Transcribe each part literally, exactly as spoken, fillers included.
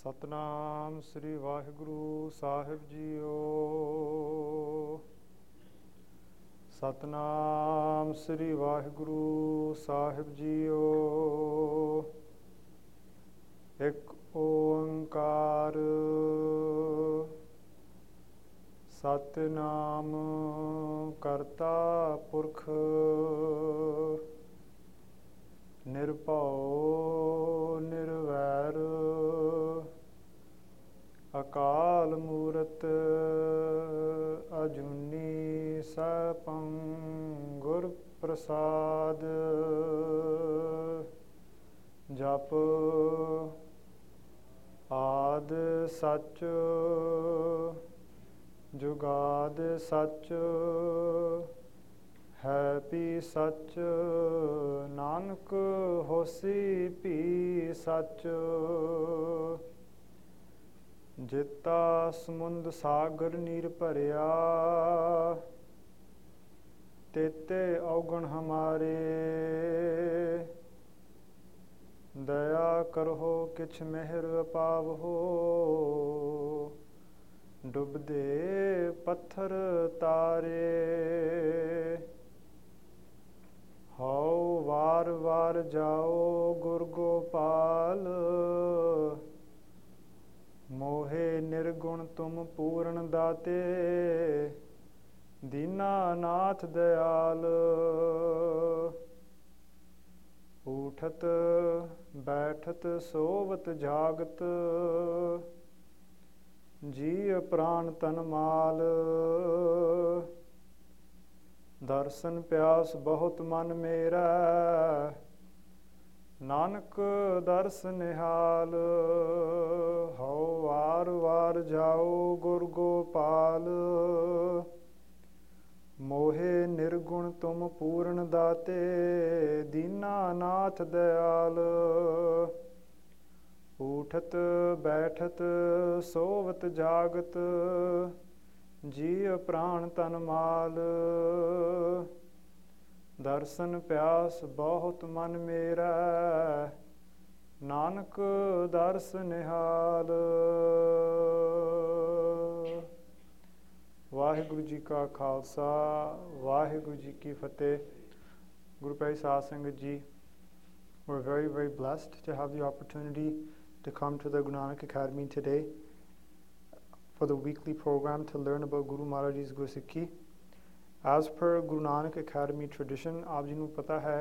ਸਤਨਾਮ ਸ੍ਰੀ ਵਾਹਿਗੁਰੂ ਸਾਹਿਬ ਜੀਓ। ਸਤਨਾਮ ਸ੍ਰੀ ਵਾਹਿਗੁਰੂ ਸਾਹਿਬ ਜੀਓ। ਇੱਕ ਓੰਕਾਰ ਸਤਿਨਾਮ ਕਰਤਾ ਪੁਰਖ ਨਿਰਭਉ ਨਿਰਵੈਰ ਅਕਾਲ ਮੂਰਤ ਅਜੂਨੀ ਸੈਭੰ ਗੁਰ ਪ੍ਰਸਾਦ। ਜਪ ਆਦ ਸਚ ਜੁਗਾਦ ਸਚ ਹੈ ਭੀ ਸਚ ਨਾਨਕ ਹੋਸੀ ਭੀ ਸਚ। ਜਿਤਾ ਸਮੁੰਦ ਸਾਗਰ ਨੀਰ ਭਰਿਆ ਤੇਤੇ ਔਗਣ ਹਮਾਰੇ। ਦਇਆ ਕਰੋ ਕਿਛ ਮਿਹਰ ਪਾਵੋ ਡੁੱਬਦੇ ਪੱਥਰ ਤਾਰੇ। ਹਉ ਵਾਰ ਵਾਰ ਜਾਓ ਗੁਰ ਗੋਪਾਲ ਮੋਹੇ ਨਿਰਗੁਣ ਤੁਮ ਪੂਰਨ ਦਾਤੇ। ਦੀਨਾ ਨਾਥ ਦਿਆਲ ਊਠਤ ਬੈਠਤ ਸੋਵਤ ਜਾਗਤ ਜੀ ਪ੍ਰਾਨ ਤਨ ਮਾਲ। ਦਰਸ਼ਨ ਪਿਆਸ ਬਹੁਤ ਮਨ ਮੇਰਾ ਨਾਨਕ ਦਰਸ ਨਿਹਾਲ। ਹਉ ਵਾਰ ਵਾਰ ਜਾਓ ਗੁਰ ਗੋਪਾਲ ਮੋਹੇ ਨਿਰਗੁਣ ਤੁਮ ਪੂਰਨ ਦਾਤੇ। ਦੀਨਾ ਨਾਥ ਦਿਆਲ ਊਠਤ ਬੈਠਤ ਸੋਵਤ ਜਾਗਤ ਜੀ ਪ੍ਰਾਣ ਤਨ ਮਾਲ। ਦਰਸ਼ਨ ਪਿਆਸ ਬਹੁਤ ਮਨ ਮੇਰਾ ਨਾਨਕ ਦਰਸ ਨਿਹਾਲ। ਵਾਹਿਗੁਰੂ ਜੀ ਕਾ ਖਾਲਸਾ ਵਾਹਿਗੁਰੂ ਜੀ ਕੀ ਫਤਿਹ। Guru Pari Sath Sangat Ji, we're very, very blessed to have the opportunity to come to the Guru Nanak Academy today for the weekly program to learn about Guru Maharaj Ji's Gursikhi. As per Guru Nanak Academy tradition, aap ji nu pata hai,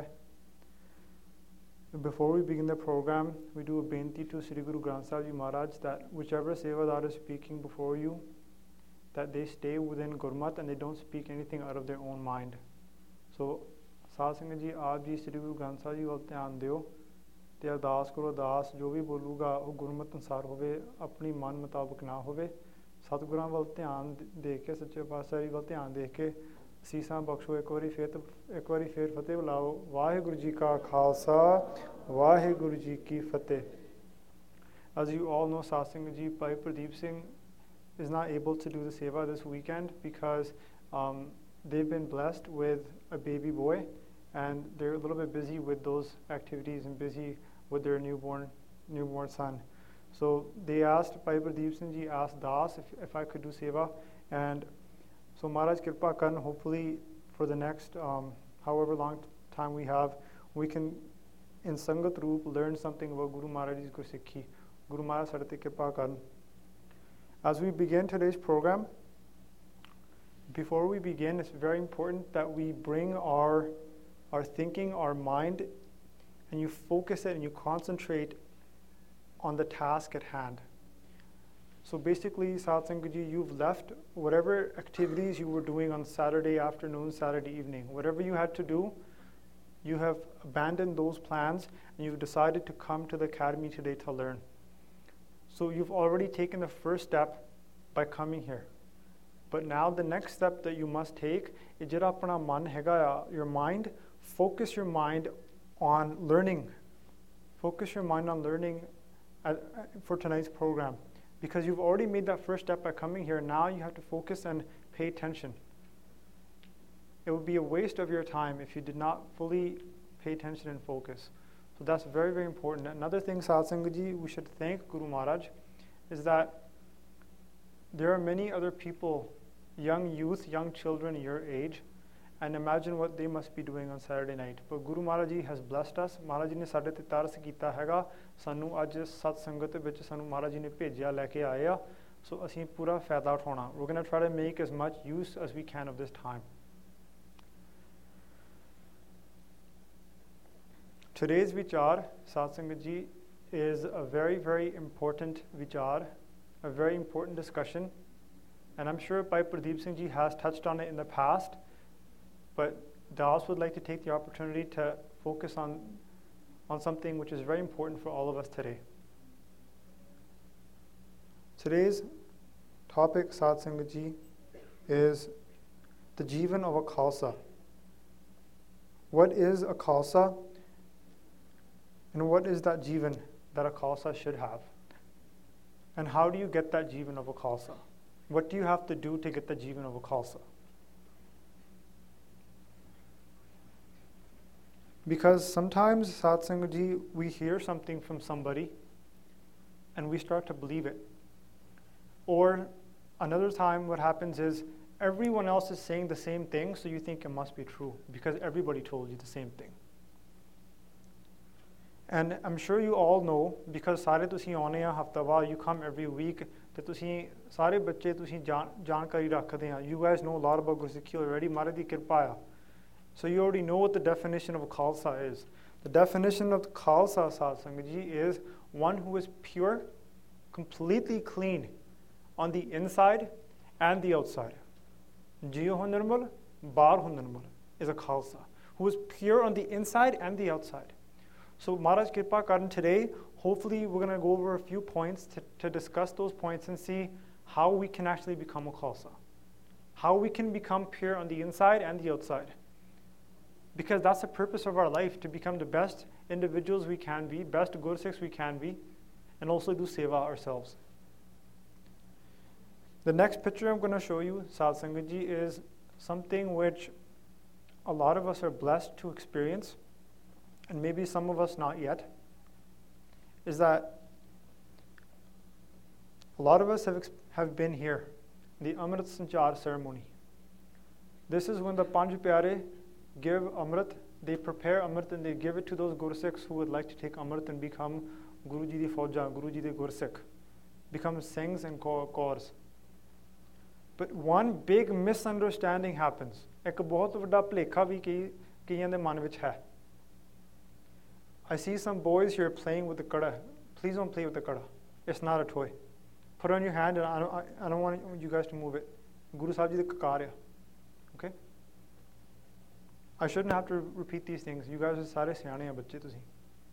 before we begin the program, we do a benti to Sri Guru Granth Sahib Ji Maharaj that whichever sevadar is speaking before you, that they stay within Gurmat and they don't speak anything out of their own mind. So, ਸਾਧ ਸੰਗਤ ਜੀ ਆਪ ਜੀ ਸ੍ਰੀ ਗੁਰੂ ਗ੍ਰੰਥ ਸਾਹਿਬ ਜੀ ਵੱਲ ਧਿਆਨ ਦਿਓ ਅਤੇ ਅਰਦਾਸ ਕਰੋ ਅਰਦਾਸ ਜੋ ਵੀ ਬੋਲੂਗਾ ਉਹ ਗੁਰਮਤਿ ਅਨੁਸਾਰ ਹੋਵੇ, ਆਪਣੀ ਮਨ ਮੁਤਾਬਕ ਨਾ ਹੋਵੇ। ਸਤਿਗੁਰਾਂ ਵੱਲ ਧਿਆਨ ਦੇ ਕੇ ਸੱਚੇ ਪਾਤਸ਼ਾਹ ਜੀ ਵੱਲ ਧਿਆਨ ਦੇ ਕੇ ਅਸੀਸਾਂ ਬਖਸ਼ੋ। ਇੱਕ ਵਾਰੀ ਫਿਰ ਇੱਕ ਵਾਰੀ ਫਿਰ ਫਤਿਹ ਬੁਲਾਓ। ਵਾਹਿਗੁਰੂ ਜੀ ਕਾ ਖਾਲਸਾ ਵਾਹਿਗੁਰੂ ਜੀ ਕੀ ਫਤਿਹ। As you all know, Sath Sangat Ji, Bhai Pradeep Singh is not able to do the seva this weekend because um, they've been blessed with a baby boy and they're a little bit busy with those activities and busy with their newborn newborn son. So they asked, Bhai Pradeep Singh Ji asked Das if, if I could do seva, and so Maharaj Kirpa Karan, hopefully for the next um, however long time we have, we can in Sangat Roop learn something about Guru Maharaj's Gursikhi. Guru Maharaj Sarate Kirpa Karan. As we begin today's program, before we begin, it's very important that we bring our our thinking, our mind, and you focus it and you concentrate on the task at hand. So basically, Sath Sangat Ji, you've left whatever activities you were doing on Saturday afternoon, Saturday evening, whatever you had to do, you have abandoned those plans and you've decided to come to the academy today to learn. So you've already taken the first step by coming here. But now the next step that you must take is jira apna man hega, your mind, focus your mind on learning. Focus your mind on learning at, for tonight's program. Because you've already made that first step by coming here. Now you have to focus and pay attention. It would be a waste of your time if you did not fully pay attention and focus. So that's very, very important. Another thing, Sath Sangat Ji, we should thank Guru Maharaj is that there are many other people, young youth, young children your age, and imagine what they must be doing on Saturday night. But Guru Maharaj Ji has blessed us. Maharaj Ji ने साडे ते तरस कीता हैगा, सानू अज सत संगत विच सानू Maharaj Ji ने भेजिया लैके आए आ, so असीं पूरा फायदा उठाउणा. We're going to try to make as much use as we can of this time. Today's vichar, Satsangat Ji, is a very, very important vichar, a very important discussion, and I'm sure Bhai Pradeep Singh Ji has touched on it in the past, but Das would like to take the opportunity to focus on, on something which is very important for all of us today. Today's topic, Satsangat Ji, is the Jivan of a Khalsa. What is a Khalsa? And what is that Jivan that a Khalsa should have? And how do you get that Jivan of a Khalsa? What do you have to do to get the Jivan of a Khalsa? Because sometimes, Satsangat Ji, we hear something from somebody and we start to believe it. Or another time what happens is everyone else is saying the same thing, so you think it must be true because everybody told you the same thing. And I'm sure you all know, because ਸਾਰੇ ਤੁਸੀਂ ਆਉਨੇ ਆ ਹਫਤਾਵਾਰ, you come every week, ਤੇ ਤੁਸੀਂ ਸਾਰੇ ਬੱਚੇ ਤੁਸੀਂ ਜਾਣਕਾਰੀ ਰੱਖਦੇ ਆ. You guys know a lot about Gursikhi already. ਮਹਾਰਾਜ ਦੀ ਕਿਰਪਾ ਆ. So you already know what the definition of a Khalsa is. The definition of Khalsa, Satsangat Ji, is one who is pure, completely clean on the inside and the outside. Jiyo ho nirmal, baar ho nirmal is a Khalsa, who is pure on the inside and the outside. So Maharaj Kirpa Karan today, hopefully we're going to go over a few points to, to discuss those points and see how we can actually become a Khalsa. How we can become pure on the inside and the outside. Because that's the purpose of our life, to become the best individuals we can be, best Gursikhs we can be, and also do seva ourselves. The next picture I'm going to show you, Satsangat Ji, is something which a lot of us are blessed to experience, and maybe some of us not yet, is that a lot of us have, have been here, the Amrit Sanchar ceremony. This is when the Panj Pyare give Amrit, they prepare Amrit and they give it to those Gursikhs who would like to take Amrit and become Guruji di Fauja, Guruji di Gursikh, become Singhs and Kaurs. But one big misunderstanding happens. एक बहुत बड़ा भुलेखा भी कईयां दे मन विच है. I see some boys here playing with the kada. Please don't play with the kada. It's not a toy. Put it on your hand, and I don't, I, I don't want you guys to move it. Guru Sahib Ji the kakar. Okay? I shouldn't have to repeat these things. You guys are ਸਾਰੇ ਸਿਆਣੇ ਆ ਬੱਚੇ ਤੁਸੀਂ.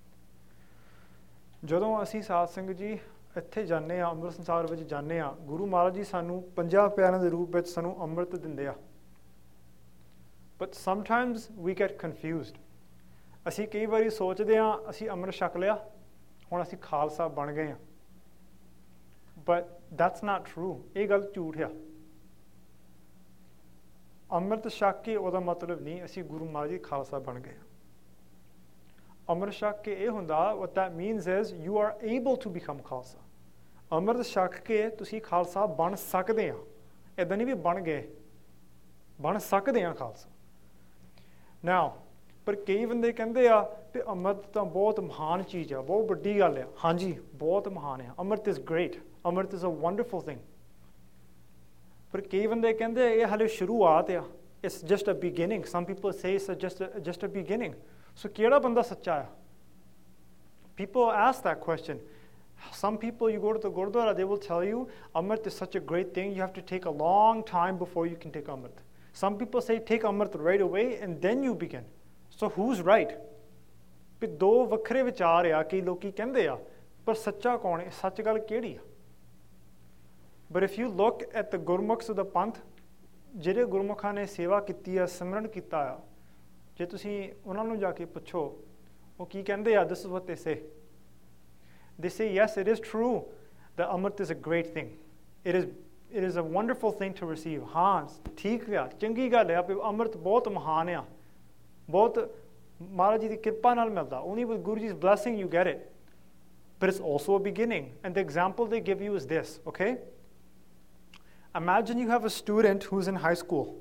ਜਦੋਂ ਅਸੀਂ ਸਾਧ ਸੰਗਤ ਜੀ ਇੱਥੇ ਜਾਂਦੇ ਆ, ਅੰਮ੍ਰਿਤ ਸੰਸਾਰ ਵਿੱਚ ਜਾਂਦੇ ਆ, ਗੁਰੂ ਮਹਾਰਾਜ ਜੀ ਸਾਨੂੰ ਪੰਜਾਂ ਪਿਆਰਿਆਂ ਦੇ ਰੂਪ ਵਿੱਚ ਸਾਨੂੰ ਅੰਮ੍ਰਿਤ ਦਿੰਦੇ ਆ. But sometimes we get confused. ਅਸੀਂ ਕਈ ਵਾਰੀ ਸੋਚਦੇ ਆ ਅਸੀਂ ਅੰਮ੍ਰਿਤ ਛਕ ਲਿਆ, ਹੁਣ ਅਸੀਂ ਖਾਲਸਾ ਬਣ ਗਏ ਆ. But that's not true. ਇਹ ਗੱਲ ਝੂਠ ਆ. ਅੰਮ੍ਰਿਤ ਛਕ ਕੇ ਉਹਦਾ ਮਤਲਬ ਨਹੀਂ ਅਸੀਂ ਗੁਰੂ ਮਹਾਰਾਜ ਜੀ ਖਾਲਸਾ ਬਣ ਗਏ. ਅੰਮ੍ਰਿਤ ਛਕ ਕੇ ਇਹ ਹੁੰਦਾ, what that means is you are able to become Khalsa. ਅੰਮ੍ਰਿਤ ਛਕ ਕੇ ਤੁਸੀਂ ਖਾਲਸਾ ਬਣ ਸਕਦੇ ਆ. ਇੱਦਾਂ ਨਹੀਂ ਵੀ ਬਣ ਗਏ, ਬਣ ਸਕਦੇ ਆ ਖਾਲਸਾ. Now, ਪਰ ਕਈ ਬੰਦੇ ਕਹਿੰਦੇ ਆ ਕਿ ਅੰਮ੍ਰਿਤ ਤਾਂ ਬਹੁਤ ਮਹਾਨ ਚੀਜ਼ ਆ, ਬਹੁਤ ਵੱਡੀ ਗੱਲ ਆ. ਹਾਂਜੀ, ਬਹੁਤ ਮਹਾਨ ਆ. ਅੰਮ੍ਰਿਤ is great. Amrit is a wonderful thing. ਪਰ ਕਈ ਬੰਦੇ ਕਹਿੰਦੇ ਇਹ ਹਾਲੇ ਸ਼ੁਰੂਆਤ ਆ. It's just a beginning. Some people say it's just a, just a beginning. So ਕਿਹੜਾ ਬੰਦਾ ਸੱਚਾ ਆ? People ask that question. Some people, you go to the Gurdwara, they will tell you, Amrit is such a great thing, you have to take a long time before you can take Amrit. Some people say, take Amrit right away, and then you begin. So who's right? ਵੀ ਦੋ ਵੱਖਰੇ ਵਿਚਾਰ ਆ, ਕਈ ਲੋਕੀ ਕਹਿੰਦੇ ਆ, ਪਰ ਸੱਚਾ ਕੌਣ ਹੈ? ਸੱਚ ਗੱਲ ਕਿਹੜੀ ਆ? But if you look at the Gurmukhs of the Panth, ਜਿਹੜੇ ਗੁਰਮੁਖਾਂ ਨੇ ਸੇਵਾ ਕੀਤੀ ਆ, ਸਿਮਰਨ ਕੀਤਾ ਆ, ਜੇ ਤੁਸੀਂ ਉਹਨਾਂ ਨੂੰ ਜਾ ਕੇ ਪੁੱਛੋ, ਉਹ ਕੀ ਕਹਿੰਦੇ ਆ? This is what they say. They say, yes, it is true that Amrit is a great thing. It is, it is a wonderful thing to receive. ਹਾਂ, ਠੀਕ ਆ, ਚੰਗੀ ਗੱਲ ਆ, Amrit ਬਹੁਤ ਮਹਾਨ ਆ, ਬਹੁਤ ਮਹਾਰਾਜ ਜੀ ਦੀ ਕਿਰਪਾ ਨਾਲ ਮਿਲਦਾ. Only with Guruji's blessing you get it. but it's also a beginning. And the example they give you is this, okay? Imagine you have a student who's in high school.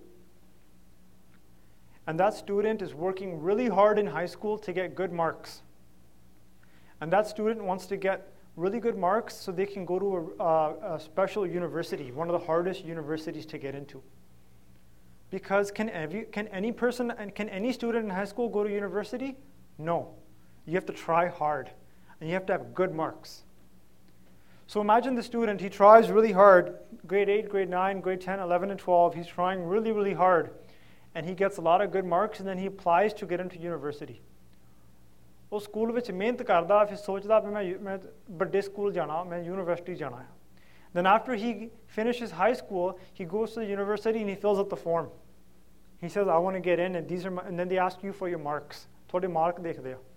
And that student is working really hard in high school to get good marks. And that student wants to get really good marks so they can go to a, uh, a special university, one of the hardest universities to get into. Because can, every, can any person, and can any student in high school go to university? No. You have to try hard, and you have to have good marks. So imagine the student, he tries really hard, grade eight, grade nine, grade ten, eleven, and twelve, he's trying really, really hard, and he gets a lot of good marks, and then he applies to get into university. ਉਹ school ਵਿੱਚ ਮਿਹਨਤ ਕਰਦਾ ਫਿਰ ਸੋਚਦਾ ਵੀ ਮੈਂ ਮੈਂ ਵੱਡੇ school ਜਾਣਾ ਮੈਂ ਯੂਨੀਵਰਸਿਟੀ ਜਾਣਾ ਹੈ. Then after he finishes high school, he goes to the university and he fills out the form. He says, I want to get in, and these are my, and then they ask you for your marks. ਤੁਹਾਡੇ mark ਦੇਖਦੇ ਆ.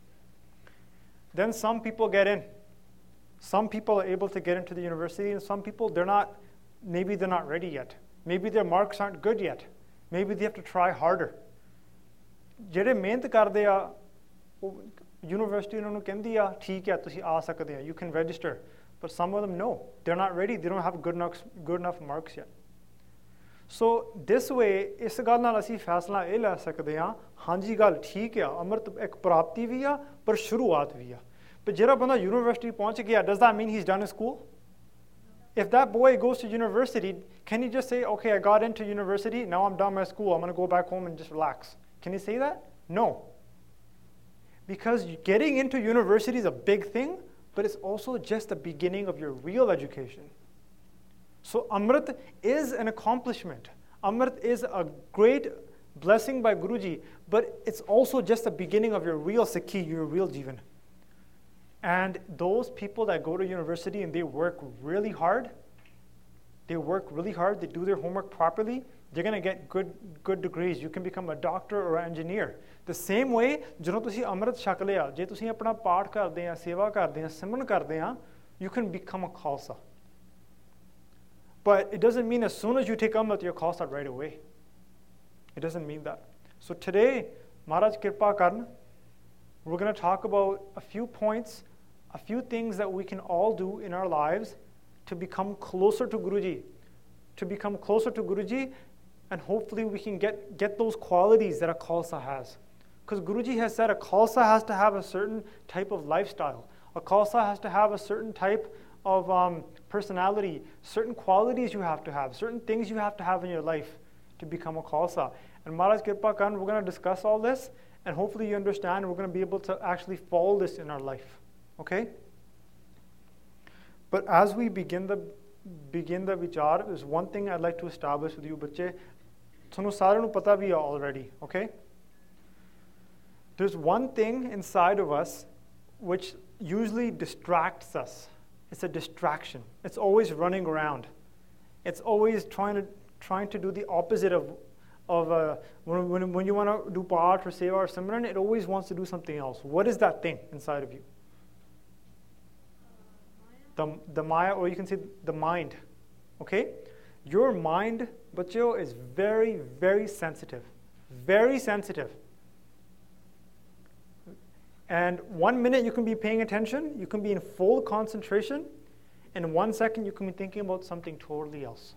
Then some people get in. Some people are able to get into the university, and some people, they're not, maybe they're not ready yet. Maybe their marks aren't good yet. Maybe they have to try harder. ਜਿਹੜੇ ਮਿਹਨਤ ਕਰਦੇ ਆ ਉਹ university ਉਹਨਾਂ ਨੂੰ ਕਹਿੰਦੀ ਆ ਠੀਕ ਹੈ ਤੁਸੀਂ ਆ ਸਕਦੇ ਆ, you can register. But some of them, no, they're not ready. They don't have good enough, good enough marks yet. So this way, ਇਸ ਗੱਲ ਨਾਲ ਅਸੀਂ ਫੈਸਲਾ ਇਹ ਲੈ ਸਕਦੇ ਹਾਂ, ਹਾਂਜੀ ਗੱਲ ਠੀਕ ਆ, ਅੰਮ੍ਰਿਤ ਇੱਕ ਪ੍ਰਾਪਤੀ ਵੀ ਆ, ਪਰ ਸ਼ੁਰੂਆਤ ਵੀ ਆ. ਪਰ ਜਿਹੜਾ ਬੰਦਾ ਯੂਨੀਵਰਸਿਟੀ ਪਹੁੰਚ ਗਿਆ, does that mean he's done in school? If that boy goes to university, can he just say, okay, I got into university, now I'm done with school, I'm going to go back home and just relax? Can he say that? No. Because getting into university is a big thing, but it's also just the beginning of your real education. So Amrit is an accomplishment. Amrit is a great blessing by Guruji, but it's also just the beginning of your real Sikhi, your real Jivan. And those people that go to university and they work really hard, they work really hard, they do their homework properly, they're going to get good, good degrees. You can become a doctor or an engineer. The same way, ਜਦੋਂ ਤੁਸੀਂ ਅੰਮ੍ਰਿਤ ਛਕ ਲਿਆ, ਜੇ ਤੁਸੀਂ ਆਪਣਾ ਪਾਠ ਕਰਦੇ ਆ, ਸੇਵਾ ਕਰਦੇ ਆ, ਸਿਮਰਨ ਕਰਦੇ ਆ, you can become a Khalsa. But it doesn't mean as soon as you take Amrit, you're Khalsa right away. It doesn't mean that. So today, Maharaj Kirpa Karan, we're going to talk about a few points, a few things that we can all do in our lives to become closer to Guruji, to become closer to Guruji, and hopefully we can get, get those qualities that a Khalsa has. Because Guruji has said a Khalsa has to have a certain type of lifestyle. A Khalsa has to have a certain type of um, personality, certain qualities you have to have, certain things you have to have in your life to become a Khalsa. And Maharaj Kirpa Karan, we're going to discuss all this, and hopefully you understand, and we're going to be able to actually follow this in our life. Okay? But as we begin the begin the vichar, there's one thing I'd like to establish with you, bache. Thanu sare nu pata bhi hai already, okay? There's one thing inside of us which usually distracts us. It's a distraction. It's always running around. It's always trying to trying to do the opposite of of uh, when, when, when you want to do path or seva or simran, it always wants to do something else. What is that thing inside of you? The, the maya, or you can say the mind. Okay? Your mind, bacheo, is very, very sensitive. Very sensitive. And one minute you can be paying attention, you can be in full concentration, and one second you can be thinking about something totally else.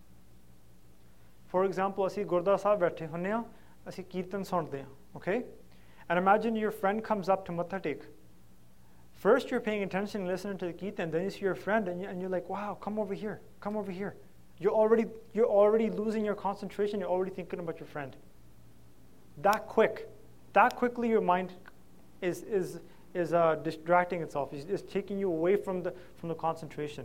For example, ਅਸੀਂ ਗੁਰਦੁਆਰਾ ਸਾਹਿਬ ਬੈਠੇ ਹੁੰਨੇ ਆ, ਅਸੀਂ ਕੀਰਤਨ ਸੁਣਦੇ ਆ, okay? And imagine your friend comes up to matha tek. First you're paying attention and listening to the kirtan, then you see your friend and, you, and you're like, wow, come over here, come over here. You're already, you're already losing your concentration, you're already thinking about your friend. That quick, that quickly your mind is, is, is uh, distracting itself, is, is taking you away from the, from the concentration.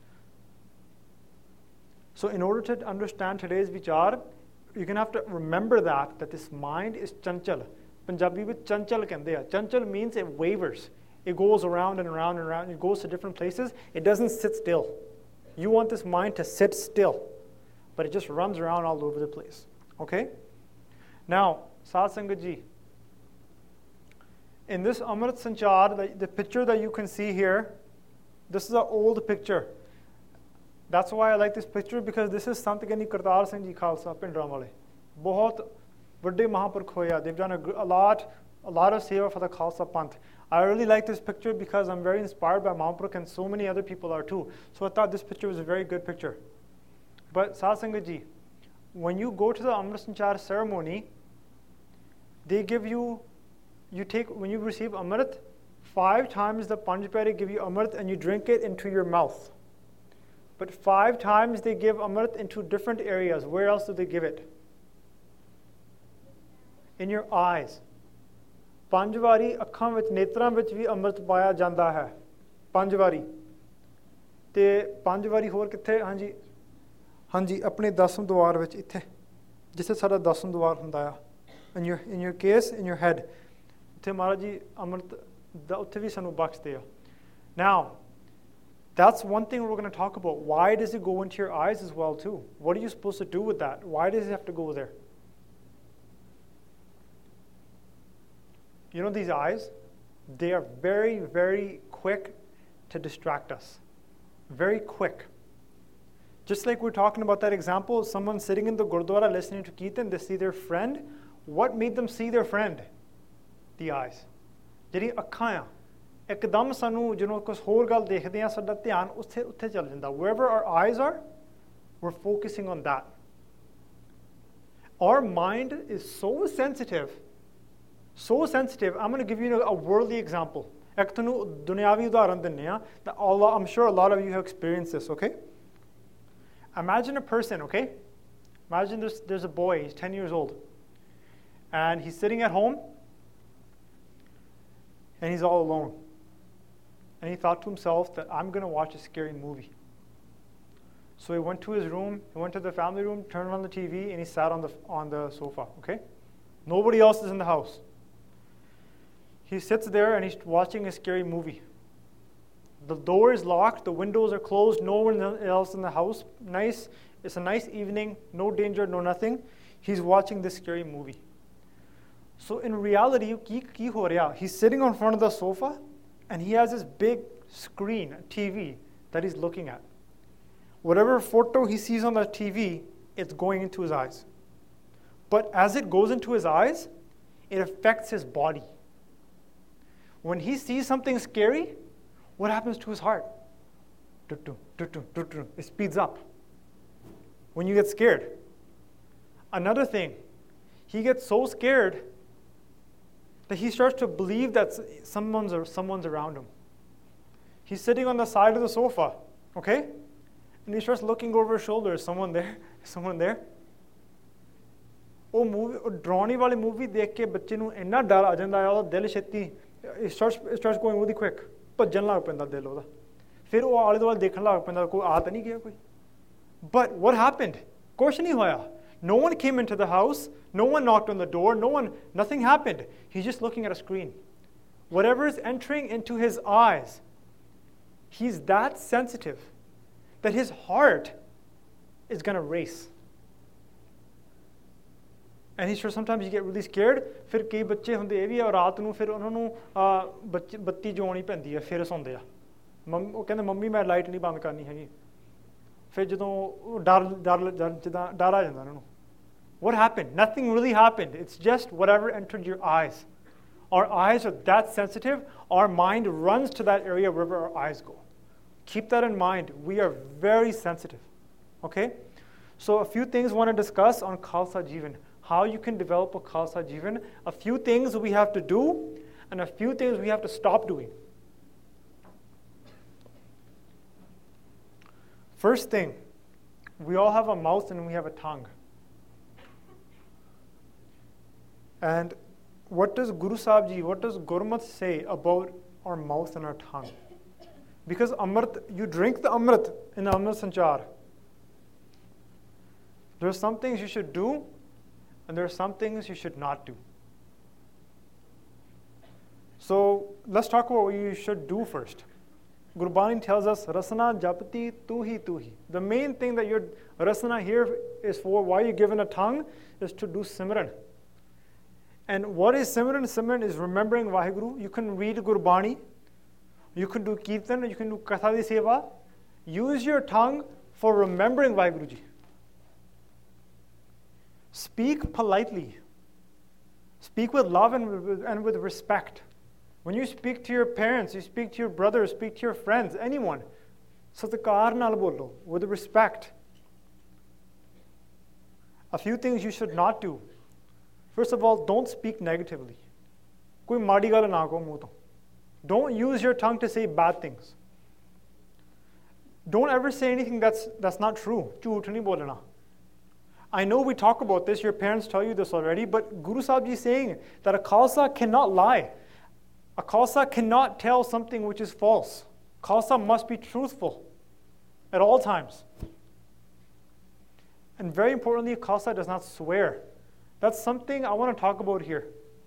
So in order to understand today's vichar, you're going to have to remember that, that this mind is chanchal. Punjabi with chanchal kende hai. Chanchal means it wavers. It goes around and around and around. It goes to different places. It doesn't sit still. You want this mind to sit still, but it just runs around all over the place. Okay? Now, Saad Sangat Ji, in this Amrit Sanchar, the, the picture that you can see here, this is an old picture. That's why I like this picture, because this is Sant Gyani Kartar Singh Ji Khalsa Pindramale. Bahut vadde Mahapurkh hoya. They've done a, a lot, a lot of seva for the Khalsa Panth. I really like this picture because I'm very inspired by Mahaprabhu and so many other people are too. So I thought this picture was a very good picture. But Saad Sangat ji, when you go to the Amrit Sanchar ceremony, they give you, you take, when you receive Amrit, five times the Panj Pyare give you Amrit and you drink it into your mouth. But five times they give Amrit into different areas. Where else do they give it? In your eyes. ਪੰਜ ਵਾਰੀ ਅੱਖਾਂ ਵਿੱਚ ਨੇਤਰਾਂ ਵਿੱਚ ਵੀ ਅੰਮ੍ਰਿਤ ਪਾਇਆ ਜਾਂਦਾ ਹੈ ਪੰਜ ਵਾਰੀ ਤੇ ਪੰਜ ਵਾਰੀ ਹੋਰ ਕਿੱਥੇ ਹਾਂਜੀ ਹਾਂਜੀ ਆਪਣੇ ਦਸਮ ਦੁਆਰ ਵਿੱਚ ਇੱਥੇ ਜਿੱਥੇ ਸਾਡਾ ਦਸਮ ਦੁਆਰ ਹੁੰਦਾ ਆ in your in your case in your head ਉੱਥੇ ਮਹਾਰਾਜ ਜੀ ਅੰਮ੍ਰਿਤ ਦਾ ਉੱਥੇ ਵੀ ਸਾਨੂੰ ਬਖਸ਼ਦੇ ਆ now that's one thing we're going to talk about. Why does it go into your eyes as well too? What are you supposed to do with that? Why does it have to go there? You know these eyes, they are very, very quick to distract us. Very quick. Just like we're talking about that example, someone sitting in the Gurdwara listening to Kirtan, they see their friend. What made them see their friend? The eyes. ਜਿਹੜੀ ਅੱਖਾਂ ਆ ਇੱਕਦਮ ਸਾਨੂੰ ਜਦੋਂ ਕੁਝ ਹੋਰ ਗੱਲ ਦੇਖਦੇ ਆ ਸਾਡਾ ਧਿਆਨ ਉੱਥੇ ਉੱਥੇ ਚੱਲ ਜਾਂਦਾ. Wherever our eyes are, we're focusing on that. Our mind is so sensitive. So sensitive. I'm going to give you a worldly example. I'm sure a lot of you have experienced this, okay? Imagine a person, okay? Imagine there's, there's a boy, he's ten years old. And he's sitting at home, and he's all alone. And he thought to himself that I'm going to watch a scary movie. So he went to his room, he went to the family room, turned on the T V, and he sat on the, on the sofa, okay? Nobody else is in the house. He sits there and he's watching a scary movie. The door is locked, the windows are closed, no one else in the house. Nice, it's a nice evening, no danger, no nothing. He's watching this scary movie. So in reality, he's sitting in front of the sofa and he has this big screen, a T V, that he's looking at. Whatever photo he sees on the T V, it's going into his eyes. But as it goes into his eyes, it affects his body. When he sees something scary, what happens to his heart? It speeds up. When you get scared. Another thing, he gets so scared that he starts to believe that someone's, someone's around him. He's sitting on the side of the sofa, okay? And he starts looking over his shoulder. Is someone there? Is someone there? ਉਹ movie ਉਹ ਡਰਾਉਣੀ ਵਾਲੀ movie ਦੇਖ ਕੇ ਬੱਚੇ ਨੂੰ ਇੰਨਾ ਡਰ ਆ ਜਾਂਦਾ ਹੈ ਉਹਦਾ ਦਿਲ ਛੇਤੀ it starts, it starts going really quick. ਭੱਜਣ ਲੱਗ ਪੈਂਦਾ ਦਿਲ ਉਹਦਾ ਫਿਰ ਉਹ ਆਲੇ ਦੁਆਲੇ ਦੇਖਣ ਲੱਗ ਪੈਂਦਾ ਕੋਈ ਆ ਤਾਂ ਨਹੀਂ ਗਿਆ ਕੋਈ. But what happened? ਕੁਛ ਨਹੀਂ ਹੋਇਆ. No one came into the house. No one knocked on the door. No one, nothing happened. He's just looking at a screen. Whatever is entering into his eyes, he's that sensitive that his heart is going to race. And he's sure sometimes you get really scared. ਫਿਰ ਕਈ ਬੱਚੇ ਹੁੰਦੇ ਇਹ ਵੀ ਆ ਰਾਤ ਨੂੰ ਫਿਰ ਉਹਨਾਂ ਨੂੰ ਬੱਤੀ ਜੋਣੀ ਪੈਂਦੀ ਹੈ ਫਿਰ ਸੌਂਦੇ ਆ. ਮੰਮ ਉਹ ਕਹਿੰਦੇ ਮੰਮੀ ਮੈਂ ਲਾਈਟ ਨਹੀਂ ਬੰਦ ਕਰਨੀ ਹੈਗੀ. ਫਿਰ ਜਦੋਂ ਡਰ ਡਰ ਜਿੱਦਾਂ ਡਰ ਆ ਜਾਂਦਾ ਉਹਨਾਂ ਨੂੰ. What happened? Nothing really happened. It's just whatever entered your eyes. Our eyes are that sensitive. Our mind runs to that area wherever our eyes go. Keep that in mind. We are very sensitive. Okay? So a few things I want to discuss on Khalsa Jivan. How you can develop a Khalsa Jivan. A few things we have to do and a few things we have to stop doing. First thing, we all have a mouth and we have a tongue. And what does Guru Sahib Ji, what does Gurmat say about our mouth and our tongue? Because Amrit, you drink the Amrit in the Amrit Sanchar. There are some things you should do, and there are some things you should not do. So let's talk about what you should do first. Gurbani tells us, Rasana japati tuhi tuhi. The main thing that your rasana here is for, why you're given a tongue, is to do Simran. And what is Simran? Simran is remembering Vaheguru. You can read Gurbani, you can do Kirtan, you can do Katha di Seva. Use your tongue for remembering Vaheguru Ji. Speak politely. Speak with love and with, and with respect. When you speak to your parents, you speak to your brothers, speak to your friends, anyone, ਸਤਿਕਾਰ ਨਾਲ ਬੋਲੋ, with respect. A few things you should not do. First of all, don't speak negatively. ਕੋਈ ਮਾੜੀ ਗੱਲ ਨਾ ਕਹੋ ਮੂੰਹ ਤੋਂ. Don't use your tongue to say bad things. Don't ever say anything that's, that's not true. ਝੂਠ ਨਹੀਂ ਬੋਲਣਾ. I know we talk about this, your parents tell you this already, but Guru Sahib Ji is saying that a Khalsa cannot lie. A Khalsa cannot tell something which is false. Khalsa must be truthful at all times. And very importantly, Khalsa does not swear. That's something I want to talk about here.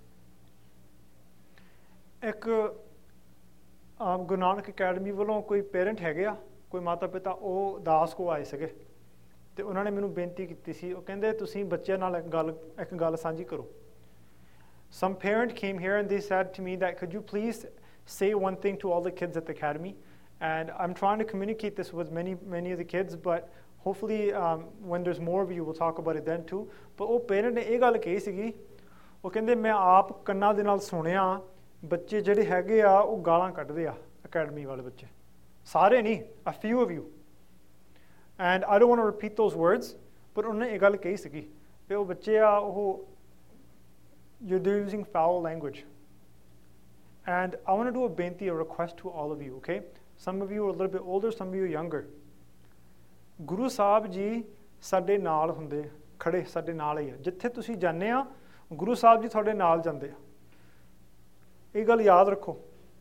ਇੱਕ Guru Nanak academy ਵੱਲੋਂ ਕੋਈ parent ਹੈਗੇ ਆ, ਕੋਈ ਮਾਤਾ ਪਿਤਾ, ਉਹ ਦਾਸ ਕੋ ਆਏ ਸੀਗੇ ਤੇ ਉਹਨਾਂ ਨੇ ਮੈਨੂੰ ਬੇਨਤੀ ਕੀਤੀ ਸੀ, ਉਹ ਕਹਿੰਦੇ ਤੁਸੀਂ ਬੱਚਿਆਂ ਨਾਲ ਇੱਕ ਗੱਲ ਇੱਕ ਗੱਲ ਸਾਂਝੀ ਕਰੋ. Some parent came here and they said to me that could you please say one thing to all the kids at the academy, and I'm trying to communicate this with many many of the kids, but hopefully um, when there's more of you we'll talk about it then too. But ਉਹ parent ਨੇ ਇਹ ਗੱਲ ਕਹੀ ਸੀਗੀ, ਉਹ ਕਹਿੰਦੇ ਮੈਂ ਆਪ ਕੰਨਾਂ ਦੇ ਨਾਲ ਸੁਣਿਆ ਬੱਚੇ ਜਿਹੜੇ ਹੈਗੇ ਆ ਉਹ ਗਾਲਾਂ ਕੱਢਦੇ ਆ ਅਕੈਡਮੀ ਵਾਲੇ ਬੱਚੇ, ਸਾਰੇ ਨਹੀਂ, a few of you. And I don't want to repeat those words, but ਉਹਨਾਂ ਨੇ ਇਹ ਗੱਲ ਕਹੀ ਸੀਗੀ ਕਿ ਉਹ ਬੱਚੇ ਆ ਉਹ they're using foul language. And I want to do a benti, a request to all of you, okay? Some of you are a little bit older, some of you are younger. Guru Sahib Ji ਸਾਡੇ ਨਾਲ ਹੁੰਦੇ, ਖੜੇ ਸਾਡੇ ਨਾਲ ਹੀ ਆ. ਜਿੱਥੇ ਤੁਸੀਂ ਜਾਂਦੇ ਆ ਗੁਰੂ ਸਾਹਿਬ ਜੀ ਤੁਹਾਡੇ ਨਾਲ ਜਾਂਦੇ ਆ. ਇਹ ਗੱਲ ਯਾਦ ਰੱਖੋ.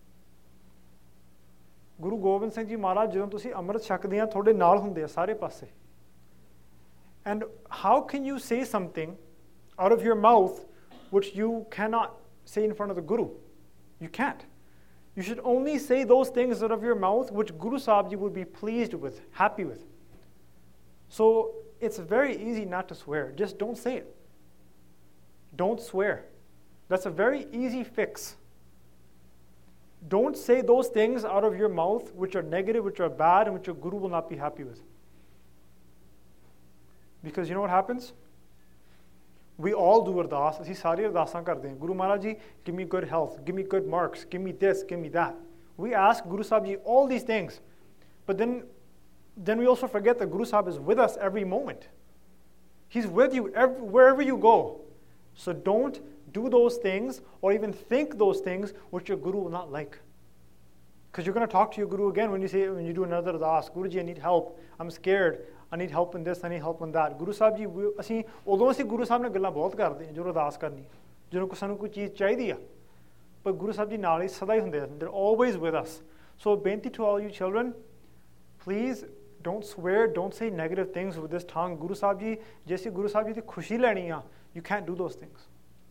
ਗੁਰੂ ਗੋਬਿੰਦ ਸਿੰਘ ਜੀ ਮਹਾਰਾਜ ਜਦੋਂ ਤੁਸੀਂ ਅੰਮ੍ਰਿਤ ਛਕਦੇ ਆ ਤੁਹਾਡੇ ਨਾਲ ਹੁੰਦੇ ਆ ਸਾਰੇ ਪਾਸੇ. And how can you say something out of your mouth which you cannot say in front of the Guru? You can't. You should only say those things out of your mouth which Guru Sahib Ji would be pleased with, happy with. So it's very easy not to swear. Just don't say it. Don't swear. That's a very easy fix. Don't say those things out of your mouth which are negative, which are bad, and which your Guru will not be happy with. Because you know what happens? We all do ardas. ਅਸੀਂ ਸਾਰੇ ਅਰਦਾਸਾਂ ਕਰਦੇ ਹਾਂ. Guru Maharaj Ji, give me good health, give me good marks, give me this, give me that. We ask Guru Sahib Ji all these things. But then, then we also forget that Guru Sahib is with us every moment. He's with you every, wherever you go. So don't do those things or even think those things which your Guru will not like. Because you're going to talk to your Guru again when you say, when you do another ardas, Guruji, I need help, I'm scared, I need help in this, I need help in that. Guru Sahib Ji, ਅਸੀਂ ਉਦੋਂ ਅਸੀਂ ਗੁਰੂ ਸਾਹਿਬ ਨਾਲ ਗੱਲਾਂ ਬਹੁਤ ਕਰਦੇ ਹਾਂ ਜਦੋਂ ਅਰਦਾਸ ਕਰਨੀ, ਜਦੋਂ ਕੋ ਸਾਨੂੰ ਕੋਈ ਚੀਜ਼ ਚਾਹੀਦੀ ਆ, ਪਰ ਗੁਰੂ ਸਾਹਿਬ ਜੀ ਨਾਲ ਹੀ ਸਦਾ ਹੀ ਹੁੰਦੇ ਆ. They're always with us. So ਬੇਨਤੀ to all you children, please don't swear, don't say negative things with this tongue. Guru Sahib Ji, ਜੇ ਅਸੀਂ ਗੁਰੂ ਸਾਹਿਬ ਜੀ ਦੀ ਖੁਸ਼ੀ ਲੈਣੀ ਆ, you can't do those things.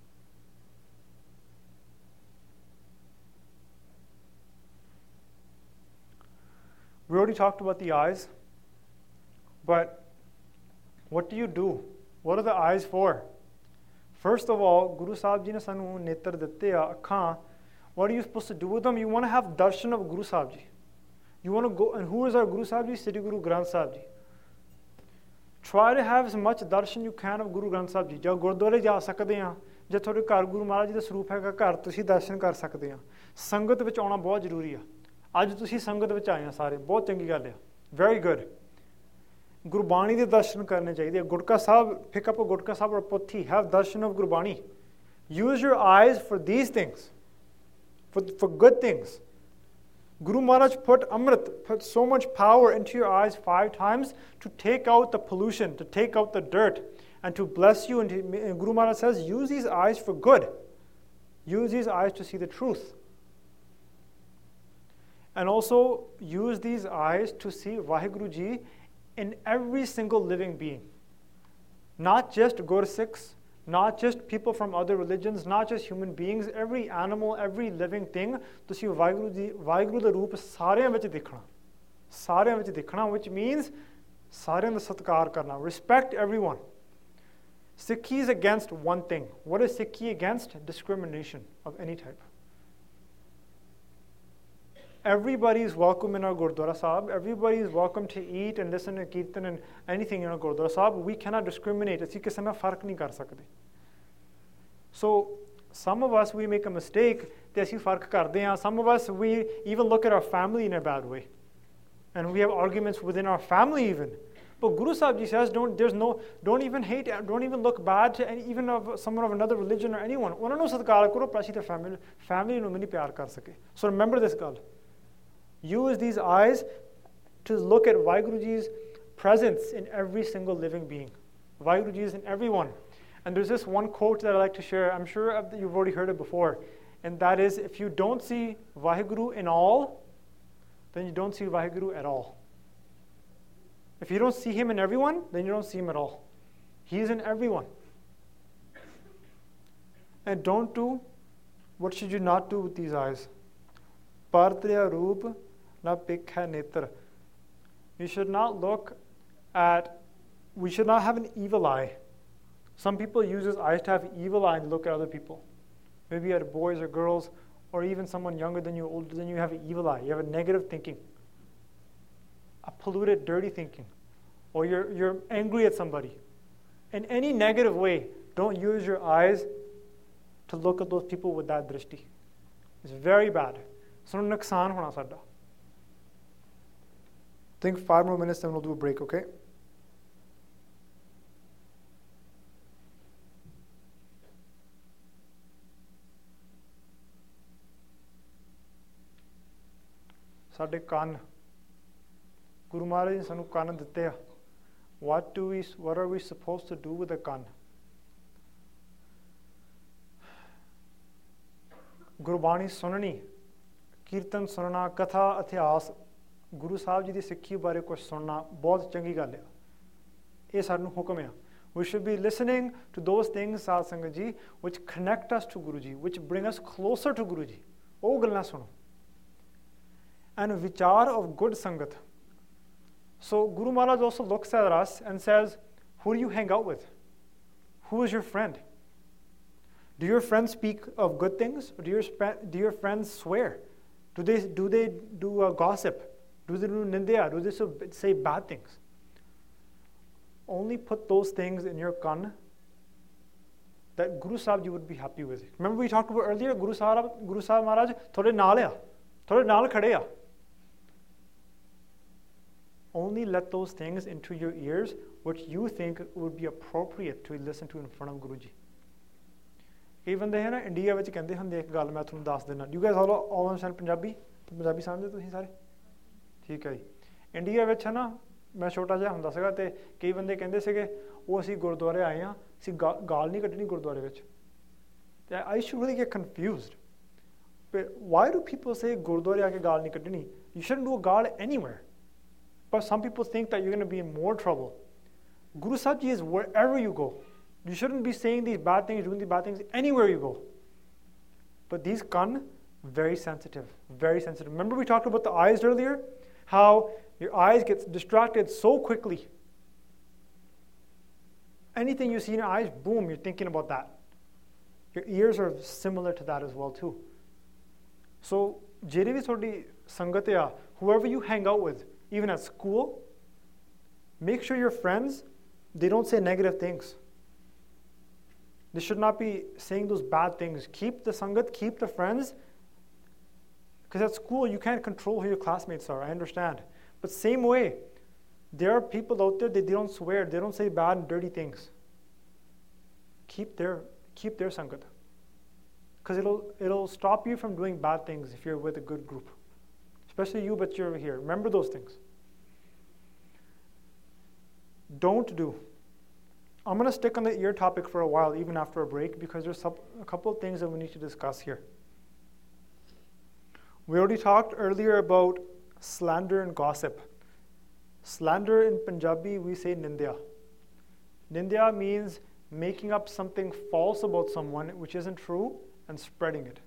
We already talked about the eyes, but what do you do? What are the eyes for? First of all, Guru Sahib Ji ne sanu netar ditte a akhan. What are you supposed to do with them? You want to have darshan of Guru Sahib Ji. You want to go, and who is our Guru Sahib Ji? Sri Guru Granth Sahib Ji. Try to have as much darshan you can of Guru Granth Sahib Ji. Jab gurdware ja sakde ha, ਜੇ ਤੁਹਾਡੇ ਘਰ ਗੁਰੂ ਮਹਾਰਾਜ ਜੀ ਦਾ ਸਰੂਪ ਹੈਗਾ, ਘਰ ਤੁਸੀਂ ਦਰਸ਼ਨ ਕਰ ਸਕਦੇ ਆ. ਸੰਗਤ ਵਿੱਚ ਆਉਣਾ ਬਹੁਤ ਜ਼ਰੂਰੀ ਆ. ਅੱਜ ਤੁਸੀਂ ਸੰਗਤ ਵਿੱਚ ਆਏ ਆ ਸਾਰੇ, ਬਹੁਤ ਚੰਗੀ ਗੱਲ ਆ. Very good. ਗੁਰਬਾਣੀ ਦੇ ਦਰਸ਼ਨ ਕਰਨੇ ਚਾਹੀਦੇ ਆ. Gutka Sahib, pick up a Gutka Sahib or ਪੋਥੀ, have darshan of Gurbani. Use your eyes for these things, for, for good things. Guru Maharaj put Amrit, put so much power into your eyes five times to take out the pollution, to take out the dirt, and to bless you. And, to, and Guru Maharaj says, use these eyes for good. Use these eyes to see the truth. And also use these eyes to see Vaheguru Ji in every single living being. Not just Gursikhs, not just people from other religions, not just human beings, every animal, every living thing. ਤੁਸੀਂ ਵਾਹਿਗੁਰੂ ਜੀ, ਵਾਹਿਗੁਰੂ ਦਾ ਰੂਪ ਸਾਰਿਆਂ ਵਿੱਚ ਦੇਖਣਾ, ਸਾਰਿਆਂ ਵਿੱਚ ਦੇਖਣਾ, which means ਸਾਰਿਆਂ ਦਾ ਸਤਿਕਾਰ ਕਰਨਾ. Respect everyone. Sikhi is against one thing. What is Sikhi against? Discrimination of any type. Everybody is welcome in our Gurdwara Sahib. Everybody is welcome to eat and listen to Kirtan and anything in our Gurdwara Sahib. We cannot discriminate. ਅਸੀਂ ਕਿਸੇ ਨਾਲ ਫਰਕ ਨਹੀਂ ਕਰ ਸਕਦੇ. So some of us, we make a mistake ਤੇ ਅਸੀਂ ਫਰਕ ਕਰਦੇ ਹਾਂ. Some of us, we even look at our family in a bad way. And we have arguments within our family even. But Guru Sahib Ji says, don't, there's no, don't even hate, don't even look bad to any, even of someone of another religion or anyone. ਉਹਨਾਂ ਨੂੰ ਸਤਿਕਾਰ ਕਰੋ, ਪਰ ਅਸੀਂ ਤੇ family, family ਨੂੰ ਨਹੀਂ ਪਿਆਰ ਕਰ ਸਕੇ. So remember this ਗੱਲ. Use these eyes to look at Vaheguru Ji's presence in every single living being. Vaheguru Ji is in everyone. And there's this one quote that I like to share. I'm sure you've already heard it before. And that is, if you don't see Vaheguru in all, then you don't see Vaheguru at all. If you don't see him in everyone, then you don't see him at all. He is in everyone. And don't do, what should you not do with these eyes? Partriya roop na pikha netra. You should not look at, we should not have an evil eye. Some people use this eyes to have evil eye and look at other people. Maybe at boys or girls, or even someone younger than you, older than you, have an evil eye. You have a negative thinking, a polluted, dirty thinking, or you're, you're angry at somebody. In any negative way, don't use your eyes to look at those people with that drishti. It's very bad. So nuksan hona sada. Think five more minutes, then we'll do a break, okay? ਸਾਡੇ ਕੰਨ ਗੁਰੂ ਮਹਾਰਾਜ ਨੇ ਸਾਨੂੰ ਕੰਨ ਦਿੱਤੇ ਆ. What do we, what are we supposed to do with a ਕੰਨ? ਗੁਰਬਾਣੀ ਸੁਣਨੀ, ਕੀਰਤਨ ਸੁਣਨਾ, ਕਥਾ, ਇਤਿਹਾਸ, ਗੁਰੂ ਸਾਹਿਬ ਜੀ ਦੀ ਸਿੱਖੀ ਬਾਰੇ ਕੁਝ ਸੁਣਨਾ ਬਹੁਤ ਚੰਗੀ ਗੱਲ ਆ. ਇਹ ਸਾਨੂੰ ਹੁਕਮ ਆ. We should be listening to those things, Sad Sangat Ji, which connect us to Guru Ji, which bring us closer to Guru Ji. ਉਹ ਗੱਲਾਂ ਸੁਣੋ. And vichar of good sangat. So Guru Maharaj also looks at us and says, who do you hang out with? Who is your friend? Do your friends speak of good things? Or do your, do your friends swear? Do they do, they do uh, gossip? Do they do nindya? Do they say bad things? Only put those things in your kan that Guru Sahib you would be happy with. Remember we talked about earlier, Guru Sahib, Guru Sahib Maharaj, thode naal ya, thode naal khade ya. Only let those things into your ears which you think would be appropriate to listen to in front of Guru Ji. ਕਈ ਬੰਦੇ ਹੈ ਨਾ India ਵਿੱਚ ਕਹਿੰਦੇ ਹੁੰਦੇ ਇੱਕ ਗੱਲ ਮੈਂ ਤੁਹਾਨੂੰ ਦੱਸ ਦਿੰਦਾ. You guys all all understand Punjabi? Punjabi ਸਮਝਦੇ ਤੁਸੀਂ ਸਾਰੇ? ਠੀਕ ਹੈ ਜੀ. ਇੰਡੀਆ ਵਿੱਚ ਹੈ ਨਾ ਮੈਂ ਛੋਟਾ ਜਿਹਾ ਹੁੰਦਾ ਸੀਗਾ ਤੇ ਕਈ ਬੰਦੇ ਕਹਿੰਦੇ ਸੀਗੇ ਉਹ ਅਸੀਂ ਗੁਰਦੁਆਰੇ ਆਏ ਹਾਂ, ਅਸੀਂ ਗਾਲ ਨਹੀਂ ਕੱਢਣੀ ਗੁਰਦੁਆਰੇ ਵਿੱਚ. ਤੇ I used to really get confused. But why do people say ਗੁਰਦੁਆਰੇ ਆ ਕੇ ਗਾਲ ਨਹੀਂ ਕੱਢਣੀ? You shouldn't do a gall anywhere. But some people think that you're going to be in more trouble. Guru Sahib Ji is wherever you go. You shouldn't be saying these bad things, doing these bad things anywhere you go. But these kan, very sensitive, very sensitive. Remember we talked about the eyes earlier? How your eyes get distracted so quickly. Anything you see in your eyes, boom, you're thinking about that. Your ears are similar to that as well too. So, ਜਿਹੜੇ ਵੀ ਤੁਹਾਡੀ ਸੰਗਤ ਆ, whoever you hang out with, even at school, make sure your friends, they don't say negative things. They should not be saying those bad things. Keep the sangat, keep the friends. Because at school, you can't control who your classmates are, I understand. But same way, there are people out there that they don't swear, they don't say bad and dirty things. Keep their, keep their sangat. Because it'll, it'll stop you from doing bad things if you're with a good group. Especially you, but you're over here. Remember those things. Don't do. I'm going to stick on the ear topic for a while, even after a break, because there's a couple of things that we need to discuss here. We already talked earlier about slander and gossip. Slander in Punjabi, we say nindya. Nindya means making up something false about someone which isn't true and spreading it.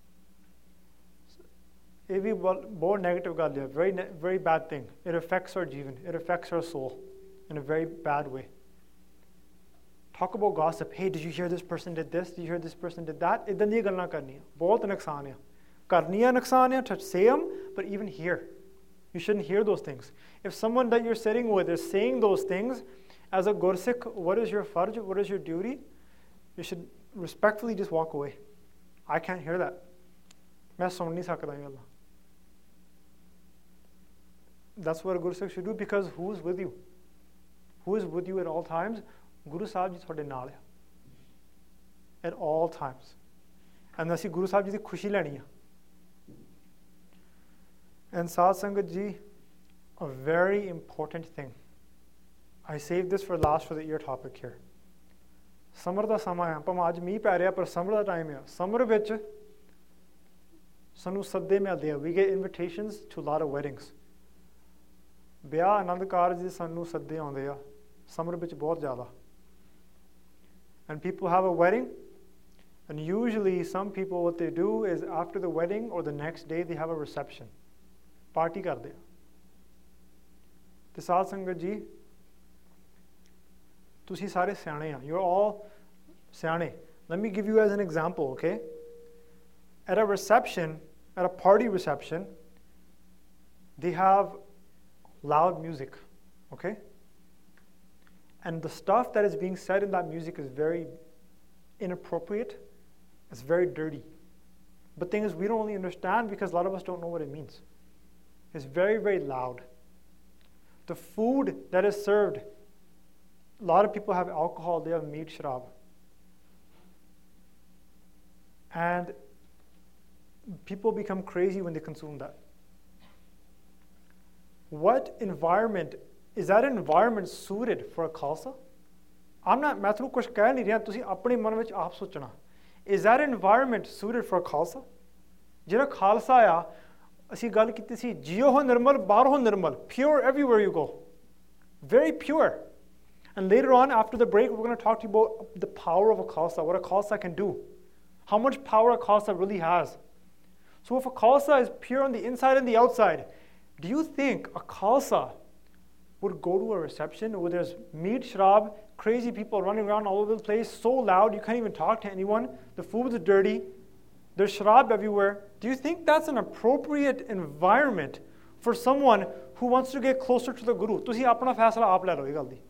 It will be more negative, very, very bad thing. It affects our jivan, it affects our soul in a very bad way. Talk about gossip. Hey, did you hear this person did this? Did you hear this person did that? Idan di galna karni hai. Bahut nuksan hai. Karniya nuksan hai, to say them, but even here. You shouldn't hear those things. If someone that you're sitting with is saying those things, as a Gursikh, what is your farj? What is your duty? You should respectfully just walk away. I can't hear that. ਮੈਂ ਸੁਣ ਨਹੀਂ ਸਕਦਾ ਇਹ ਗੱਲਾਂ. That's what a Guru Sikh should do, because who is with you? Who is with you at all times? Guru Sahib ji ਤੁਹਾਡੇ ਨਾਲ ਆ. At all times. And ਅਸੀਂ Guru Sahib ji ਦੀ ਖੁਸ਼ੀ ਲੈਣੀ ਆ. And Saad Sangat ji, a very important thing. I saved this for last for the year topic here. Summer ਦਾ ਸਮਾਂ ਆ, ਭਾਵੇਂ ਅੱਜ ਮੀਂਹ ਪੈ ਰਿਹਾ ਪਰ ਸਮਰ ਦਾ ਟਾਈਮ ਆ. ਸਮਰ ਵਿੱਚ ਸਾਨੂੰ ਸੱਦੇ ਮਿਲਦੇ ਆ. We get invitations to a lot of weddings. ਵਿਆਹ ਆਨੰਦ ਕਾਰਜ ਦੇ ਸਾਨੂੰ ਸੱਦੇ ਆਉਂਦੇ ਆ ਸਮਰ ਵਿੱਚ ਬਹੁਤ ਜ਼ਿਆਦਾ. And people have a wedding, and usually some people, what they do is after the wedding or the next day they have a reception. Party ਕਰਦੇ ਆ. ਤੇ ਸਾਧ ਸੰਗਤ ਜੀ, ਤੁਸੀਂ ਸਾਰੇ ਸਿਆਣੇ ਆ. You're all ਸਿਆਣੇ. Let me give you as an example, okay? At a reception, at a party reception, they have loud music, okay? And the stuff that is being said in that music is very inappropriate. It's very dirty. But the thing is, we don't really understand because a lot of us don't know what it means. It's very, very loud. The food that is served, a lot of people have alcohol, they have meat sharab. And people become crazy when they consume that. What environment, is that environment suited for a Khalsa? I'm not, मैं ਤੁਹਾਨੂੰ ਕੁਝ ਕਹਿ ਨਹੀਂ ਰਿਹਾ, ਤੁਸੀਂ ਆਪਣੇ ਮਨ ਵਿੱਚ ਆਪ ਸੋਚਣਾ. Is that environment suited for a Khalsa? ਜਿਹੜਾ ਖਾਲਸਾ ਆ, ਅਸੀਂ ਗੱਲ ਕੀਤੀ ਸੀ, ਜੀਓ ਨਿਰਮਲ, ਬਾਹਰੋਂ ਨਿਰਮਲ, pure everywhere you go. Very pure. And later on, after the break, we're going to talk to you about the power of a Khalsa, what a Khalsa can do. How much power a Khalsa really has. So if a Khalsa is pure on the inside and the outside, do you think a Khalsa would go to a reception where there's meat sharab, crazy people running around all over the place, so loud you can't even talk to anyone, the food is dirty, there's sharab everywhere? Do you think that's an appropriate environment for someone who wants to get closer to the Guru? ਤੁਸੀਂ ਆਪਣਾ ਫੈਸਲਾ ਆਪ ਲੈ ਲਓ ਇਹ ਗੱਲ ਦੀ.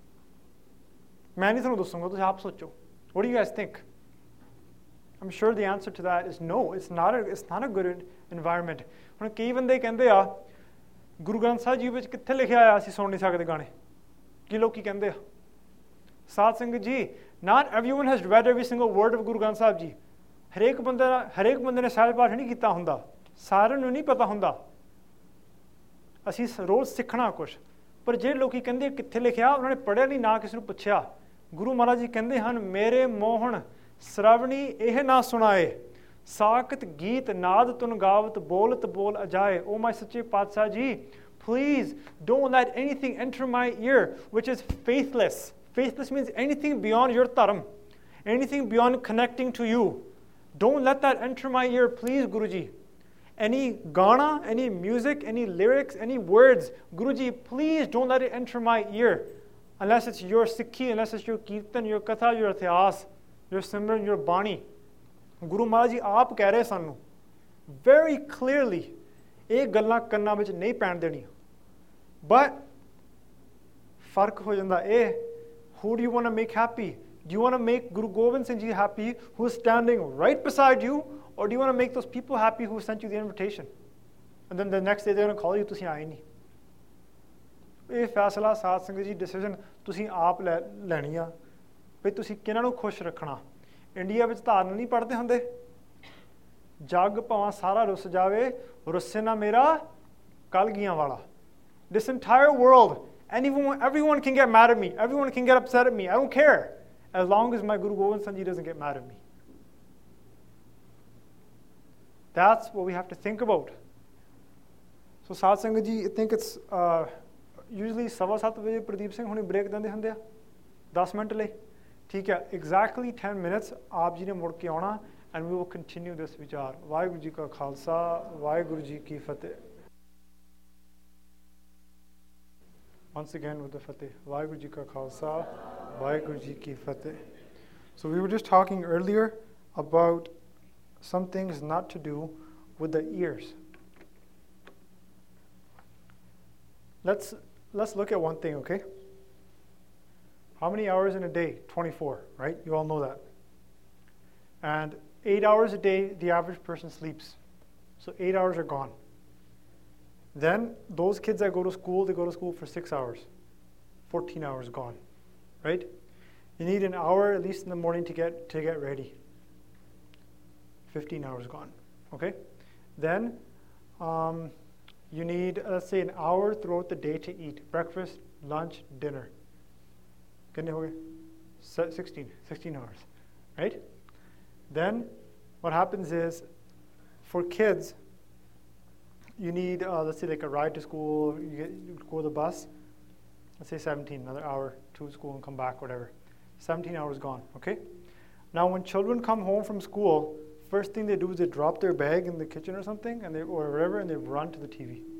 ਮੈਂ ਨਹੀਂ ਤੁਹਾਨੂੰ ਦੱਸੂਗਾ, ਤੁਸੀਂ ਆਪ ਸੋਚੋ. What do you guys think? I'm sure the answer to that is no. It's not a, it's not a good environment. ਹੁਣ ਕਈ ਬੰਦੇ ਕਹਿੰਦੇ ਆ, ਗੁਰੂ ਗ੍ਰੰਥ ਸਾਹਿਬ ਜੀ ਵਿੱਚ ਕਿੱਥੇ ਲਿਖਿਆ ਆ ਅਸੀਂ ਸੁਣ ਨਹੀਂ ਸਕਦੇ ਗਾਣੇ? ਕੀ ਲੋਕੀ ਕਹਿੰਦੇ ਆ? ਸਾਧ ਸੰਗਤ ਜੀ, not everyone has read every single word of Guru Granth Sahib Ji. ਹਰੇਕ ਬੰਦੇ ਹਰੇਕ ਬੰਦੇ ਨੇ ਸਾਹਿਬ ਪਾਠ ਨਹੀਂ ਕੀਤਾ ਹੁੰਦਾ. ਸਾਰਿਆਂ ਨੂੰ ਨਹੀਂ ਪਤਾ ਹੁੰਦਾ. ਅਸੀਂ ਰੋਜ਼ ਸਿੱਖਣਾ ਕੁਛ. ਪਰ ਜਿਹੜੇ ਲੋਕੀ ਕਹਿੰਦੇ ਕਿੱਥੇ ਲਿਖਿਆ, ਉਹਨਾਂ ਨੇ ਪੜ੍ਹਿਆ ਨਹੀਂ, ਨਾ ਕਿਸੇ ਨੂੰ ਪੁੱਛਿਆ. ਗੁਰੂ ਮਹਾਰਾਜ ਜੀ ਕਹਿੰਦੇ ਹਨ, ਮੇਰੇ ਮੋਹਣ ਸਰਵਣੀ ਇਹ ਨਾ ਸੁਣਾਏ, ਸਾਕਤ ਗੀਤ ਨਾਦ ਤੁਨ ਗਾਵਤ ਬੋਲਤ ਬੋਲ ਅਜਾਏ. O my ਸੱਚੇ ਪਾਤਸ਼ਾਹ ਜੀ, please don't let anything enter my ear which is faithless. Faithless means anything beyond your dharam, anything beyond connecting to you. Don't let that enter my ear, please, Guruji. Any gana, any music, any lyrics, any words, Guruji, please don't let it enter my ear. Unless it's your Sikhi, unless it's your Kirtan, your Katha, your Ityas, your Simran, your Bani. Guru Maharaj Ji aap ਕਹਿ ਰਹੇ ਸਾਨੂੰ very clearly, ਇਹ ਗੱਲਾਂ ਕੰਨਾਂ ਵਿੱਚ ਨਹੀਂ ਪੈਣ ਦੇਣੀਆਂ. But ਫਰਕ ਹੋ ਜਾਂਦਾ ਇਹ, who do you want to make happy? Do you want to make Guru Gobind Singh Ji happy, who is standing right beside you, or do you want to make those people happy who sent you the invitation? And then the next day they're going to call you, ਤੁਸੀਂ ਆਏ ਨਹੀਂ. ਇਹ ਫੈਸਲਾ ਸਾਧ ਸੰਗਤ ਜੀ decision ਤੁਸੀਂ ਆਪ ਲੈ ਲੈਣੀ ਆ ਵੀ ਤੁਸੀਂ ਕਿਹਨਾਂ ਨੂੰ ਖੁਸ਼ ਰੱਖਣਾ. ਇੰਡੀਆ ਵਿੱਚ ਧਾਰਨ ਨਹੀਂ ਪੜ੍ਹਦੇ ਹੁੰਦੇ, ਜੱਗ ਭਾਵੇਂ ਸਾਰਾ ਰੁੱਸ ਜਾਵੇ, ਰੁੱਸੇ ਨਾ ਮੇਰਾ ਕਲਗੀਆਂ ਵਾਲਾ. This entire world, anyone, everyone can get mad at me, everyone can get upset at me, I don't care, as long as my Guru Gobind Singh Ji doesn't get mad at me. That's what we have to think about. So Saad Sangat Ji, I think it's uh, usually ਸਵਾ ਸੱਤ ਵਜੇ ਪ੍ਰਦੀਪ ਸਿੰਘ ਹੁਣੀ break ਦਿੰਦੇ ਹੁੰਦੇ ਆ ਦਸ minute ਲਈ. ਠੀਕ ਹੈ, exactly ten minutes ਆਪ ਜੀ ਨੇ ਮੁੜ ਕੇ ਆਉਣਾ, and we will continue this ਵਿਚਾਰ. ਵਾਹਿਗੁਰੂ ਜੀ ਕਾ ਖਾਲਸਾ, ਵਾਹਿਗੁਰੂ ਜੀ ਕੀ ਫਤਿਹ. Once again with the Fateh. Vaheguru Ji Ka Khalsa, Vaheguru Ji Ki Fateh. So we were just talking earlier about some things not to do with the ears. Let's let's look at one thing, okay? How many hours in a day? twenty-four, right? You all know that. And eight hours a day, the average person sleeps. So eight hours are gone. Then those kids that go to school, they go to school for six hours. fourteen hours gone, right? You need an hour at least in the morning to get to get ready. fifteen hours gone, okay? Then um, you need, let's say, an hour throughout the day to eat. Breakfast, lunch, dinner. sixteen, sixteen hours, right? Then what happens is, for kids, you need, uh, let's say, like a ride to school, you, get, you go to the bus, let's say seventeen, another hour to school and come back, whatever. seventeen hours gone, okay? Now, when children come home from school, first thing they do is they drop their bag in the kitchen or something, and they, or wherever, and they run to the T V.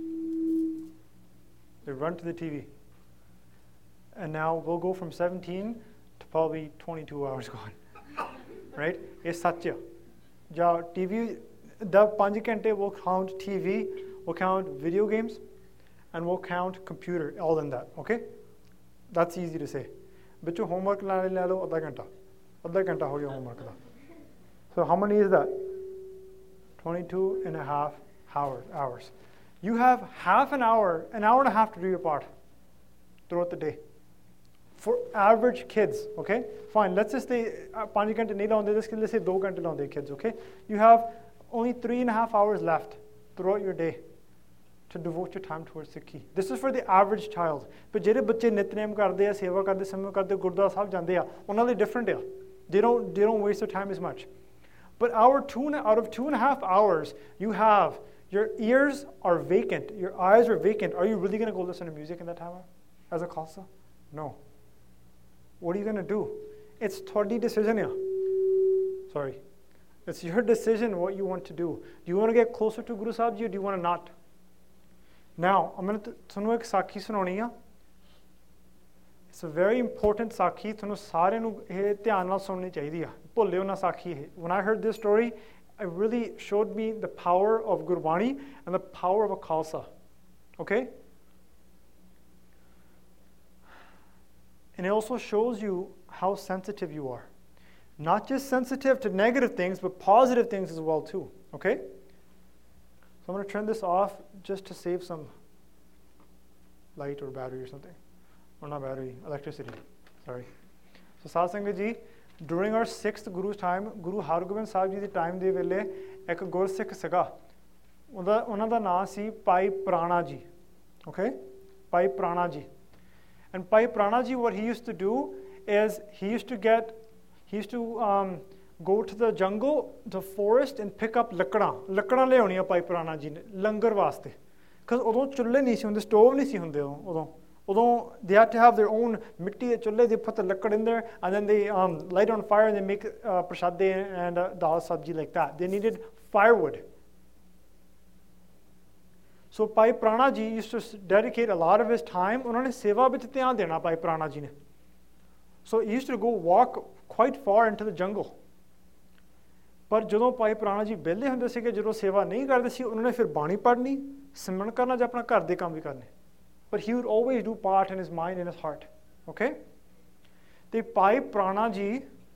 They run to the T V. And now we'll go from seventeen to probably twenty-two hours gone, right? It's such a, ja T V, the five ਘੰਟੇ will count T V, will count video games, and will count computer, all in that, okay? That's easy to say. ਬੱਚੋ homework ਲੈ ਲੈ ਲਓ ਅੱਧਾ ਘੰਟਾ, ਅੱਧਾ ਘੰਟਾ ਹੋ ਗਿਆ homework the. So how many is that? twenty-two and a half hours. hours. You have half an hour, an hour and a half to do your part throughout the day. For average kids, okay? Fine, let's just say five ਘੰਟੇ ਨਹੀਂ ਲਾਉਂਦੇ, let's say two ਘੰਟੇ ਲਾਉਂਦੇ kids, okay? You have only three and a half hours left throughout your day to devote your time towards Sikhi. This is for the average child. But ਜਿਹੜੇ ਬੱਚੇ ਨਿਤਨੇਮ ਕਰਦੇ ਆ, ਸੇਵਾ ਕਰਦੇ, ਸਮੇਂ ਕਰਦੇ, ਗੁਰਦੁਆਰਾ ਸਾਹਿਬ ਜਾਂਦੇ ਆ, ਉਹਨਾਂ ਲਈ different ਆ. They don't, they don't waste their time as much. But our two, out of two and a half hours, you have, your ears are vacant, your eyes are vacant. Are you really going to go listen to music in that time as a khalsa? No. What are you going to do? It's ਤੁਹਾਡੀ decision. Sorry. It's your decision what you want to do. Do you want to get closer to Guru Sahib Ji or do you want to not? Now, I'm going to ਤੁਹਾਨੂੰ ਇੱਕ ਸਾਖੀ ਸੁਣਾਉਣੀ ਆ. It's a very important ਸਾਖੀ. ਤੁਹਾਨੂੰ ਸਾਰਿਆਂ ਨੂੰ ਇਹ ਧਿਆਨ ਨਾਲ ਸੁਣਨੀ ਚਾਹੀਦੀ ਆ. ਭੁੱਲਿਓ ਨਾ ਸਾਖੀ ਇਹ. When I heard this story, it really showed me the power of Gurbani and the power of a Khalsa. Okay? And it also shows you how sensitive you are. Not just sensitive to negative things, but positive things as well too. Okay? So I'm going to turn this off just to save some light or battery or something. Or not battery, electricity. Sorry. So Satsangat ji, during our sixth Guru's time, Guru Hargobind Sahib ji the time de vele ek Gursikh siga. ਉਹਨਾਂ ਦਾ ਨਾਮ ਸੀ Bhai Prana ji. Okay? Bhai Prana ji. And Bhai Prana ji, what he used to do is he used to get, he used to um, go to the jungle, the forest, and pick up ਲੱਕੜਾਂ. ਲੱਕੜਾਂ ਲਿਆਉਣੀਆਂ Bhai Prana ji ਨੇ ਲੰਗਰ ਵਾਸਤੇ. Because ਉਦੋਂ ਚੁੱਲ੍ਹੇ ਨਹੀਂ ਸੀ ਹੁੰਦੇ, stove ਨਹੀਂ ਸੀ ਹੁੰਦੇ ਉਦੋਂ. Although they had to have their own mitti chulle, they put the liquid in there and then they um, light on fire and they make uh, prashade and uh, dal sabji like that. They needed firewood. So Bhai Prana ji used to dedicate a lot of his time. Unhone seva vich dhyan dena Bhai Prana ji ne. So he used to go walk quite far into the jungle. But ਜਦੋਂ Bhai Prana ji ਵਿਹਲੇ ਹੁੰਦੇ ਸੀਗੇ, ਜਦੋਂ ਸੇਵਾ ਨਹੀਂ ਕਰਦੇ ਸੀ, ਉਹਨਾਂ ਨੇ ਫਿਰ ਬਾਣੀ ਪੜ੍ਹਨੀ, ਸਿਮਰਨ ਕਰਨਾ ਜਾਂ ਆਪਣਾ ਘਰ ਦੇ ਕੰਮ ਵੀ ਕਰਨੇ. But he would always do part in his mind and his heart. Okay? The Bhai Prana ji,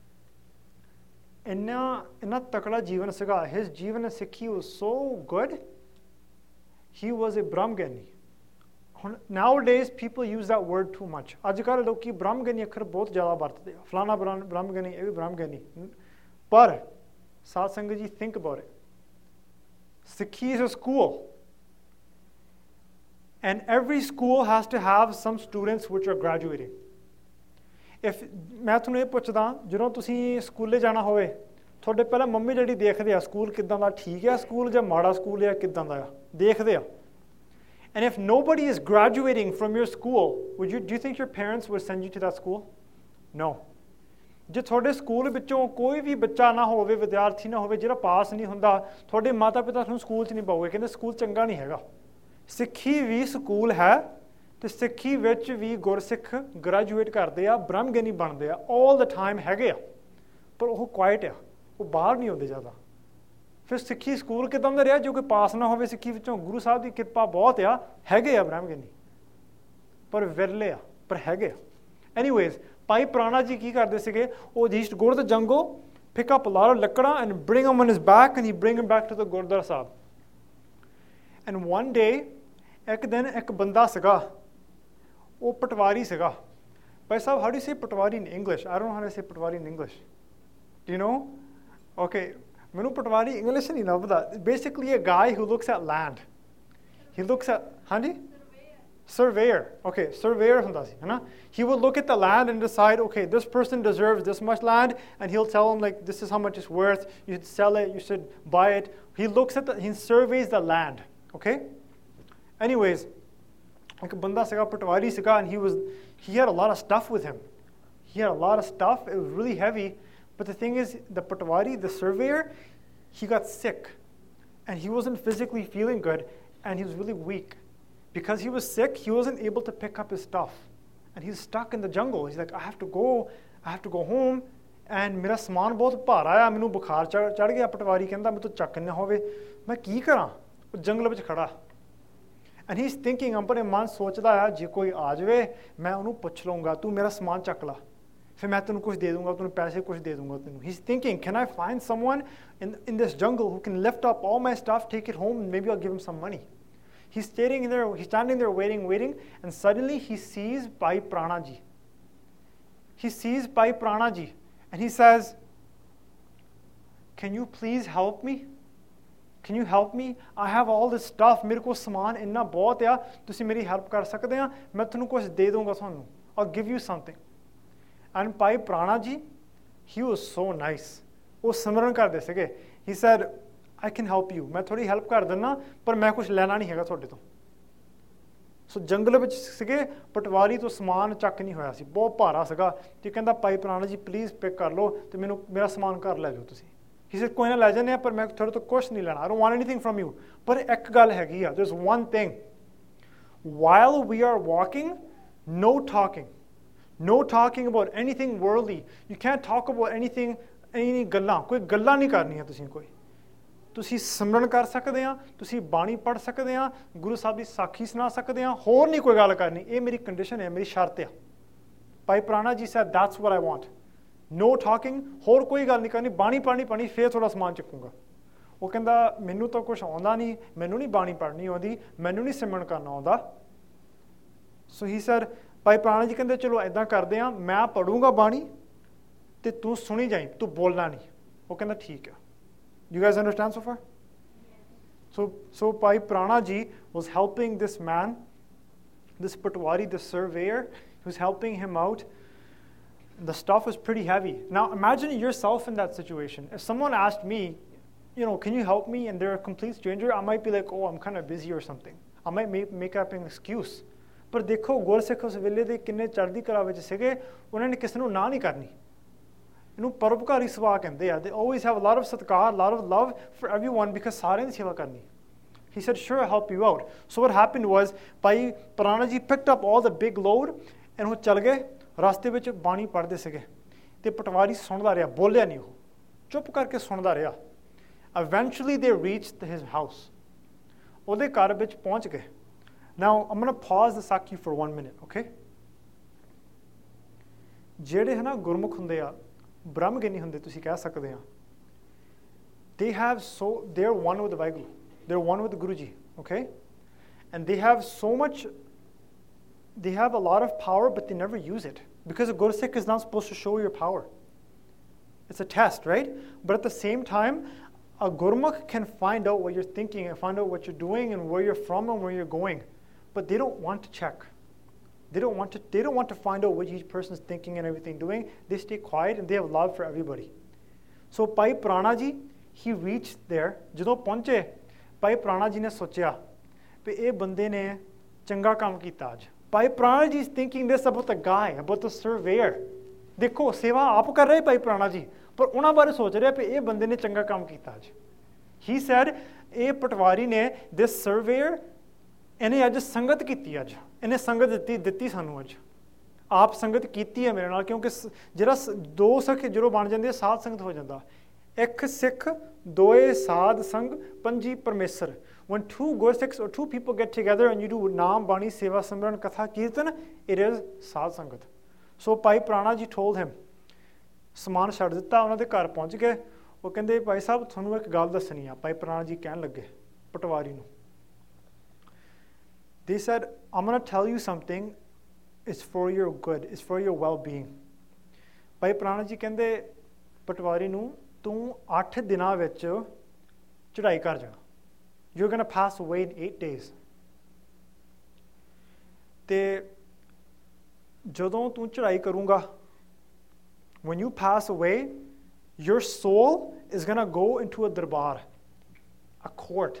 inna inna takda jeevan siga. His jeevan and Sikhi was so good. He was a Brahmgani. Nowadays, people use that word too much. Ajkal loki Brahmgani akhar bahut zyada vartde. Flana Brahmgani, evi Brahmgani. But Sat Sangat ji, think about it. Sikhi is a school. And every school has to have some students which are graduating. If ਮੈਂ ਤੁਹਾਨੂੰ ਇਹ ਪੁੱਛਦਾ, ਜਦੋਂ ਤੁਸੀਂ ਸਕੂਲੇ ਜਾਣਾ ਹੋਵੇ, ਤੁਹਾਡੇ ਪਹਿਲਾਂ ਮੰਮੀ ਡੈਡੀ ਦੇਖਦੇ ਆ ਸਕੂਲ ਕਿੱਦਾਂ ਦਾ, ਠੀਕ ਹੈ ਸਕੂਲ ਜਾਂ ਮਾੜਾ ਸਕੂਲ ਹੈ, ਕਿੱਦਾਂ ਦਾ ਆ, ਦੇਖਦੇ ਆ. And if nobody is graduating from your school, would you, do you think your parents would send you to that school? No. ਜੇ ਤੁਹਾਡੇ ਸਕੂਲ ਵਿੱਚੋਂ ਕੋਈ ਵੀ ਬੱਚਾ ਨਾ ਹੋਵੇ, ਵਿਦਿਆਰਥੀ ਨਾ ਹੋਵੇ ਜਿਹੜਾ ਪਾਸ ਨਹੀਂ ਹੁੰਦਾ, ਤੁਹਾਡੇ ਮਾਤਾ ਪਿਤਾ ਤੁਹਾਨੂੰ ਸਕੂਲ 'ਚ ਨਹੀਂ ਪਾਉਗੇ, ਕਹਿੰਦੇ ਸਕੂਲ ਚੰਗਾ ਨਹੀਂ ਹੈਗਾ. ਸਿੱਖੀ ਵੀ ਸਕੂਲ ਹੈ ਤੇ ਸਿੱਖੀ ਵਿੱਚ ਵੀ ਗੁਰਸਿੱਖ ਗ੍ਰੈਜੂਏਟ ਕਰਦੇ ਆ, ਬ੍ਰਹਮਗਿਆਨੀ ਬਣਦੇ ਆ, ਆਲ ਦ ਟਾਈਮ ਹੈਗੇ ਆ, ਪਰ ਉਹ ਕੁਆਇਟ ਆ, ਉਹ ਬਾਹਰ ਨਹੀਂ ਆਉਂਦੇ ਜ਼ਿਆਦਾ. ਫਿਰ ਸਿੱਖੀ ਸਕੂਲ ਕਿੱਦਾਂ ਦਾ ਰਿਹਾ, ਜੋ ਕਿ ਪਾਸ ਨਾ ਹੋਵੇ ਸਿੱਖੀ ਵਿੱਚੋਂ, ਗੁਰੂ ਸਾਹਿਬ ਦੀ ਕਿਰਪਾ ਬਹੁਤ ਆ, ਹੈਗੇ ਆ ਬ੍ਰਹਮਗਿਆਨੀ, ਪਰ ਵਿਰਲੇ ਆ, ਪਰ ਹੈਗੇ ਆ. ਐਨੀਵੇਜ਼, Bhai Prana ji ਕੀ ਕਰਦੇ ਸੀਗੇ, ਉਹ just go to the jungle, pick up a lot of ਲੱਕੜਾਂ and bring them on his back and he bring them back to the Gurdwara Sahib. And one day ਇੱਕ ਦਿਨ ਇੱਕ ਬੰਦਾ ਸੀਗਾ ਉਹ ਪਟਵਾਰੀ ਸੀਗਾ Bhai Sahib how do you say patwari in English? I don't know how to say patwari in English. Do you know? Okay, ਮੈਨੂੰ ਪਟਵਾਰੀ English ਨਹੀਂ ਲੱਭਦਾ. Basically a guy who looks at land. He looks at ਹਾਂਜੀ surveyor. Okay, surveyor ਹੁੰਦਾ ਸੀ ਹੈ ਨਾ. He would look at the land and decide, okay, this person deserves this much land, and he'll tell him like this is how much it's worth. You should sell it. You should buy it. He looks at the, he surveys the land. Okay. Anyways, ਇੱਕ ਬੰਦਾ ਸੀਗਾ ਪਟਵਾਰੀ ਸੀਗਾ, and he was he had a lot of stuff with him. He had a lot of stuff. It was really heavy. But the thing is, the patwari, the surveyor, he got sick, and he wasn't physically feeling good, and he was really weak. Because he was sick, he wasn't able to pick up his stuff. And he's stuck in the jungle. He's like, I have to go, I have to go home, and ਮੇਰਾ ਸਮਾਨ ਬਹੁਤ ਭਾਰਾ ਆ, ਮੈਨੂੰ ਬੁਖਾਰ ਚੜ ਗਿਆ, ਪਟਵਾਰੀ ਕਹਿੰਦਾ ਮੈਂ ਤੋਂ ਚੱਕ ਨਾ ਹੋਵੇ, ਮੈਂ ਕੀ ਕਰਾਂ? ਉਹ ਜੰਗਲ ਵਿੱਚ ਖੜਾ. And he's thinking, ਆਪਣੇ ਮਨ ਸੋਚਦਾ ਆ ਜੇ ਕੋਈ ਆ ਜਾਵੇ ਮੈਂ ਉਹਨੂੰ ਪੁੱਛ ਲਵਾਂਗਾ, ਤੂੰ ਮੇਰਾ ਸਮਾਨ ਚੱਕ ਲਾ, ਫਿਰ ਮੈਂ ਤੈਨੂੰ ਕੁਝ ਦੇ ਦੂੰਗਾ, ਤੈਨੂੰ ਪੈਸੇ ਕੁਝ ਦੇ ਦੂੰਗਾ ਤੈਨੂੰ. He's thinking, can I find someone in, in this jungle who can lift up all my stuff, take it home, and maybe I'll give him some money. He's standing there, he's standing there waiting, waiting, and suddenly he sees Bhai Pranaji. He sees Bhai Pranaji, and he says, can you please help me? Can you help me? I have all this stuff. ਮੇਰੇ ਕੋਲ ਸਮਾਨ ਇੰਨਾ ਬਹੁਤ ਆ, ਤੁਸੀਂ ਮੇਰੀ help ਕਰ ਸਕਦੇ ਆ, ਮੈਂ ਤੁਹਾਨੂੰ ਕੁਝ ਦੇ ਦੂੰਗਾ ਤੁਹਾਨੂੰ. I'll give you something. And Bhai Pranaji, he was so nice. ਉਹ ਸਿਮਰਨ ਕਰਦੇ ਸੀਗੇ. He said, I can help you. ਮੈਂ ਥੋੜੀ ਹੈਲਪ ਕਰ ਦਿੰਦਾ, ਪਰ ਮੈਂ ਕੁਝ ਲੈਣਾ ਨਹੀਂ ਹੈਗਾ ਤੁਹਾਡੇ ਤੋਂ. ਸੋ ਜੰਗਲ ਵਿੱਚ ਸੀਗੇ, ਪਟਵਾਰੀ ਤੋਂ ਸਮਾਨ ਚੱਕ ਨਹੀਂ ਹੋਇਆ ਸੀ, ਬਹੁਤ ਭਾਰਾ ਸੀਗਾ. ਤੇ ਕਹਿੰਦਾ ਭਾਈ ਪ੍ਰਾਣਾ ਜੀ ਪਲੀਜ਼ ਪਿਕ ਕਰ ਲਓ ਤੇ ਮੈਨੂੰ ਮੇਰਾ ਸਮਾਨ ਘਰ ਲੈ ਜਾਓ ਤੁਸੀਂ. He said, ਕੋਈ ਨਾ ਲੈ ਜਾਂਦੇ ਆ, ਪਰ ਮੈਂ ਤੁਹਾਡੇ ਤੋਂ ਕੁਛ ਨਹੀਂ ਲੈਣਾ. I don't want anything from you. ਪਰ ਇੱਕ ਗੱਲ ਹੈਗੀ ਆ, there's one thing. While we are walking, no talking. No talking about anything worldly. You can't talk about anything, any ਗੱਲਾਂ. ਕੋਈ ਗੱਲਾਂ ਨਹੀਂ ਕਰਨੀਆਂ ਤੁਸੀਂ ਕੋਈ. ਤੁਸੀਂ ਸਿਮਰਨ ਕਰ ਸਕਦੇ ਆ, ਤੁਸੀਂ ਬਾਣੀ ਪੜ੍ਹ ਸਕਦੇ ਆ, ਗੁਰੂ ਸਾਹਿਬ ਦੀ ਸਾਖੀ ਸੁਣਾ ਸਕਦੇ ਆ, ਹੋਰ ਨਹੀਂ ਕੋਈ ਗੱਲ ਕਰਨੀ. ਇਹ ਮੇਰੀ ਕੰਡੀਸ਼ਨ ਹੈ, ਮੇਰੀ ਸ਼ਰਤ ਆ. ਭਾਈ ਪ੍ਰਾਣਾ ਜੀ said, that's what I want. No talking, ਹੋਰ ਕੋਈ ਗੱਲ ਨਹੀਂ ਕਰਨੀ, ਬਾਣੀ ਪੜ੍ਹਨੀ ਪੜ੍ਹਨੀ, ਫੇਰ ਥੋੜਾ ਸਮਾਨ ਚੁੱਕੂਗਾ. ਉਹ ਕਹਿੰਦਾ ਮੈਨੂੰ ਤਾਂ ਕੁਛ ਆਉਂਦਾ ਨਹੀਂ, ਮੈਨੂੰ ਨਹੀਂ ਬਾਣੀ ਪੜ੍ਹਨੀ ਆਉਂਦੀ, ਮੈਨੂੰ ਨਹੀਂ ਸਿਮਰਨ ਕਰਨਾ ਆਉਂਦਾ. ਸੋ ਹੀ said, ਭਾਈ ਪ੍ਰਾਣਾ ਜੀ ਕਹਿੰਦੇ ਚਲੋ ਏਦਾਂ ਕਰਦੇ ਆ, ਮੈਂ ਪੜ੍ਹੂੰਗਾ ਬਾਣੀ ਤੇ ਤੂੰ ਸੁਣੀ ਜਾਈਂ, ਤੂੰ ਬੋਲਣਾ ਨਹੀਂ. ਉਹ ਕਹਿੰਦਾ ਠੀਕ ਆ. You guys understand so far? So, so Bhai Prana Ji was helping this man, this Patwari, the surveyor. He was helping him out. The stuff was pretty heavy. Now imagine yourself in that situation. If someone asked me, you know, can you help me? And they're a complete stranger, I might be like, oh, I'm kind of busy or something. I might make, make up an excuse. ਪਰ ਦੇਖੋ ਗੁਰਸਿੱਖ ਉਸ ਵੇਲੇ ਦੇ ਕਿੰਨੇ ਚੜ੍ਹਦੀ ਕਲਾ ਵਿੱਚ ਸੀਗੇ, ਉਹਨਾਂ ਨੇ ਕਿਸੇ ਨੂੰ ਨਾ ਨਹੀਂ ਕਰਨੀ. ਇਹਨੂੰ ਪਰਉਪਕਾਰੀ ਸੁਭਾਅ ਕਹਿੰਦੇ ਆ. They always have a lot of ਸਤਿਕਾਰ, a lot of love for everyone because ਸਾਰਿਆਂ ਦੀ ਸੇਵਾ ਕਰਨੀ. He said, sure, I'll help you out. So what happened was, Bhai Prana Ji picked up all the big load and ਉਹ ਚੱਲ ਗਏ. ਰਸਤੇ ਵਿੱਚ ਬਾਣੀ ਪੜ੍ਹਦੇ ਸੀਗੇ ਤੇ ਪਟਵਾਰੀ ਸੁਣਦਾ ਰਿਹਾ, ਬੋਲਿਆ ਨਹੀਂ, ਉਹ ਚੁੱਪ ਕਰਕੇ ਸੁਣਦਾ ਰਿਹਾ. Eventually they reached his house. ਉਹਦੇ ਘਰ ਵਿੱਚ ਪਹੁੰਚ ਗਏ. Now I'm going to pause the Sakhi for one minute, okay? ਜਿਹੜੇ ਹੈ ਨਾ ਗੁਰਮੁਖ ਹੁੰਦੇ ਆ, ਬ੍ਰਹਮ ਗਿਆਨੀ ਹੁੰਦੇ ਤੁਸੀਂ ਕਹਿ ਸਕਦੇ ਆ, they have so they're one with the Vaheguru, they're one with the Guruji, okay? And they have so much, they have a lot of power, but they never use it because a Gursikh is not supposed to show your power. It's a test, right? But at the same time, a Gurmukh can find out what you're thinking and find out what you're doing and where you're from and where you're going, but they don't want to check. They don't want to, they don't want to find out what each person is thinking and everything doing. They stay quiet and they have love for everybody. So Bhai Prana Ji, he reached there. ਜਦੋਂ ਪਹੁੰਚੇ, Bhai Prana Ji ਨੇ ਸੋਚਿਆ ਕਿ ਇਹ ਬੰਦੇ ਨੇ ਚੰਗਾ ਕੰਮ ਕੀਤਾ ਅੱਜ. Bhai Prana Ji is thinking this about the guy, about the surveyor. ਦੇਖੋ ਸੇਵਾ ਆਪ ਕਰ ਰਹੇ Bhai Prana Ji, ਪਰ ਉਹਨਾਂ ਬਾਰੇ ਸੋਚ ਰਿਹਾ ਕਿ ਇਹ ਬੰਦੇ ਨੇ ਚੰਗਾ ਕੰਮ ਕੀਤਾ ਅੱਜ. He said, ਇਹ ਪਟਵਾਰੀ ਨੇ, this surveyor, ਇਹਨੇ ਅੱਜ ਸੰਗਤ ਕੀਤੀ ਅੱਜ, ਇਹਨੇ ਸੰਗਤ ਦਿੱਤੀ ਦਿੱਤੀ ਸਾਨੂੰ ਅੱਜ. ਆਪ ਸੰਗਤ ਕੀਤੀ ਹੈ ਮੇਰੇ ਨਾਲ, ਕਿਉਂਕਿ ਜਿਹੜਾ ਦੋ ਸਿੱਖ ਜਦੋਂ ਬਣ ਜਾਂਦੇ ਸਾਧ ਸੰਗਤ ਹੋ ਜਾਂਦਾ. ਇੱਕ ਸਿੱਖ ਦੋਏ ਸਾਧ ਸੰਗ ਪੰਜੀ ਪਰਮੇਸ਼ਰ. When two Gursikhs or two people get together and you do naam, bani, seva, simran, katha, kirtan, it is ਸਾਧ ਸੰਗਤ. So Bhai Prana Ji told him, ਸਮਾਨ ਛੱਡ ਦਿੱਤਾ, ਉਹਨਾਂ ਦੇ ਘਰ ਪਹੁੰਚ ਗਏ. ਉਹ ਕਹਿੰਦੇ ਭਾਈ ਸਾਹਿਬ ਤੁਹਾਨੂੰ ਇੱਕ ਗੱਲ ਦੱਸਣੀ ਆ. Bhai Prana Ji ਕਹਿਣ ਲੱਗੇ ਪਟਵਾਰੀ ਨੂੰ, They said, I'm going to tell you something. It's for your good. It's for your well-being. ਭਾਈ ਪ੍ਰਾਣਾ ਜੀ ਕਹਿੰਦੇ ਪਟਵਾਰੀ ਨੂੰ ਤੂੰ ਅੱਠ ਦਿਨਾਂ ਵਿੱਚ ਚੜ੍ਹਾਈ ਕਰ ਜਾਣਾ. You're going to pass away in eight days. ਤੇ ਜਦੋਂ ਤੂੰ ਚੜ੍ਹਾਈ ਕਰੂੰਗਾ, when you pass away, your soul is going to go into a darbar, a court.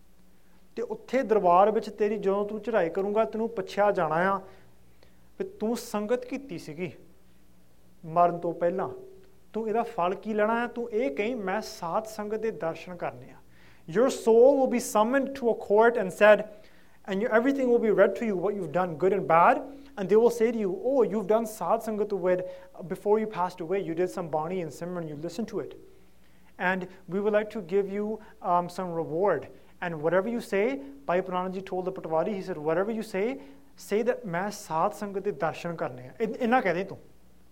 ਤੇ ਉੱਥੇ ਦਰਬਾਰ ਵਿੱਚ ਤੇਰੀ ਜਦੋਂ ਤੂੰ ਚੜ੍ਹਾਈ ਕਰੂੰਗਾ ਤੈਨੂੰ ਪੁੱਛਿਆ ਜਾਣਾ ਆ ਵੀ ਤੂੰ ਸੰਗਤ ਕੀਤੀ ਸੀਗੀ ਮਰਨ ਤੋਂ ਪਹਿਲਾਂ, ਤੂੰ ਇਹਦਾ ਫਲ ਕੀ ਲੈਣਾ ਹੈ? ਤੂੰ ਇਹ ਕਹੀਂ ਮੈਂ ਸਾਧ ਸੰਗਤ ਦੇ ਦਰਸ਼ਨ ਕਰਨੇ ਆ. Your soul will be summoned to a court and said, and you, everything will be read to you, what you've done, good and bad, and they will say to you, oh, you've done Sadh Sangat with before you passed away. You did some Bani and Simran, you listened to it. And we would like to give you um, some reward. And whatever you say, Bhai Pranji told the Patwari, he said, whatever you say, say that main Sadh Sangat de darshan karne hai. Inna keh de tu.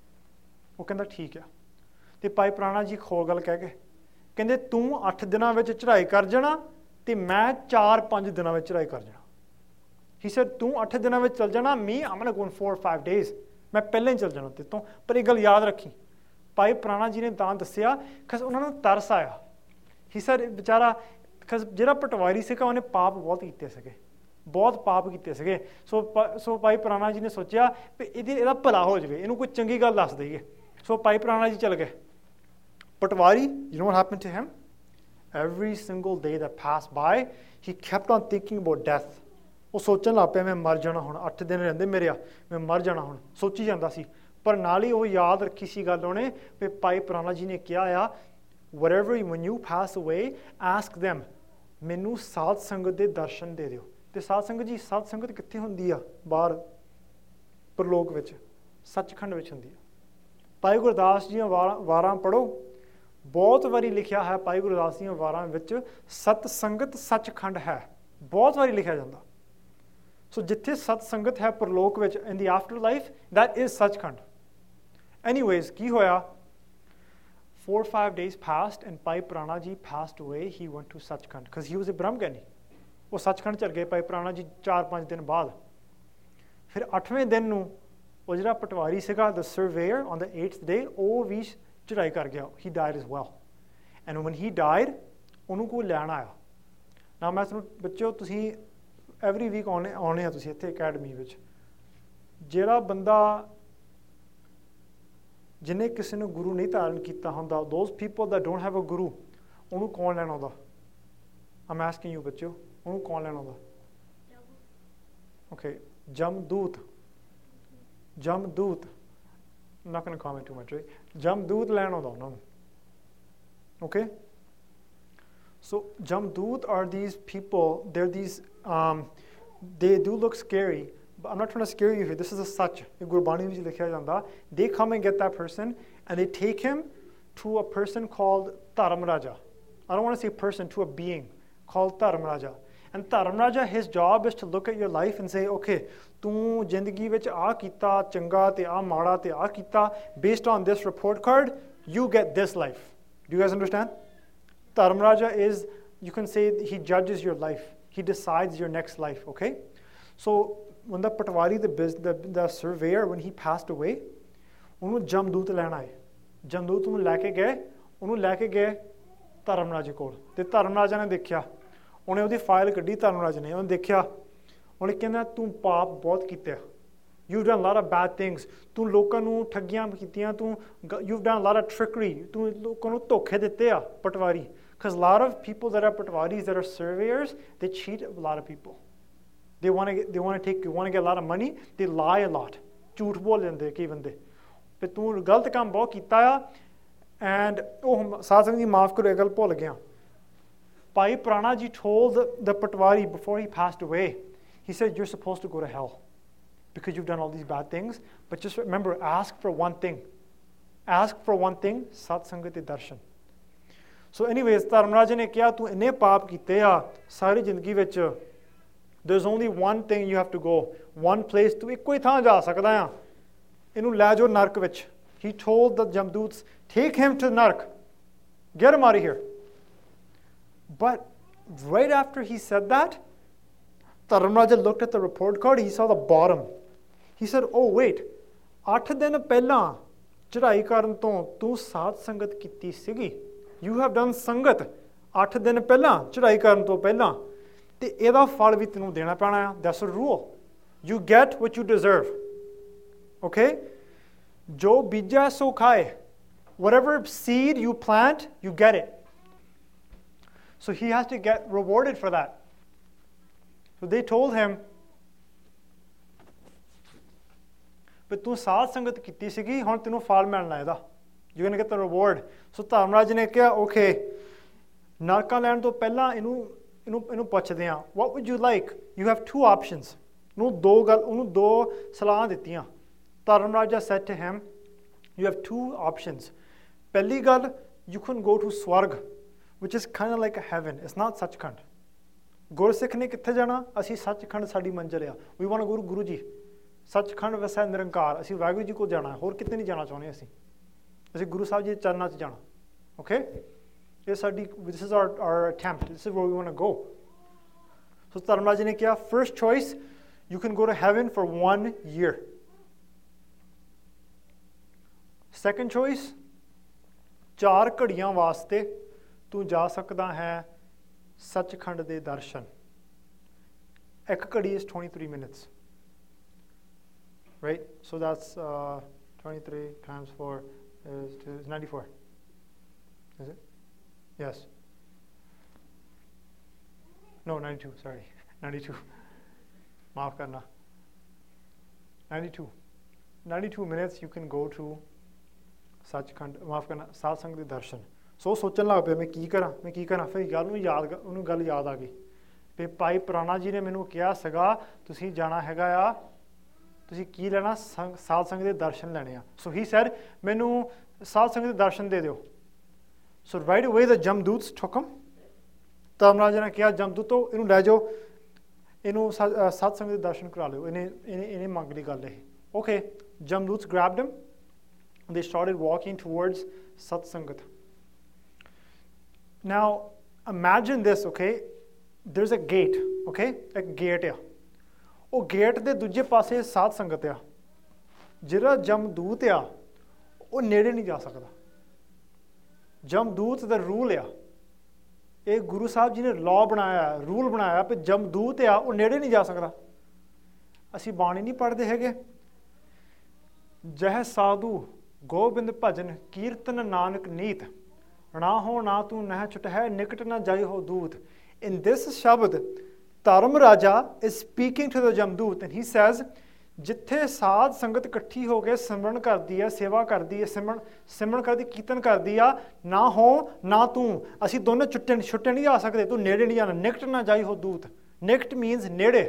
ਉਹ ਕਹਿੰਦਾ ਠੀਕ ਆ. ਤੇ ਭਾਈ ਪ੍ਰਾਣਾ ਜੀ ਖੋਲ ਗੱਲ ਕਹਿ ਕੇ ਕਹਿੰਦੇ ਤੂੰ ਅੱਠ ਦਿਨਾਂ ਵਿੱਚ ਚੜ੍ਹਾਈ ਕਰ ਜਾਣਾ ਤੇ ਮੈਂ ਚਾਰ ਪੰਜ ਦਿਨਾਂ ਵਿੱਚ ਚੜ੍ਹਾਈ ਕਰ ਜਾਣਾ. He said ਤੂੰ ਅੱਠ ਦਿਨਾਂ ਵਿੱਚ ਚੱਲ ਜਾਣਾ, me I'm going to go in four or five days. ਮੈਂ ਪਹਿਲਾਂ ਹੀ ਚੱਲ ਜਾਣਾ ਤੇ ਤੋਂ. ਪਰ ਇਹ ਗੱਲ ਯਾਦ ਰੱਖੀ, ਭਾਈ ਪ੍ਰਾਣਾ ਜੀ ਨੇ ਤਾਂ ਦੱਸਿਆ ਕਿ ਉਹਨਾਂ ਨੂੰ ਤਰਸ ਆਇਆ. He said ਵਿਚਾਰਾ ਜਿਹੜਾ ਪਟਵਾਰੀ ਸੀਗਾ ਉਹਨੇ ਪਾਪ ਬਹੁਤ ਕੀਤੇ ਸੀਗੇ, ਬਹੁਤ ਪਾਪ ਕੀਤੇ ਸੀਗੇ. ਸੋ ਸੋ ਭਾਈ ਪ੍ਰਾਣਾ ਜੀ ਨੇ ਸੋਚਿਆ ਵੀ ਇਹਦੀ ਇਹਦਾ ਭਲਾ ਹੋ ਜਾਵੇ, ਇਹਨੂੰ ਕੋਈ ਚੰਗੀ ਗੱਲ ਦੱਸ ਦਈਏ. ਸੋ ਭਾਈ ਪ੍ਰਾਣਾ ਜੀ ਚਲ ਗਏ. ਪਟਵਾਰੀ, you know what happened to him? Every single day that passed by, he kept on thinking about death. ਉਹ ਸੋਚਣ ਲੱਗ ਪਿਆ ਮੈਂ ਮਰ ਜਾਣਾ ਹੁਣ, ਅੱਠ ਦਿਨ ਰਹਿੰਦੇ ਮੇਰੇ ਆ, ਮੈਂ ਮਰ ਜਾਣਾ ਹੁਣ, ਸੋਚੀ ਜਾਂਦਾ ਸੀ. ਪਰ ਨਾਲ ਹੀ ਉਹ ਯਾਦ ਰੱਖੀ ਸੀ ਗੱਲ ਉਹਨੇ ਵੀ ਭਾਈ ਪ੍ਰਾਣਾ ਜੀ ਨੇ ਕਿਹਾ ਆ, whatever when you pass away, ask them, ਮੈਨੂੰ ਸਾਧ ਸੰਗਤ ਦੇ ਦਰਸ਼ਨ ਦੇ ਦਿਓ. ਤੇ ਸਾਧ ਸੰਗਤ ਜੀ, ਸਾਧ ਸੰਗਤ ਕਿੱਥੇ ਹੁੰਦੀ ਆ? ਬਾਹਰ ਪ੍ਰਲੋਕ ਵਿੱਚ, ਸੱਚਖੰਡ ਵਿੱਚ ਹੁੰਦੀ ਆ. ਭਾਈ ਗੁਰਦਾਸ ਦੀਆਂ ਵਾਰਾਂ ਵਾਰਾਂ ਪੜ੍ਹੋ, ਬਹੁਤ ਵਾਰੀ ਲਿਖਿਆ ਹੈ ਭਾਈ ਗੁਰਦਾਸ ਦੀਆਂ ਵਾਰਾਂ ਵਿੱਚ ਸਤ ਸੰਗਤ ਸੱਚਖੰਡ ਹੈ, ਬਹੁਤ ਵਾਰੀ ਲਿਖਿਆ ਜਾਂਦਾ. ਸੋ ਜਿੱਥੇ ਸਤ ਸੰਗਤ ਹੈ ਪ੍ਰਲੋਕ ਵਿੱਚ, in the afterlife, that is Sachkhand. Anyways ਕੀ ਹੋਇਆ? Four or five days passed and Bhai Prana ji passed away. He went to Sachkhand because he was a Brahmgyani. ਉਹ ਸੱਚਖੰਡ ਚਲ ਗਏ ਭਾਈ ਪ੍ਰਾਣਾ ਜੀ ਚਾਰ ਪੰਜ ਦਿਨ ਬਾਅਦ. ਫਿਰ ਅੱਠਵੇਂ ਦਿਨ ਨੂੰ ਉਹ ਜਿਹੜਾ ਪਟਵਾਰੀ ਸੀਗਾ, the surveyor, on the eighth day, ਉਹ ਵੀ ਚੜ੍ਹਾਈ ਕਰ ਗਿਆ. He died as well. And when he died, ਉਹਨੂੰ ਕੋਈ ਲੈਣ ਆਇਆ. ਨਾ ਮੈਂ ਤੁਹਾਨੂੰ ਬੱਚਿਓ, ਤੁਸੀਂ ਐਵਰੀ ਵੀਕ ਆਉਣੇ ਆਉਣੇ ਆ ਤੁਸੀਂ ਇੱਥੇ ਅਕੈਡਮੀ ਵਿੱਚ. ਜਿਹੜਾ ਬੰਦਾ ਜਿਹਨੇ ਕਿਸੇ ਨੂੰ ਗੁਰੂ ਨਹੀਂ ਧਾਰਨ ਕੀਤਾ ਹੁੰਦਾ, those people that don't have a guru, ਉਹਨੂੰ ਕੌਣ ਲੈਣ ਆਉਂਦਾ? I'm asking you ਬੱਚਿਓ, ਉਹਨੂੰ ਕੌਣ ਲੈਣ ਆਉਂਦਾ? Okay, ਜਮਦੂਤ. ਜਮਦੂਤ. I'm not going to comment too much, right? ਜਮਦੂਤ ਲੈਣ ਆਉਂਦਾ ਉਹਨਾਂ ਨੂੰ. Okay? So Jamdut are these people, they're these, um, they do look scary, but I'm not trying to scare you here. This is a such. They come and get that person and they take him to a person called Dharamraja. I don't want to say person, to a being called Dharamraja. And Dharamraja, his job is to look at your life and say, okay, tu jindagi vich aa kita changa te aa mada te aa kita, based on this report card, you get this life. Do you guys understand? Dharamraja is, you can say, he judges your life. He decides your next life, okay? So when the Patwari, the, the, the surveyor, when he passed away, ਉਹਨੂੰ ਜਮਦੂਤ ਲੈਣ ਆਏ. ਜਮਦੂਤ ਨੂੰ ਲੈ ਕੇ ਗਏ, ਉਹਨੂੰ ਲੈ ਕੇ ਗਏ ਧਰਮਰਾਜ ਕੋਲ. ਤੇ ਧਰਮਰਾਜਾ ਨੇ ਦੇਖਿਆ, ਉਹਨੇ ਉਹਦੀ ਫਾਈਲ ਕੱਢੀ. ਧਰਮਰਾਜ ਨੇ ਉਹਨੇ ਦੇਖਿਆ, ਉਹਨੇ ਕਹਿੰਦਾ ਤੂੰ ਪਾਪ ਬਹੁਤ ਕੀਤੇ. You've done a lot of bad things. ਤੂੰ ਲੋਕਾਂ ਨੂੰ ਠੱਗੀਆਂ ਕੀਤੀਆਂ, ਤੂੰ you've done a lot of trickery. ਤੂੰ ਲੋਕਾਂ ਨੂੰ ਧੋਖੇ ਦਿੱਤੇ ਆ ਪਟਵਾਰੀ. Because a lot of people that are patwaris, that are surveyors, they cheat a lot of people. They want to get, they want to take, they want to get a lot of money. They lie a lot. ਝੂਠ ਬੋਲ ਜਾਂਦੇ ਕਈ ਬੰਦੇ. ਵੀ ਤੂੰ ਗਲਤ ਕੰਮ ਬਹੁਤ ਕੀਤਾ ਆ. And ਉਹ ਸਾਧ ਸੰਗਤ ਜੀ ਮਾਫ ਕਰੋ, ਇਹ ਗੱਲ ਭੁੱਲ ਗਿਆ. Bhai Prana ji told the, the Patwari before he passed away, he said, you're supposed to go to hell because you've done all these bad things. But just remember, ask for one thing. Ask for one thing, Sat Sangat de Darshan. So anyways, Dharamraja ne kiya, tu inne paap kite a sari zindagi vich, there's only one thing you have to go, one place. Tu ikko hi thaan ja sakda a, inu le jo nark vich. He told the Jamdoots, take him to nark, get him out of here. But right after he said that, Dharamraja looked at the report card, he saw the bottom. He said, oh wait, ਅੱਠ ਦਿਨ ਪਹਿਲਾਂ ਚੜ੍ਹਾਈ ਕਰਨ ਤੋਂ ਤੂੰ ਸਾਧ ਸੰਗਤ ਕੀਤੀ ਸੀਗੀ. You have done ਸੰਗਤ ਅੱਠ ਦਿਨ ਪਹਿਲਾਂ ਚੜ੍ਹਾਈ ਕਰਨ ਤੋਂ ਪਹਿਲਾਂ, ਤੇ ਇਹਦਾ ਫਲ ਵੀ ਤੈਨੂੰ ਦੇਣਾ ਪੈਣਾ ਆ. That's a rule. You get what you deserve. Okay? ਜੋ ਬੀਜਾ ਸੋ ਖਾਏ. Whatever seed you plant, you get it. So he has to get rewarded for that. So they told him, but ਤੂੰ ਸਾਧ ਸੰਗਤ ਕੀਤੀ ਸੀਗੀ, ਹੁਣ ਤੈਨੂੰ ਫਲ ਮਿਲਣਾ ਇਹਦਾ. You're going to get the reward. So Dharmraj ਨੇ ਕਿਹਾ, okay, ਨਰਕਾਂ ਲੈਣ ਤੋਂ ਪਹਿਲਾਂ ਇਹਨੂੰ ਇਹਨੂੰ ਇਹਨੂੰ ਪੁੱਛਦੇ ਹਾਂ, what would you like? You have two options. ਉਹਨੂੰ ਦੋ ਗੱਲ ਉਹਨੂੰ ਦੋ ਸਲਾਹਾਂ ਦਿੱਤੀਆਂ. ਧਰਮਰਾਜਾ said to him, you have two options. ਪਹਿਲੀ ਗੱਲ, you can go to ਸਵਰਗ, which is kind of like a heaven. It's not Sachkhand. ਗੁਰਸਿੱਖ ਨੇ ਕਿੱਥੇ ਜਾਣਾ? ਅਸੀਂ ਸੱਚਖੰਡ ਸਾਡੀ ਮੰਜ਼ਿਲ ਆ. We want to go to Guru ji. Sachkhand ਵਸੈ ਨਿਰੰਕਾਰ. ਅਸੀਂ ਵਾਹਿਗੁਰੂ ਜੀ ਕੋਲ ਜਾਣਾ, ਹੋਰ ਕਿਤੇ ਨਹੀਂ ਜਾਣਾ ਚਾਹੁੰਦੇ ਅਸੀਂ. ਅਸੀਂ ਗੁਰੂ ਸਾਹਿਬ ਜੀ ਦੇ ਚਰਨਾਂ 'ਚ ਜਾਣਾ. Okay? ਇਹ ਸਾਡੀ this is our our attempt. This is where we want to go. So Dharmraj ਨੇ ਕਿਹਾ, first choice, you can go to heaven for one year. Second choice, ਚਾਰ ਘੜੀਆਂ ਵਾਸਤੇ ਤੂੰ ਜਾ ਸਕਦਾ ਹੈ ਸੱਚਖੰਡ ਦੇ ਦਰਸ਼ਨ. ਇੱਕ ਘੜੀ is twenty-three minutes. Right? So that's uh, twenty-three times four is, two, is ninety-four. Is it? Yes. No, ninety-two, sorry. ninety-two. Maaf karna. ninety-two. ninety-two minutes you can go to Sachkhand. Maaf karna, ਸਾਧ ਸੰਗਤ ਦੇ ਦਰਸ਼ਨ. ਸੋ ਸੋਚਣ ਲੱਗ ਪਿਆ, ਮੈਂ ਕੀ ਕਰਾਂ ਮੈਂ ਕੀ ਕਰਾਂ ਫਿਰ ਗੱਲ ਨੂੰ ਯਾਦ ਉਹਨੂੰ ਗੱਲ ਯਾਦ ਆ ਗਈ ਵੀ ਭਾਈ ਪ੍ਰਾਣਾ ਜੀ ਨੇ ਮੈਨੂੰ ਕਿਹਾ ਸੀਗਾ ਤੁਸੀਂ ਜਾਣਾ ਹੈਗਾ ਆ, ਤੁਸੀਂ ਕੀ ਲੈਣਾ? ਸੰਗ ਸਾਧ ਸੰਗਤ ਦੇ ਦਰਸ਼ਨ ਲੈਣੇ ਆ. ਸੋ ਹੀ ਸੈਡ, ਮੈਨੂੰ ਸਾਧ ਸੰਗਤ ਦੇ ਦਰਸ਼ਨ ਦੇ ਦਿਓ. ਸੋ ਰਾਈਟ ਅਵੇ ਦ ਜਮਦੂਤਸ took him. ਧਰਮਰਾਜ ਨੇ ਕਿਹਾ ਜਮਦੂਤੋ ਇਹਨੂੰ ਲੈ ਜਾਓ, ਇਹਨੂੰ ਸਾਧ ਸੰਗਤ ਦੇ ਦਰਸ਼ਨ ਕਰਾ ਲਿਓ. ਇਹਨੇ ਇਹਨੇ ਇਹਨੇ ਮੰਗ ਲਈ ਗੱਲ ਇਹ. ਓਕੇ, ਜਮਦੂਤਸ grabbed him. They started walking towards Sat Sangat. Now, imagine this, okay? There's a gate, okay? A gate ਆ. ਉਹ ਗੇਟ ਦੇ ਦੂਜੇ ਪਾਸੇ ਸਾਧ ਸੰਗਤ ਆ. ਜਿਹੜਾ ਜਮਦੂਤ ਆ ਉਹ ਨੇੜੇ ਨਹੀਂ ਜਾ ਸਕਦਾ. ਜਮਦੂਤ ਦਾ ਰੂਲ ਆ. ਇਹ ਗੁਰੂ ਸਾਹਿਬ ਜੀ ਨੇ ਲਾਅ ਬਣਾਇਆ, ਰੂਲ ਬਣਾਇਆ ਵੀ ਜਮਦੂਤ ਆ ਉਹ ਨੇੜੇ ਨਹੀਂ ਜਾ ਸਕਦਾ. ਅਸੀਂ ਬਾਣੀ ਨਹੀਂ ਪੜ੍ਹਦੇ ਹੈਗੇ, ਜਹ ਸਾਧੂ ਗੋਬਿੰਦ ਭਜਨ ਕੀਰਤਨ ਨਾਨਕ ਨੀਤ ਨਾ ਹੋ ਨਾ ਤੂੰ ਨਹਿ ਛੁਟ ਹੈ ਨਿਕਟ ਨਾ ਜਾਈ ਹੋ ਦੂਤ. In this ਸ਼ਬਦ ਧਰਮ ਰਾਜਾ is speaking to the ਜਮਦੂਤ and he says, ਜਿੱਥੇ ਸਾਧ ਸੰਗਤ ਇਕੱਠੀ ਹੋ ਕੇ ਸਿਮਰਨ ਕਰਦੀ ਹੈ, ਸੇਵਾ ਕਰਦੀ ਹੈ, ਸਿਮਰਨ ਸਿਮਰਨ ਕਰਦੀ, ਕੀਰਤਨ ਕਰਦੀ ਆ, ਨਾ ਹੋ ਨਾ ਤੂੰ, ਅਸੀਂ ਦੋਨੇ ਛੁੱਟੇ ਛੁੱਟੇ ਨਹੀਂ ਜਾ ਸਕਦੇ, ਤੂੰ ਨੇੜੇ ਨਹੀਂ ਜਾਣਾ. ਨਿਕਟ ਨਾ ਜਾਈ ਹੋ ਦੂਤ. ਨਿਕਟ means ਨੇੜੇ,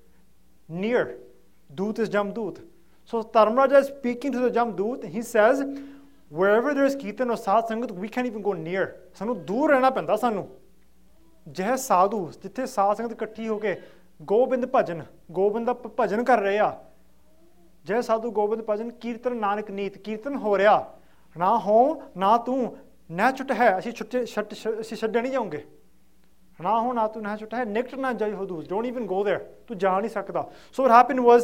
near. ਦੂਤ is ਜਮਦੂਤ. So Dharmaraja is speaking to the Jamdut and he says, wherever there is Kirtan or Sadh Sangat, we can't even go near. ਸਾਨੂੰ ਦੂਰ ਰਹਿਣਾ ਪੈਂਦਾ ਸਾਨੂੰ. ਜਿਹੇ ਸਾਧੂ ਜਿੱਥੇ ਸਾਧ ਸੰਗਤ ਇਕੱਠੀ ਹੋ ਕੇ ਗੋਬਿੰਦ ਭਜਨ, ਗੋਬਿੰਦ ਦਾ ਭਜਨ ਕਰ ਰਹੇ ਆ, ਜਿਹੇ ਸਾਧੂ ਗੋਬਿੰਦ ਭਜਨ ਕੀਰਤਨ ਨਾਨਕ ਨੀਤ, ਕੀਰਤਨ ਹੋ ਰਿਹਾ, ਨਾ ਹੋ ਨਾ ਤੂੰ ਨਹਿ ਛੁੱਟ ਹੈ, ਅਸੀਂ ਛੁੱਟੇ ਛੱਟ ਅਸੀਂ ਛੱਡੇ ਨਹੀਂ ਜਾਉਂਗੇ. ਨਾ ਹੋ ਨਾ ਤੂੰ ਨਹਿ ਛੁੱਟ ਹੈ ਨਿਕਟ ਨਾ ਜਾਈ ਹੋ ਦੂਰ. Don't even go there. ਤੂੰ ਜਾ ਨਹੀਂ ਸਕਦਾ. So what happened was,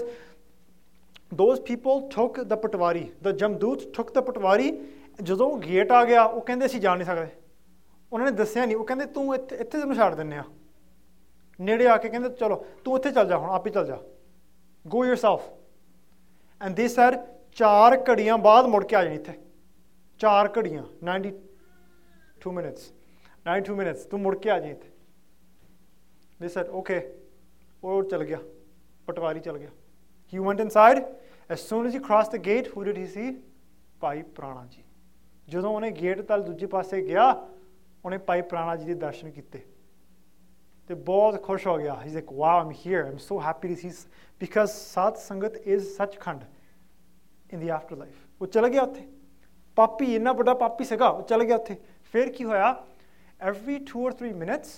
those people took the patwari, the Jamdut took the ਪਟਵਾਰੀ. ਜਦੋਂ ਗੇਟ ਆ ਗਿਆ ਉਹ ਕਹਿੰਦੇ ਅਸੀਂ ਜਾ ਨਹੀਂ ਸਕਦੇ. ਉਹਨਾਂ ਨੇ ਦੱਸਿਆ ਨਹੀਂ, ਉਹ ਕਹਿੰਦੇ ਤੂੰ ਇੱਥੇ ਇੱਥੇ ਤੈਨੂੰ ਛੱਡ ਦਿੰਦੇ ਆ. ਨੇੜੇ ਆ ਕੇ ਕਹਿੰਦੇ ਚਲੋ ਤੂੰ ਇੱਥੇ ਚੱਲ ਜਾ, ਹੁਣ ਆਪੇ ਚੱਲ ਜਾ, go yourself. And they said, ਚਾਰ ਘੜੀਆਂ ਬਾਅਦ ਮੁੜ ਕੇ ਆ ਜਾਣੀ ਇੱਥੇ. ਚਾਰ ਘੜੀਆਂ, ninety-two minutes, ninety-two minutes, ਤੂੰ ਮੁੜ ਕੇ ਆ ਜਾਈਂ ਇੱਥੇ. They said, okay. ਉਹ ਚੱਲ ਗਿਆ, ਪਟਵਾਰੀ ਚੱਲ ਗਿਆ. He went inside. As soon as he crossed the gate, who did he see? ਭਾਈ ਪ੍ਰਾਣਾ ਜੀ. ਜਦੋਂ ਉਹਨੇ ਗੇਟ ਤੱਕ ਦੂਜੇ ਪਾਸੇ ਗਿਆ, ਉਹਨੇ ਭਾਈ ਪ੍ਰਾਣਾ ਜੀ ਦੇ ਦਰਸ਼ਨ ਕੀਤੇ ਤੇ ਬਹੁਤ ਖੁਸ਼ ਹੋ ਗਿਆ. He's like, wow, I'm here. I'm so happy to see, because Sat Sangat is Sachkhand in the afterlife. ਉਹ ਚਲਾ ਗਿਆ ਉੱਥੇ. ਪਾਪੀ, ਇੰਨਾ ਵੱਡਾ ਪਾਪੀ ਸੀਗਾ, ਉਹ ਚਲਾ ਗਿਆ ਉੱਥੇ. ਫਿਰ ਕੀ ਹੋਇਆ? Every two or three minutes,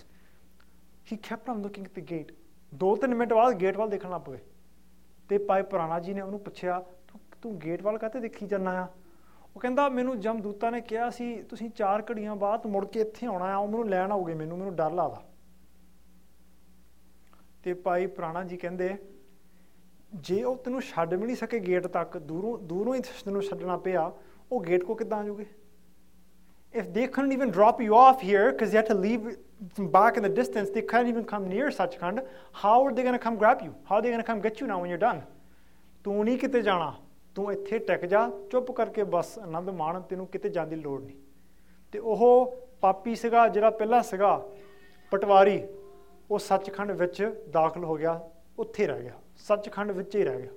he kept on looking at the gate. ਦੋ ਤਿੰਨ ਮਿੰਟ ਬਾਅਦ ਗੇਟ ਵੱਲ ਦੇਖਣ ਲੱਗ ਪਏ. ਤੇ ਭਾਈ ਪ੍ਰਾਣਾ ਜੀ ਨੇ ਉਹਨੂੰ ਪੁੱਛਿਆ, ਤੂੰ ਤੂੰ ਗੇਟ ਵੱਲ ਕਾਹਤੇ ਦੇਖੀ ਜਾਂਦਾ ਆ? ਉਹ ਕਹਿੰਦਾ ਮੈਨੂੰ ਜਮਦੂਤਾਂ ਨੇ ਕਿਹਾ ਸੀ ਤੁਸੀਂ ਚਾਰ ਘੜੀਆਂ ਬਾਅਦ ਮੁੜ ਕੇ ਇੱਥੇ ਆਉਣਾ ਆ, ਉਹ ਮੈਨੂੰ ਲੈਣ ਆਉਗੇ, ਮੈਨੂੰ ਮੈਨੂੰ ਡਰ ਲੱਗਦਾ. ਤੇ ਭਾਈ ਪ੍ਰਾਣਾ ਜੀ ਕਹਿੰਦੇ ਜੇ ਉਹ ਤੈਨੂੰ ਛੱਡ ਵੀ ਨਹੀਂ ਸਕੇ ਗੇਟ ਤੱਕ, ਦੂਰੋਂ ਦੂਰੋਂ ਹੀ ਤੈਨੂੰ ਛੱਡਣਾ ਪਿਆ, ਉਹ ਗੇਟ ਕੋ ਕਿੱਦਾਂ ਆ ਜਾਊਗੇ? If they couldn't even drop you off here because you had to leave from back in the distance, they couldn't even come near Sachkhand, how are they going to come grab you? How are they going to come get you now when you're done? ਤੂੰ ਨਹੀਂ ਕਿਤੇ ਜਾਣਾ, ਤੂੰ ਇੱਥੇ ਟਿਕ ਜਾ ਚੁੱਪ ਕਰਕੇ ਬਸ ਆਨੰਦ ਮਾਣ, ਤੈਨੂੰ ਕਿਤੇ ਜਾਣ ਦੀ ਲੋੜ ਨਹੀਂ। ਤੇ ਉਹ ਪਾਪੀ ਸੀਗਾ ਜਿਹੜਾ ਪਹਿਲਾਂ ਸੀਗਾ ਪਟਵਾਰੀ, ਉਹ ਸੱਚਖੰਡ ਵਿੱਚ ਦਾਖਲ ਹੋ ਗਿਆ, ਉੱਥੇ ਰਹਿ ਗਿਆ, ਸੱਚਖੰਡ ਵਿੱਚ ਹੀ ਰਹਿ ਗਿਆ।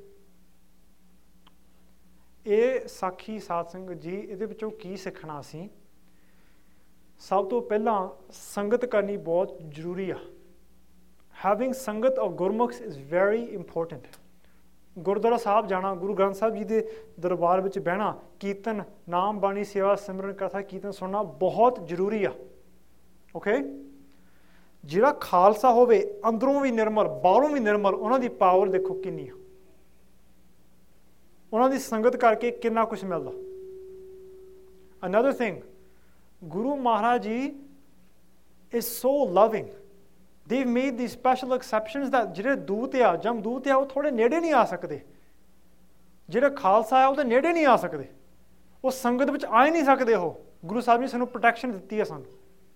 ਇਹ ਸਾਖੀ ਸਾਧ ਸੰਗਤ ਜੀ, ਇਹਦੇ ਵਿੱਚੋਂ ਕੀ ਸਿੱਖਣਾ ਅਸੀਂ? ਸਭ ਤੋਂ ਪਹਿਲਾਂ ਸੰਗਤ ਕਰਨੀ ਬਹੁਤ ਜ਼ਰੂਰੀ ਆ। Having ਸੰਗਤ of ਗੁਰਮੁਖs is very important. Gurdwara ਸਾਹਿਬ ਜਾਣਾ, ਗੁਰੂ ਗ੍ਰੰਥ ਸਾਹਿਬ ਜੀ ਦੇ ਦਰਬਾਰ ਵਿੱਚ ਬਹਿਣਾ, ਕੀਰਤਨ, ਨਾਮ ਬਾਣੀ ਸੇਵਾ ਸਿਮਰਨ ਕਥਾ ਕੀਰਤਨ ਸੁਣਨਾ ਬਹੁਤ ਜ਼ਰੂਰੀ ਆ। ਓਕੇ, ਜਿਹੜਾ ਖਾਲਸਾ ਹੋਵੇ ਅੰਦਰੋਂ ਵੀ ਨਿਰਮਲ ਬਾਹਰੋਂ ਵੀ ਨਿਰਮਲ, ਉਹਨਾਂ ਦੀ ਪਾਵਰ ਦੇਖੋ ਕਿੰਨੀ ਆ, ਉਹਨਾਂ ਦੀ ਸੰਗਤ ਕਰਕੇ ਕਿੰਨਾ ਕੁਛ ਮਿਲਦਾ। Another thing, Guru Maharaj Ji is so loving. They've made these special exceptions that ਜਿਹੜੇ ਦੂਤ ਆ, ਜਮਦੂਤ ਆ, ਉਹ ਥੋੜੇ ਨੇੜੇ ਨਹੀਂ ਆ ਸਕਦੇ। ਜਿਹੜੇ ਖਾਲਸਾ ਆ ਉਹਦੇ ਨੇੜੇ ਨਹੀਂ ਆ ਸਕਦੇ, ਉਹ ਸੰਗਤ ਵਿੱਚ ਆ ਹੀ ਨਹੀਂ ਸਕਦੇ। ਉਹ ਗੁਰੂ ਸਾਹਿਬ ਨੇ ਸਾਨੂੰ ਪ੍ਰੋਟੈਕਸ਼ਨ ਦਿੱਤੀ ਹੈ ਸਾਨੂੰ।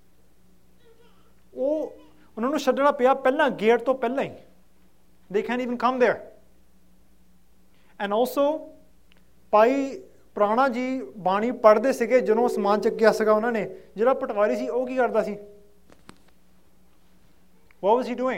ਉਹ ਉਹਨਾਂ ਨੂੰ ਛੱਡਣਾ ਪਿਆ ਪਹਿਲਾਂ, ਗੇਟ ਤੋਂ ਪਹਿਲਾਂ ਹੀ। They can't even come there. And also ਭਾਈ ਪ੍ਰਾਣਾ ਜੀ ਬਾਣੀ ਪੜ੍ਹਦੇ ਸੀਗੇ ਜਦੋਂ ਸਮਾਨ ਚੱਕਿਆ ਸੀਗਾ ਉਹਨਾਂ ਨੇ। ਜਿਹੜਾ ਪਟਵਾਰੀ ਸੀ ਉਹ ਕੀ ਕਰਦਾ ਸੀ? What was he doing?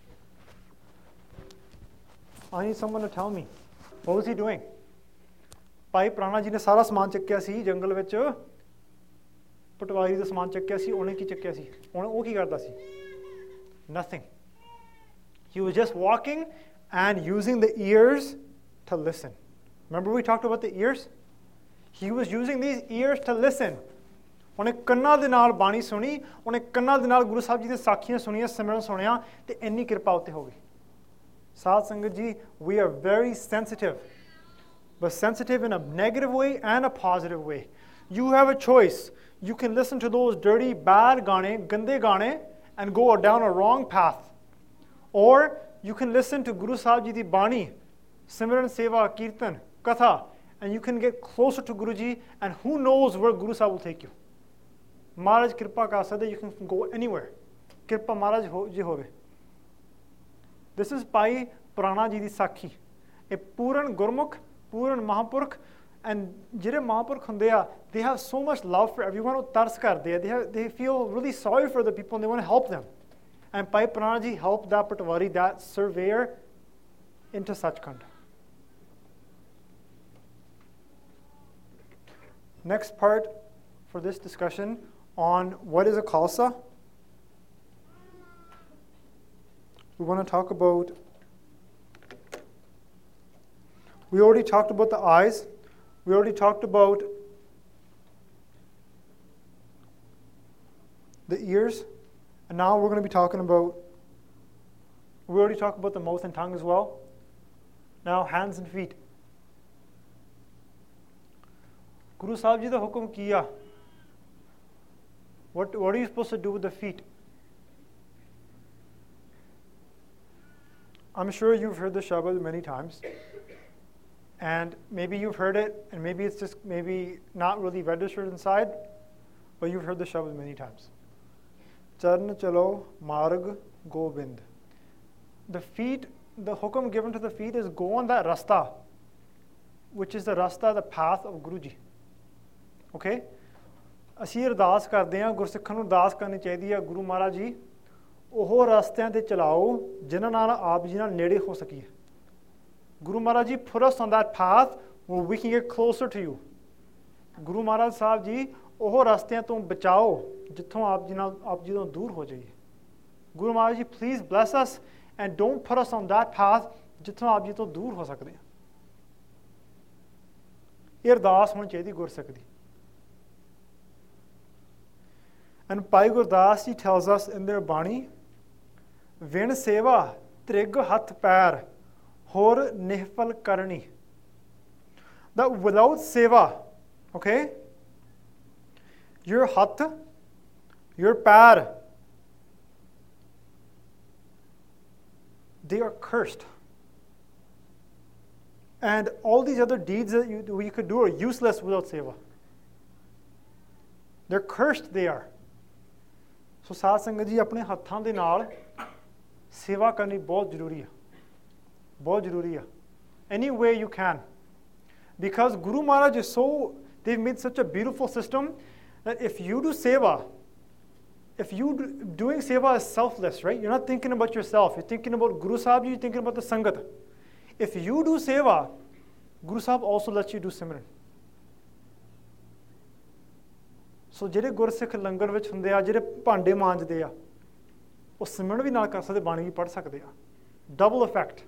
I need someone to tell me. What was he doing? ਭਾਈ ਪ੍ਰਾਣਾ ਜੀ ਨੇ ਸਾਰਾ ਸਮਾਨ ਚੱਕਿਆ ਸੀ ਜੰਗਲ ਵਿੱਚ, ਪਟਵਾਰੀ ਦਾ ਸਮਾਨ ਚੱਕਿਆ ਸੀ। ਉਹਨੇ ਕੀ ਚੱਕਿਆ ਸੀ? ਉਹਨੇ ਉਹ ਕੀ ਕਰਦਾ ਸੀ? Nothing. He was just walking and using the ears to listen. Remember we talked about the ears? He was using these ears to listen. ਉਹਨੇ ਕੰਨਾਂ ਦੇ ਨਾਲ ਬਾਣੀ ਸੁਣੀ, ਉਹਨੇ ਕੰਨਾਂ ਦੇ ਨਾਲ ਗੁਰੂ ਸਾਹਿਬ ਜੀ ਦੀਆਂ ਸਾਖੀਆਂ ਸੁਣੀਆਂ, ਸਿਮਰਨ ਸੁਣਿਆ, ਤੇ ਇੰਨੀ ਕਿਰਪਾ ਉੱਤੇ ਹੋ ਗਈ। ਸਾਧ ਸੰਗਤ ਜੀ, we are very sensitive, but sensitive in a negative way and a positive way. You have a choice. You can listen to those dirty, bad gane, gande gane, and go down a wrong path. Or you can listen to Guru Sahib Ji di Bani, Simran Seva, Kirtan, Katha, and you can get closer to Guru Ji, and who knows where Guru Sahib will take you. Maharaj Kripa ka sada, you can go anywhere. Kripa Maharaj ji hove. This is Bhai Prana Ji di Sakhi. A Puran Gurmukh, Puran Mahapurkh, and ਜਿਹੜੇ ਮਹਾਂਪੁਰਖ ਹੁੰਦੇ ਆ, they have so much love for everyone. ਉਹ ਤਰਸ ਕਰਦੇ ਆ, they have, they feel really sorry for the people and they want to help them. And Bhai Prana Ji helped that Patwari, that surveyor, into Sachkhand. Next part for this discussion on what is a Khalsa. We want to talk about, we already talked about the eyes. We already talked about the ears, and now we're going to be talking about, we already talked about the mouth and tongue as well. Now hands and feet. Guru Sahib Ji da hukum kiya. What, what are you supposed to do with the feet? I'm sure you've heard the Shabad many times. And maybe you've heard it, and maybe it's just maybe not really registered inside, but you've heard the Shabad many times. Charan chalo marg gobind. The feet, the hukum given to the feet is go on that rasta, which is the rasta, the path of Guruji. Okay? ਅਸੀਂ ਅਰਦਾਸ ਕਰਦੇ ਹਾਂ, ਗੁਰਸਿੱਖਾਂ ਨੂੰ ਅਰਦਾਸ ਕਰਨੀ ਚਾਹੀਦੀ ਹੈ, ਗੁਰੂ ਮਹਾਰਾਜ ਜੀ ਉਹ ਰਸਤਿਆਂ ਤੇ ਚਲਾਓ ਜਿਨ੍ਹਾਂ ਨਾਲ ਆਪ ਜੀ ਨਾਲ ਨੇੜੇ ਹੋ ਸਕੀਏ। Guru Maharaj Ji put us on that path where we can get closer to you. Guru Maharaj Sahib Ji ਉਹ ਰਸਤਿਆਂ ਤੋਂ ਬਚਾਓ ਜਿੱਥੋਂ ਆਪ ਜੀ ਨਾਲ ਆਪ ਜੀ ਤੋਂ ਦੂਰ ਹੋ ਜਾਈਏ। Guru Maharaj Ji, please bless us and don't put us on that path ਜਿੱਥੋਂ ਆਪ ਜੀ ਤੋਂ ਦੂਰ ਹੋ ਸਕਦੇ ਹਾਂ। ਇਹ ਅਰਦਾਸ ਹੋਣੀ ਚਾਹੀਦੀ ਗੁਰਸਿੱਖ ਦੀ। And Bhai Gurdas Ji tells us in their Bani, Vin Seva Trig Hath Pair Hor Nihfal Karni. That without seva, okay, your hath, your pair, they are cursed. And all these other deeds that you, you could do are useless without seva. They're cursed, they are. So ਸਾਧ ਸੰਗਤ ਜੀ ਆਪਣੇ ਹੱਥਾਂ ਦੇ ਨਾਲ ਸੇਵਾ ਕਰਨੀ ਬਹੁਤ ਜ਼ਰੂਰੀ ਹੈ ਬਹੁਤ ਜ਼ਰੂਰੀ ਹੈ any way you can, because Guru Maharaj is so, they've made such a beautiful system that if you do seva, if you do, doing seva is selfless, right? You're not thinking about yourself. You're thinking about Guru Sahib, you're thinking about the Sangat. If you do seva, Guru Sahib also lets you do Simran. So ਜਿਹੜੇ ਗੁਰਸਿੱਖ ਲੰਗਰ ਵਿੱਚ ਹੁੰਦੇ ਆ ਜਿਹੜੇ ਭਾਂਡੇ ਮਾਂਜਦੇ ਆ ਉਹ ਸਿਮਰਨ ਵੀ ਨਾਲ ਕਰ ਸਕਦੇ ਬਾਣੀ ਵੀ ਪੜ੍ਹ ਸਕਦੇ ਆ double effect.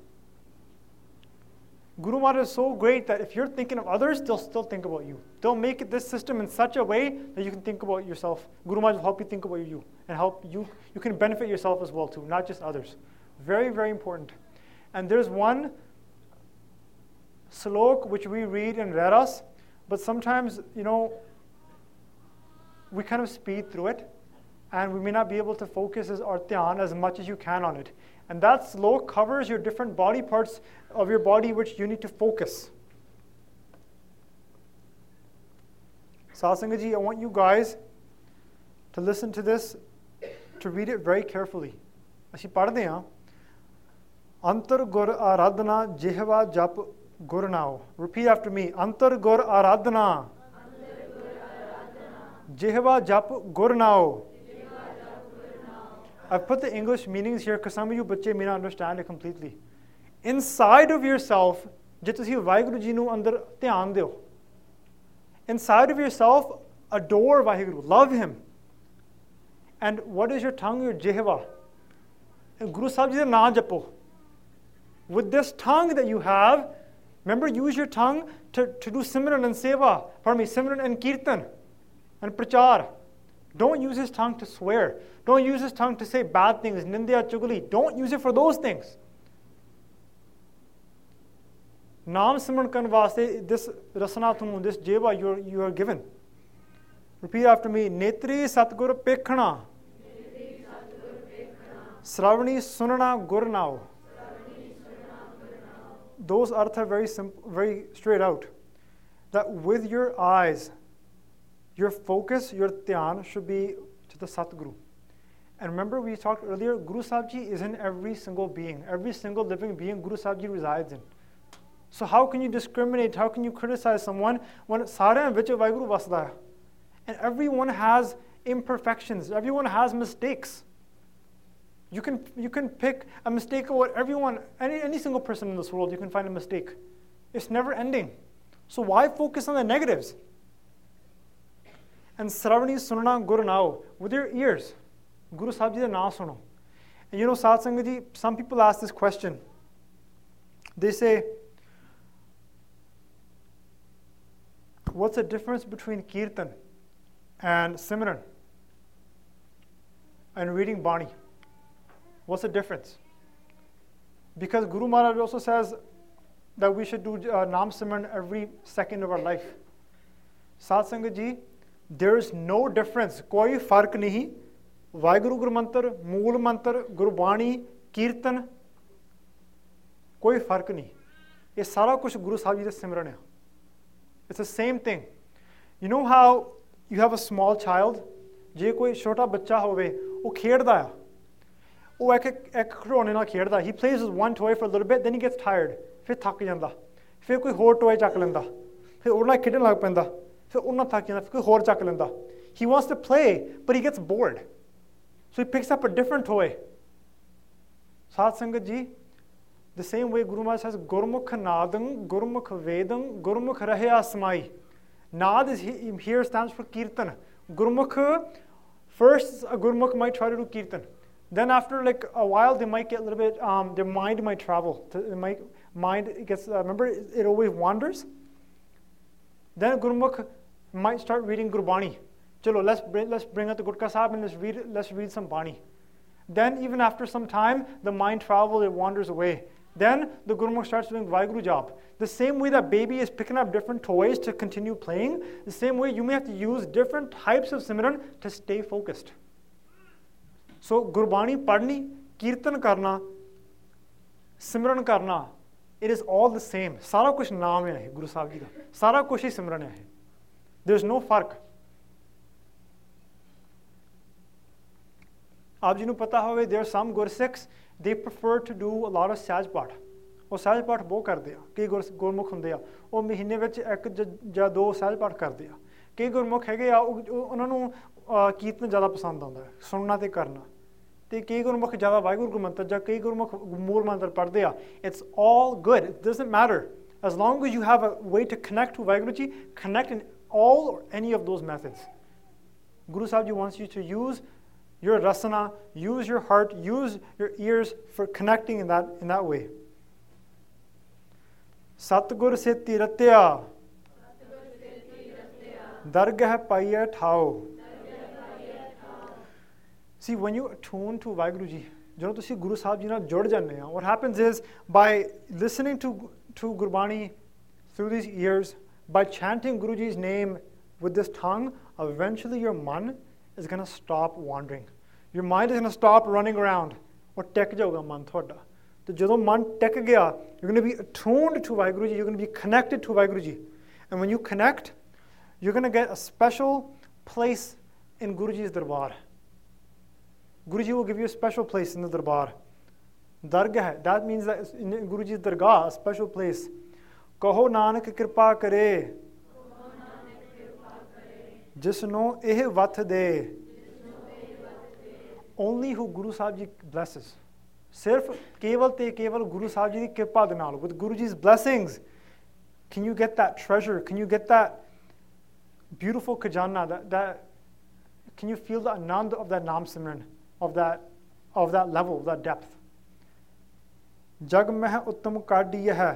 Guru Maharaj is so great that if you're thinking of others, they'll still think about you. They'll make this system in such a way that you can think about yourself. Guru Maharaj will help you think about you and help you. You can benefit yourself as well too, not just others. Very, very important. And there's one slok which we read in Raras, but sometimes, you know, we kind of speed through it, and we may not be able to focus as our dhyan as much as you can on it. And that slok covers your different body parts of your body which you need to focus. Satsangaji, I want you guys to listen to this, to read it very carefully. ਅਸੀਂ ਪੜ੍ਹਦੇ ਹਾਂ ਅੰਤਰ ਗੁਰ ਆਰਾਧਨਾ ਜਿਹਵਾ ਜਪ ਗੁਰ ਨਾਉ. Repeat after me. ਅੰਤਰ ਗੁਰ ਆਰਾਧਨਾ ਜਿਹਵਾ ਜਪ ਗੁਰ ਨਾਉ. I've put the English meanings here because some of you bache may not understand it completely. Inside of yourself, je tusi Vaheguru ji nu andar dhyan deo. Inside of yourself, adore Vaheguru, love him. And what is your tongue? Your jehva. And Guru Sahib ji da naam japo. With this tongue that you have, remember, use your tongue to, to do Simran and Seva. Pardon me, Simran and Kirtan and Prachar. Don't use his tongue to swear. Don't use his tongue to say bad things, nindya, chugli. Don't use it for those things. Naam simran karan vaste, this rasanatum, this jeva you are, you are given. Repeat after me. Netri satgur pekhana. Sravani sunana gurnao. Those arthas are very simple, very straight out. That with your eyes, your focus, your dhyan should be to the Satguru. And remember, we talked earlier, Guru Sahib Ji is in every single being. Every single living being Guru Sahib Ji resides in. So how can you discriminate, how can you criticize someone when sare vich Vaheguru vasda hai? And everyone has imperfections. Everyone has mistakes. You can, you can pick a mistake about everyone, any, any single person in this world, you can find a mistake. It's never ending. So why focus on the negatives? And Sravani Sunana Guru Nao, with your ears, Guru Sahib Ji da naam suno. And you know, Sat Sangat Ji, some people ask this question. They say, what's the difference between Kirtan and Simran and reading Bani? What's the difference? Because Guru Maharaj also says that we should do uh, Naam Simran every second of our life. Sat Sangat Ji, there is no difference. Koi fark nahi. Vaheguru Guru Mantar, Mool Mantar, Guru Bani, Kirtan. Koi fark nahi. Ye sara kuch Guru Sahib Ji da Simran hai. It's the same thing. You know how you have a small child? Je koi chota bachcha hove, wo khedda hai. Oh, ek ek khidone naal khedda. He plays with one toy for a little bit, then he gets tired. Fir thak janda. Fir koi hor toy chak lenda. Fir ਉਹਦੇ ਨਾਲ ਖੇਡਣ ਲੱਗ ਪੈਂਦਾ. ਫਿਰ ਉਹਨਾਂ ਥੱਕ ਜਾਂਦਾ, ਫਿਰ ਕੋਈ ਹੋਰ ਚੱਕ ਲੈਂਦਾ. He wants to play, but he gets bored. So he picks up a different toy. Sat Sangat Ji, the same way Guru Maharaj says, Gurmukh Nadam, Gurmukh Vedam, Gurmukh Rahya Samai. Nad is here stands for Kirtan. Gurmukh, first a Gurmukh might try to do Kirtan. Then after like a while, they might get a little bit, um, their mind might travel. Their might, mind gets, uh, remember, it, it always wanders. Then Gurmukh might start reading Gurbani. Chalo, let's bring, let's bring out the Gurkha Sahib and let's read, let's read some Bani. Then even after some time, the mind travels, it wanders away. Then the Gurmukh starts doing Vaheguru job. The same way that baby is picking up different toys to continue playing, the same way you may have to use different types of Simran to stay focused. So Gurbani, Padni, Kirtan karna, ਸਿਮਰਨ ਕਰਨਾ, it is all the same. ਸਾਰਾ ਕੁਝ ਨਾਮ ਹੈ ਇਹ ਗੁਰੂ ਸਾਹਿਬ ਜੀ ਦਾ, ਸਾਰਾ ਕੁਝ ਹੀ ਸਿਮਰਨ ਹੈ ਇਹ. There is no ਫਰਕ. ਆਪ ਜੀ ਨੂੰ ਪਤਾ ਹੋਵੇ, there are some Gursikhs, they prefer to do a lot of ਸਹਿਜ ਪਾਠ. ਉਹ ਸਹਿਜ ਪਾਠ ਬਹੁਤ ਕਰਦੇ ਆ. ਕਈ ਗੁਰ ਗੁਰਮੁਖ ਹੁੰਦੇ ਆ, ਉਹ ਮਹੀਨੇ ਵਿੱਚ ਇੱਕ ਜਾਂ ਦੋ ਸਹਿਜ ਪਾਠ ਕਰਦੇ ਆ. ਕਈ ਗੁਰਮੁਖ ਹੈਗੇ ਆ, ਉਹ ਉਹਨਾਂ ਨੂੰ ਕੀਰਤਨ ਜ਼ਿਆਦਾ ਪਸੰਦ ਆਉਂਦਾ ਹੈ, ਸੁਣਨਾ ਅਤੇ ਕਰਨਾ. ਅਤੇ ਕਈ ਗੁਰਮੁਖ ਜ਼ਿਆਦਾ ਵਾਹਿਗੁਰੂ ਗੁਰੂ ਮੰਤਰ ਜਾਂ ਕਈ ਗੁਰਮੁਖ ਮੂਲ ਮੰਤਰ ਪੜ੍ਹਦੇ ਆ. It's all good. It doesn't matter. As long as you have a way to connect to Vaheguru Ji, connect in all or any of those methods. Guru Sahib Ji wants you to use your rasana, use your heart, use your ears for connecting in that, in that way. Satgur seti ratya, dargah paiya thao. See, when you attune to Vaheguru Ji, ਜਦੋਂ ਤੁਸੀਂ ਗੁਰੂ ਸਾਹਿਬ ਜੀ ਨਾਲ ਜੁੜ ਜਾਂਦੇ ਆ, what happens is, by listening to, to Gurbani through these ears, by chanting Guru Ji's name with this tongue, eventually your man is going to stop wandering. Your mind is going to stop running around. और टिक जाऊगा मन थोड़ा. तो ਜਦੋਂ ਮਨ ਟਿਕ ਗਿਆ, you're going to be attuned to Vaheguru Ji, you're going to be connected to Vaheguru Ji. And when you connect, you're going to get a special place in Guru Ji's darbar. Guru Ji will give you a special place in the darbar. Dargah, that means that in Guru Ji's dargah, a special place. Kaho Nanak kripa kare, jisno eh vath de. Only who Guru Sahib Ji blesses. Sirf keval te keval Guru Sahib Ji di kripa de naal, with Guru Ji's blessings, can you get that treasure? Can you get that beautiful khajana? That, that can you feel the anand of that naam simran, of that, of that level, of that depth? Jag meh uttam kaadiya hai,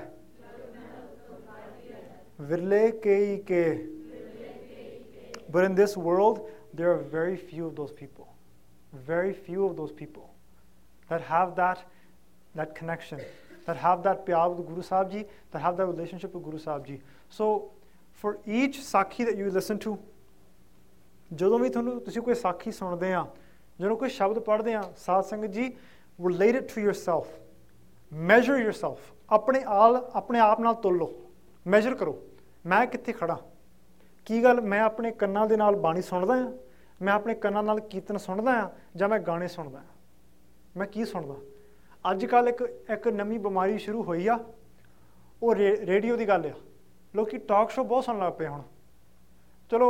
virle kei ke. But in this world, there are very few of those people. Very few of those people that have that, that connection, that have that pyar with Guru Sahib Ji, that have that relationship with Guru Sahib Ji. So, for each sakhi that you listen to, ਜਦੋਂ ਵੀ ਤੁਹਾਨੂੰ ਤੁਸੀਂ ਕੋਈ ਸਾਖੀ ਸੁਣਦੇ ਆ, ਜਦੋਂ ਕੋਈ ਸ਼ਬਦ ਪੜ੍ਹਦੇ ਆ, ਸਾਧ ਸੰਗਤ ਜੀ, relate it to yourself. Measure yourself. ਆਪਣੇ ਆਲ ਆਪਣੇ ਆਪ ਨਾਲ ਤੋਲ ਲਓ. Measure ਕਰੋ. ਮੈਂ ਕਿੱਥੇ ਖੜਾ? ਕੀ ਗੱਲ ਮੈਂ ਆਪਣੇ ਕੰਨਾਂ ਦੇ ਨਾਲ ਬਾਣੀ ਸੁਣਦਾ ਆ? ਮੈਂ ਆਪਣੇ ਕੰਨਾਂ ਨਾਲ ਕੀਰਤਨ ਸੁਣਦਾ ਆ ਜਾਂ ਮੈਂ ਗਾਣੇ ਸੁਣਦਾ ਆ? ਮੈਂ ਕੀ ਸੁਣਦਾ? ਅੱਜ ਕੱਲ੍ਹ ਇੱਕ ਇੱਕ ਨਵੀਂ ਬਿਮਾਰੀ ਸ਼ੁਰੂ ਹੋਈ ਆ, ਉਹ ਰੇ ਰੇਡੀਓ ਦੀ ਗੱਲ ਆ. ਲੋਕੀ ਟਾਕ ਸ਼ੋ ਬਹੁਤ ਸੁਣਨ ਲੱਗ ਪਏ ਹੁਣ. ਚਲੋ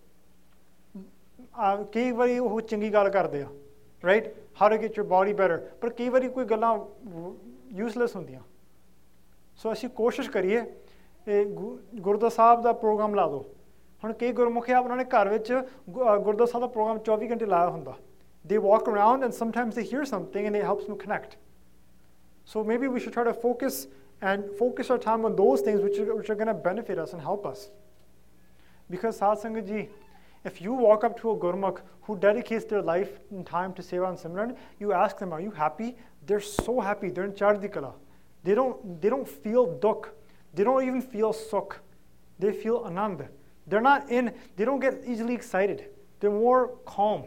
ਕਈ ਵਾਰੀ ਉਹ ਚੰਗੀ ਗੱਲ ਕਰਦੇ ਆ, right, how to get your body better, ਪਰ ਕਈ ਵਾਰੀ ਕੋਈ ਗੱਲਾਂ ਯੂਸਲੈਸ ਹੁੰਦੀਆਂ. ਸੋ ਅਸੀਂ ਕੋਸ਼ਿਸ਼ ਕਰੀਏ, ਇਹ ਗੁਰਦੁਆਰਾ ਸਾਹਿਬ ਦਾ ਪ੍ਰੋਗਰਾਮ ਲਾ ਦਿਓ. ਹੁਣ ਕਈ ਗੁਰਮੁਖੀ ਆ, ਉਹਨਾਂ ਨੇ ਘਰ ਵਿੱਚ ਗੁਰਦੁਆਰਾ ਸਾਹਿਬ ਦਾ ਪ੍ਰੋਗਰਾਮ ਚੌਵੀ ਘੰਟੇ ਲਾਇਆ ਹੁੰਦਾ. They walk around and sometimes they hear something and it helps them connect. So maybe we should try to focus and focus our time on those things which are, which are going to benefit us and help us. Because Sadh Sangat Ji, if you walk up to a Gurmukh who dedicates their life and time to Seva and Simran, you ask them, are you happy? They're so happy. They're in Chardi Kala. They don't, they don't feel dukh. They don't even feel sukh. They feel anand. They're not in, they don't get easily excited. They're more calm.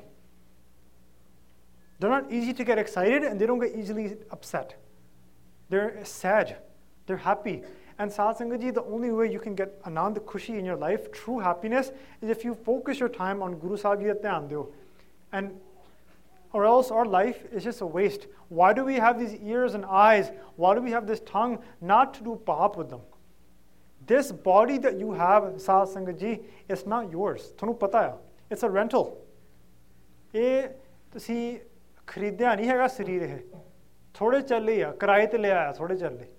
They're not easy to get excited and they don't get easily upset. They're sad. They're happy. And Sadh Sangat Ji, the only way you can get anand, khushi in your life, true happiness, is if you focus your time on Guru Sahib Ji da dhyan deo. And or else our life is just a waste. Why do we have these ears and eyes? Why do we have this tongue? Not to do paap with them. This body that you have, Sadh Sangat Ji, is not yours. Thanu pata hai. It's a rental. ਇਹ ਤੁਸੀਂ ਖਰੀਦਿਆ ਨਹੀਂ ਹੈਗਾ ਸਰੀਰ. ਇਹ ਥੋੜ੍ਹੇ ਚੱਲੇ ਆ, ਕਿਰਾਏ 'ਤੇ ਲਿਆ ਆ, ਥੋੜ੍ਹੇ ਚੱਲੇ.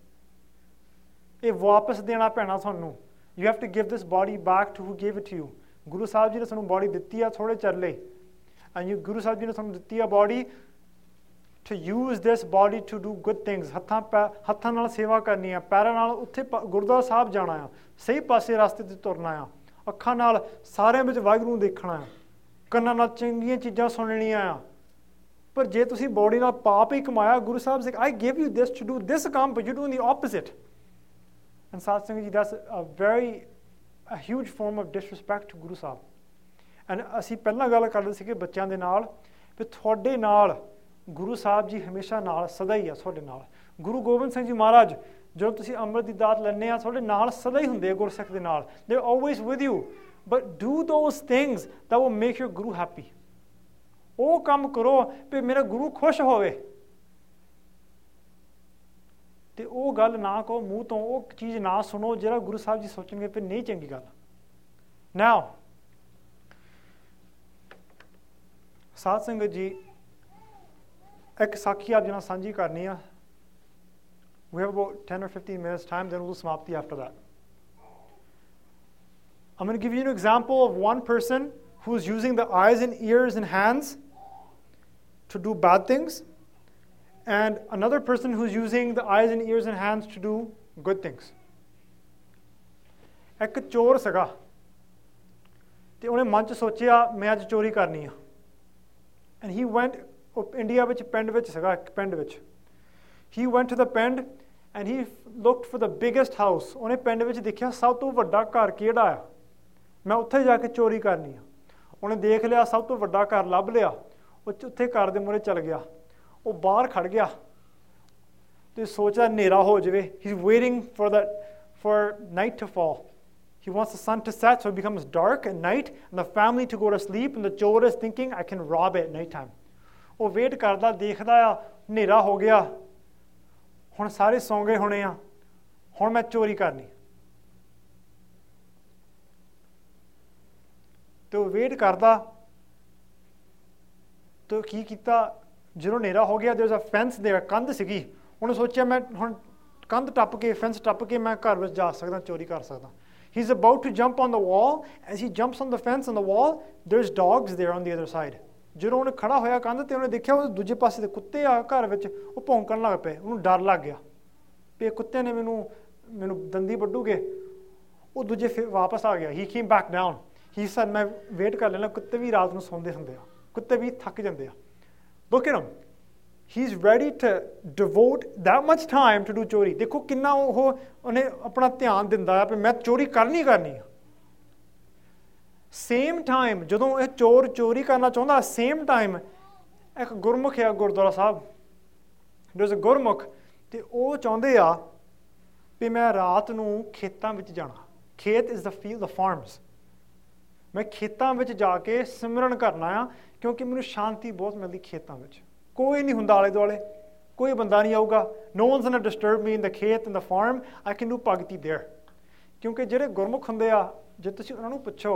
ਇਹ ਵਾਪਸ ਦੇਣਾ ਪੈਣਾ ਤੁਹਾਨੂੰ. You have to give this body back to who gave it to you. Guru Sahib ji ਨੇ ਸਾਨੂੰ ਬੋਡੀ ਦਿੱਤੀ ਆ ਥੋੜ੍ਹੇ ਚੱਲੇ. And you, ਗੁਰੂ ਸਾਹਿਬ ਜੀ ਨੇ ਸਾਨੂੰ ਦਿੱਤੀ ਆ body to use this body to do good things. ਹੱਥਾਂ ਪੈ ਹੱਥਾਂ ਨਾਲ ਸੇਵਾ ਕਰਨੀ ਆ, ਪੈਰਾਂ ਨਾਲ ਉੱਥੇ ਗੁਰਦੁਆਰਾ ਸਾਹਿਬ ਜਾਣਾ ਆ, ਸਹੀ ਪਾਸੇ ਰਸਤੇ 'ਤੇ ਤੁਰਨਾ ਆ, ਅੱਖਾਂ ਨਾਲ ਸਾਰਿਆਂ ਵਿੱਚ ਵਾਹਿਗੁਰੂ ਨੂੰ ਦੇਖਣਾ ਆ, ਕੰਨਾਂ ਨਾਲ ਚੰਗੀਆਂ ਚੀਜ਼ਾਂ ਸੁਣਨੀਆਂ ਆ. ਪਰ ਜੇ ਤੁਸੀਂ ਬੋਡੀ ਨਾਲ ਪਾਪ ਹੀ ਕਮਾਇਆ, ਗੁਰੂ ਸਾਹਿਬ ਸੇ I give you this to do this ਕੰਮ, but you're doing the opposite. And Sadh Sangat Ji, that's a very a huge form of disrespect to Guru Sahib. And ਅਸੀਂ ਪਹਿਲਾਂ ਗੱਲ ਕਰਦੇ ਸੀਗੇ ਬੱਚਿਆਂ ਦੇ ਨਾਲ, ਵੀ ਤੁਹਾਡੇ ਨਾਲ ਗੁਰੂ ਸਾਹਿਬ ਜੀ ਹਮੇਸ਼ਾ ਨਾਲ ਸਦਾ ਹੀ ਆ ਤੁਹਾਡੇ ਨਾਲ। ਗੁਰੂ ਗੋਬਿੰਦ ਸਿੰਘ ਜੀ ਮਹਾਰਾਜ ਜਦੋਂ ਤੁਸੀਂ ਅੰਮ੍ਰਿਤ ਦੀ ਦਾਤ ਲੈਂਦੇ ਆ ਤੁਹਾਡੇ ਨਾਲ ਸਦਾ ਹੀ ਹੁੰਦੇ ਆ ਗੁਰਸਿੱਖ ਦੇ ਨਾਲ। They are always with you, but do those things that will make your Guru happy. ਉਹ ਕੰਮ ਕਰੋ ਵੀ ਮੇਰਾ ਗੁਰੂ ਖੁਸ਼ ਹੋਵੇ, ਤੇ ਉਹ ਗੱਲ ਨਾ ਕਹੋ ਮੂੰਹ ਤੋਂ, ਉਹ ਚੀਜ਼ ਨਾ ਸੁਣੋ ਜਿਹੜਾ ਗੁਰੂ ਸਾਹਿਬ ਜੀ ਸੋਚਣਗੇ ਵੀ ਨਹੀਂ ਚੰਗੀ ਗੱਲ। ਨਾਓ ਸਾਧ ਸੰਗਤ ਜੀ, ਇੱਕ ਸਾਖੀ ਆਪ ਜੀ ਨਾਲ ਸਾਂਝੀ ਕਰਨੀ ਆ। We have about ten or fifteen minutes time, then we'll samapti after that. I'm going to give you an example of one person who's using the eyes and ears and hands to do bad things, and another person who's using the eyes and ears and hands to do good things. ਇੱਕ ਚੋਰ ਸੀਗਾ ਤੇ ਉਹਨੇ ਮਨ 'ਚ ਸੋਚਿਆ ਮੈਂ ਅੱਜ ਚੋਰੀ ਕਰਨੀ ਆ। And he went, ਇੰਡੀਆ ਵਿੱਚ ਪਿੰਡ ਵਿੱਚ ਸੀਗਾ ਇੱਕ ਪਿੰਡ ਵਿੱਚ। He went to the ਪਿੰਡ and he looked for the biggest house. ਉਹਨੇ ਪਿੰਡ ਵਿੱਚ ਦੇਖਿਆ ਸਭ ਤੋਂ ਵੱਡਾ ਘਰ ਕਿਹੜਾ ਆ, ਮੈਂ ਉੱਥੇ ਜਾ ਕੇ ਚੋਰੀ ਕਰਨੀ ਆ। ਉਹਨੇ ਦੇਖ ਲਿਆ ਸਭ ਤੋਂ ਵੱਡਾ ਘਰ ਲੱਭ ਲਿਆ, ਉਹ ਉੱਥੇ ਘਰ ਦੇ ਮੂਹਰੇ ਚਲ ਗਿਆ। ਉਹ ਬਾਹਰ ਖੜ ਗਿਆ ਤੇ ਸੋਚਦਾ ਹਨੇਰਾ ਹੋ ਜਾਵੇ। He's waiting for that for night to fall. He wants the sun to set so it becomes dark at night and the family to go to sleep, and the chor is thinking I can rob it at night time. ਉਹ wait ਕਰਦਾ ਦੇਖਦਾ ਆ ਹਨੇਰਾ ਹੋ ਗਿਆ, ਹੁਣ ਸਾਰੇ ਸੌਂ ਗਏ ਹੋਣੇ ਆ, ਹੁਣ ਮੈਂ ਚੋਰੀ ਕਰਨੀ। ਤੇ ਉਹ ਵੇਟ ਕਰਦਾ ਤੇ ਕੀ ਕੀਤਾ, ਜਦੋਂ ਹਨੇਰਾ ਹੋ ਗਿਆ there was a fence there, ਕੰਧ ਸੀਗੀ। ਉਹਨੇ ਸੋਚਿਆ ਮੈਂ ਹੁਣ ਕੰਧ ਟੱਪ ਕੇ ਫੈਂਸ ਟੱਪ ਕੇ ਮੈਂ ਘਰ ਵਿੱਚ ਜਾ ਸਕਦਾ, ਚੋਰੀ ਕਰ ਸਕਦਾ। He's about to jump on the wall. As he jumps on the fence on the wall, there's dogs there on the other side. ਜਦੋਂ ਉਹਨੇ ਖੜਾ ਹੋਇਆ ਕੰਧ ਤੇ ਉਹਨੇ ਦੇਖਿਆ ਉਹ ਦੂਜੇ ਪਾਸੇ ਦੇ ਕੁੱਤੇ ਆ ਘਰ ਵਿੱਚ, ਉਹ ਭੌਂਕਣ ਲੱਗ ਪਏ। ਉਹਨੂੰ ਡਰ ਲੱਗ ਗਿਆ ਵੀ ਕੁੱਤੇ ਨੇ ਮੈਨੂੰ ਮੈਨੂੰ ਦੰਦੀ ਵੱਢੂਗੇ। ਉਹ ਦੂਜੇ ਫਿਰ ਵਾਪਸ ਆ ਗਿਆ। He came back down. He said ਮੈਂ ਵੇਟ ਕਰ ਲੈਣਾ, ਕੁੱਤੇ ਵੀ ਰਾਤ ਨੂੰ ਸੌਂਦੇ ਹੁੰਦੇ ਆ, ਕੁੱਤੇ ਵੀ ਥੱਕ ਜਾਂਦੇ ਆ। Look at him. He's ready to devote that much time to do ਚੋਰੀ। ਦੇਖੋ ਕਿੰਨਾ ਉਹ ਉਹਨੇ ਆਪਣਾ ਧਿਆਨ ਦਿੰਦਾ ਆ ਵੀ ਮੈਂ ਚੋਰੀ ਕਰਨੀ ਕਰਨੀ ਆ। ਸੇਮ ਟਾਈਮ ਜਦੋਂ ਇਹ ਚੋਰ ਚੋਰੀ ਕਰਨਾ ਚਾਹੁੰਦਾ, ਸੇਮ ਟਾਈਮ ਇੱਕ ਗੁਰਮੁਖ ਆ ਗੁਰਦੁਆਰਾ ਸਾਹਿਬ, there's a ਗੁਰਮੁਖ, ਤੇ ਉਹ ਚਾਹੁੰਦੇ ਆ ਵੀ ਮੈਂ ਰਾਤ ਨੂੰ ਖੇਤਾਂ ਵਿੱਚ ਜਾਣਾ। ਖੇਤ is the field, the farms. ਮੈਂ ਖੇਤਾਂ ਵਿੱਚ ਜਾ ਕੇ ਸਿਮਰਨ ਕਰਨਾ ਆ, ਕਿਉਂਕਿ ਮੈਨੂੰ ਸ਼ਾਂਤੀ ਬਹੁਤ ਮਿਲਦੀ ਖੇਤਾਂ ਵਿੱਚ। ਕੋਈ ਨਹੀਂ ਹੁੰਦਾ ਆਲੇ ਦੁਆਲੇ, ਕੋਈ ਬੰਦਾ ਨਹੀਂ ਆਊਗਾ। No one's gonna disturb me in the ਖੇਤ in the farm. I can do ਭਗਤੀ there. ਕਿਉਂਕਿ ਜਿਹੜੇ ਗੁਰਮੁਖ ਹੁੰਦੇ ਆ, ਜੇ ਤੁਸੀਂ ਉਹਨਾਂ ਨੂੰ ਪੁੱਛੋ,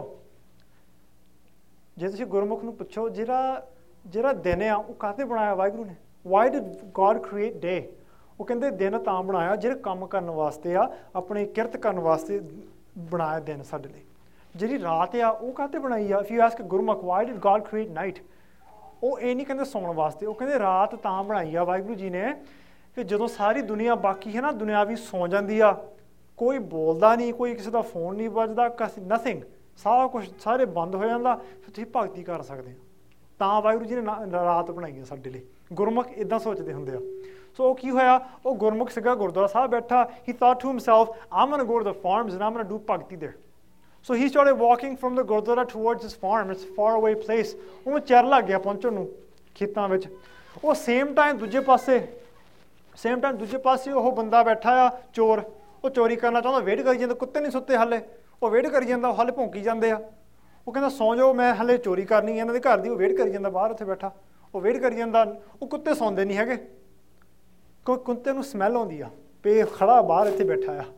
ਜੇ ਤੁਸੀਂ ਗੁਰਮੁਖ ਨੂੰ ਪੁੱਛੋ ਜਿਹੜਾ ਜਿਹੜਾ ਦਿਨ ਆ ਉਹ ਕਾਹਤੇ ਬਣਾਇਆ ਵਾਹਿਗੁਰੂ ਨੇ? Why did God create day? ਉਹ ਕਹਿੰਦੇ ਦਿਨ ਤਾਂ ਬਣਾਇਆ ਜਿਹੜੇ ਕੰਮ ਕਰਨ ਵਾਸਤੇ ਆ, ਆਪਣੀ ਕਿਰਤ ਕਰਨ ਵਾਸਤੇ ਬਣਾਇਆ ਦਿਨ ਸਾਡੇ ਲਈ। ਜਿਹੜੀ ਰਾਤ ਆ ਉਹ ਕਾਹਤੇ ਬਣਾਈ ਆ? If you ask a Gurmukh why did God create night? ਉਹ ਇਹ ਨਹੀਂ ਕਹਿੰਦੇ ਸੌਣ ਵਾਸਤੇ, ਉਹ ਕਹਿੰਦੇ ਰਾਤ ਤਾਂ ਬਣਾਈ ਆ ਵਾਹਿਗੁਰੂ ਜੀ ਨੇ ਕਿ ਜਦੋਂ ਸਾਰੀ ਦੁਨੀਆ ਬਾਕੀ ਹੈ ਨਾ ਦੁਨਿਆਵੀ ਸੌਂ ਜਾਂਦੀ ਆ, ਕੋਈ ਬੋਲਦਾ ਨਹੀਂ, ਕੋਈ ਕਿਸੇ ਦਾ ਫੋਨ ਨਹੀਂ ਵੱਜਦਾ, ਨਥਿੰਗ, ਸਾਰਾ ਕੁਛ ਸਾਰੇ ਬੰਦ ਹੋ ਜਾਂਦਾ, ਫਿਰ ਤੁਸੀਂ ਭਗਤੀ ਕਰ ਸਕਦੇ ਹੋ। ਤਾਂ ਵਾਹਿਗੁਰੂ ਜੀ ਨੇ ਰਾਤ ਬਣਾਈ ਆ ਸਾਡੇ ਲਈ। ਗੁਰਮੁਖ ਇੱਦਾਂ ਸੋਚਦੇ ਹੁੰਦੇ ਆ। ਸੋ ਉਹ ਕੀ ਹੋਇਆ, ਉਹ ਗੁਰਮੁਖ ਸੀਗਾ ਗੁਰਦੁਆਰਾ ਸਾਹਿਬ ਬੈਠਾ। He thought to himself, I'm gonna go to the farms and I'm gonna do ਭਗਤੀ there. So he started walking from the Gurdwara towards his farm. It's a far away place. ਉਹਨੂੰ ਚਿਰ ਲੱਗ ਗਿਆ ਪਹੁੰਚਣ ਨੂੰ ਖੇਤਾਂ ਵਿੱਚ। ਉਹ ਸੇਮ ਟਾਈਮ ਦੂਜੇ ਪਾਸੇ ਸੇਮ ਟਾਈਮ ਦੂਜੇ ਪਾਸੇ ਉਹ ਬੰਦਾ ਬੈਠਾ ਆ ਚੋਰ, ਉਹ ਚੋਰੀ ਕਰਨਾ ਚਾਹੁੰਦਾ, ਵੇਟ ਕਰੀ ਜਾਂਦਾ। ਕੁੱਤੇ ਨਹੀਂ ਸੁੱਤੇ ਹਾਲੇ, ਉਹ ਵੇਟ ਕਰੀ ਜਾਂਦਾ, ਉਹ ਹਾਲੇ ਭੌਂਕੀ ਜਾਂਦੇ ਆ। ਉਹ ਕਹਿੰਦਾ ਸੌਂ ਜਾਓ, ਮੈਂ ਹਾਲੇ ਚੋਰੀ ਕਰਨੀ ਇਹਨਾਂ ਦੇ ਘਰ ਦੀ। ਉਹ ਵੇਟ ਕਰੀ ਜਾਂਦਾ ਬਾਹਰ ਉੱਥੇ ਬੈਠਾ, ਉਹ ਵੇਟ ਕਰੀ ਜਾਂਦਾ। ਉਹ ਕੁੱਤੇ ਸੌਂਦੇ ਨਹੀਂ ਹੈਗੇ, ਕੋਈ ਕੁੱਤੇ ਨੂੰ ਸਮੈਲ ਆਉਂਦੀ ਆ ਵੀ ਖੜਾ ਬਾਹਰ ਇੱਥੇ ਬੈਠਾ ਆ।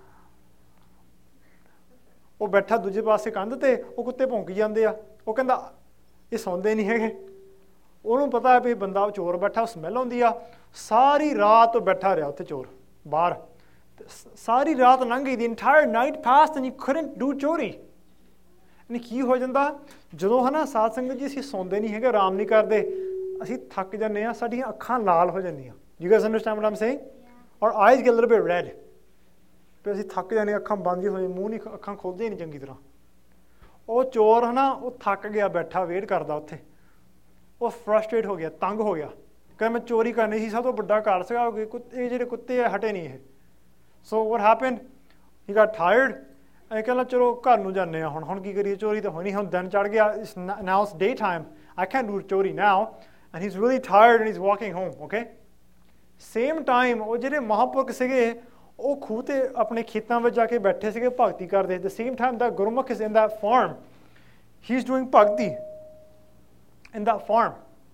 ਉਹ ਬੈਠਾ ਦੂਜੇ ਪਾਸੇ ਕੰਧ ਤੇ, ਉਹ ਕੁੱਤੇ ਭੌਂਕੀ ਜਾਂਦੇ ਆ। ਉਹ ਕਹਿੰਦਾ ਇਹ ਸੌਂਦੇ ਨਹੀਂ ਹੈਗੇ। ਉਹਨੂੰ ਪਤਾ ਵੀ ਬੰਦਾ ਚੋਰ ਬੈਠਾ, ਸਮੈਲ ਆਉਂਦੀ ਆ। ਸਾਰੀ ਰਾਤ ਉਹ ਬੈਠਾ ਰਿਹਾ ਉੱਥੇ ਚੋਰ ਬਾਹਰ, ਸਾਰੀ ਰਾਤ ਲੰਘ ਗਈ। The entire night passed and he couldn't do ਚੋਰੀ। ਨਹੀਂ ਕੀ ਹੋ ਜਾਂਦਾ ਜਦੋਂ ਹੈ ਨਾ ਸਾਧ ਸੰਗਤ ਜੀ, ਅਸੀਂ ਸੌਂਦੇ ਨਹੀਂ ਹੈਗੇ, ਆਰਾਮ ਨਹੀਂ ਕਰਦੇ, ਅਸੀਂ ਥੱਕ ਜਾਂਦੇ ਹਾਂ, ਸਾਡੀਆਂ ਅੱਖਾਂ ਲਾਲ ਹੋ ਜਾਂਦੀਆਂ। You guys understand what I'm saying? Our eyes get a little bit red. ਵੀ ਅਸੀਂ ਥੱਕ ਜਾਂਦੇ, ਅੱਖਾਂ ਬੰਦ ਹੀ ਹੋਏ, ਮੂੰਹ ਨਹੀਂ, ਅੱਖਾਂ ਖੁੱਲ੍ਹਦੀਆਂ ਨਹੀਂ ਚੰਗੀ ਤਰ੍ਹਾਂ। ਉਹ ਚੋਰ ਹੈ ਨਾ, ਉਹ ਥੱਕ ਗਿਆ ਬੈਠਾ ਵੇਟ ਕਰਦਾ ਉੱਥੇ। ਉਹ ਫਰਸਟਰੇਟ ਹੋ ਗਿਆ, ਤੰਗ ਹੋ ਗਿਆ, ਕਹਿੰਦਾ ਮੈਂ ਚੋਰੀ ਕਰਨੀ ਸੀ, ਸਭ ਤੋਂ ਵੱਡਾ ਘਰ ਸੀਗਾ, ਇਹ ਜਿਹੜੇ ਕੁੱਤੇ ਆ ਹਟੇ ਨਹੀਂ ਇਹ। ਸੋ what happened? He got tired. ਇਹ ਕਹਿੰਦਾ ਚਲੋ ਘਰ ਨੂੰ ਜਾਂਦੇ ਹਾਂ ਹੁਣ ਹੁਣ ਕੀ ਕਰੀਏ, ਚੋਰੀ ਤਾਂ ਹੋਣੀ, ਹੁਣ ਦਿਨ ਚੜ੍ਹ ਗਿਆ। Now it's day time. I can't do ਚੋਰੀ now. and he's really tired and he's walking home, okay? Same time, ਉਹ ਜਿਹੜੇ ਮਹਾਂਪੁਰਖ ਸੀਗੇ ਉਹ ਖੂਹ ਤੇ ਆਪਣੇ ਖੇਤਾਂ ਵਿੱਚ ਜਾ ਕੇ ਬੈਠੇ ਸੀਗੇ ਭਗਤੀ ਕਰਦੇ. The same time that Gurmukh is in that farm, he's doing bhakti in that farm.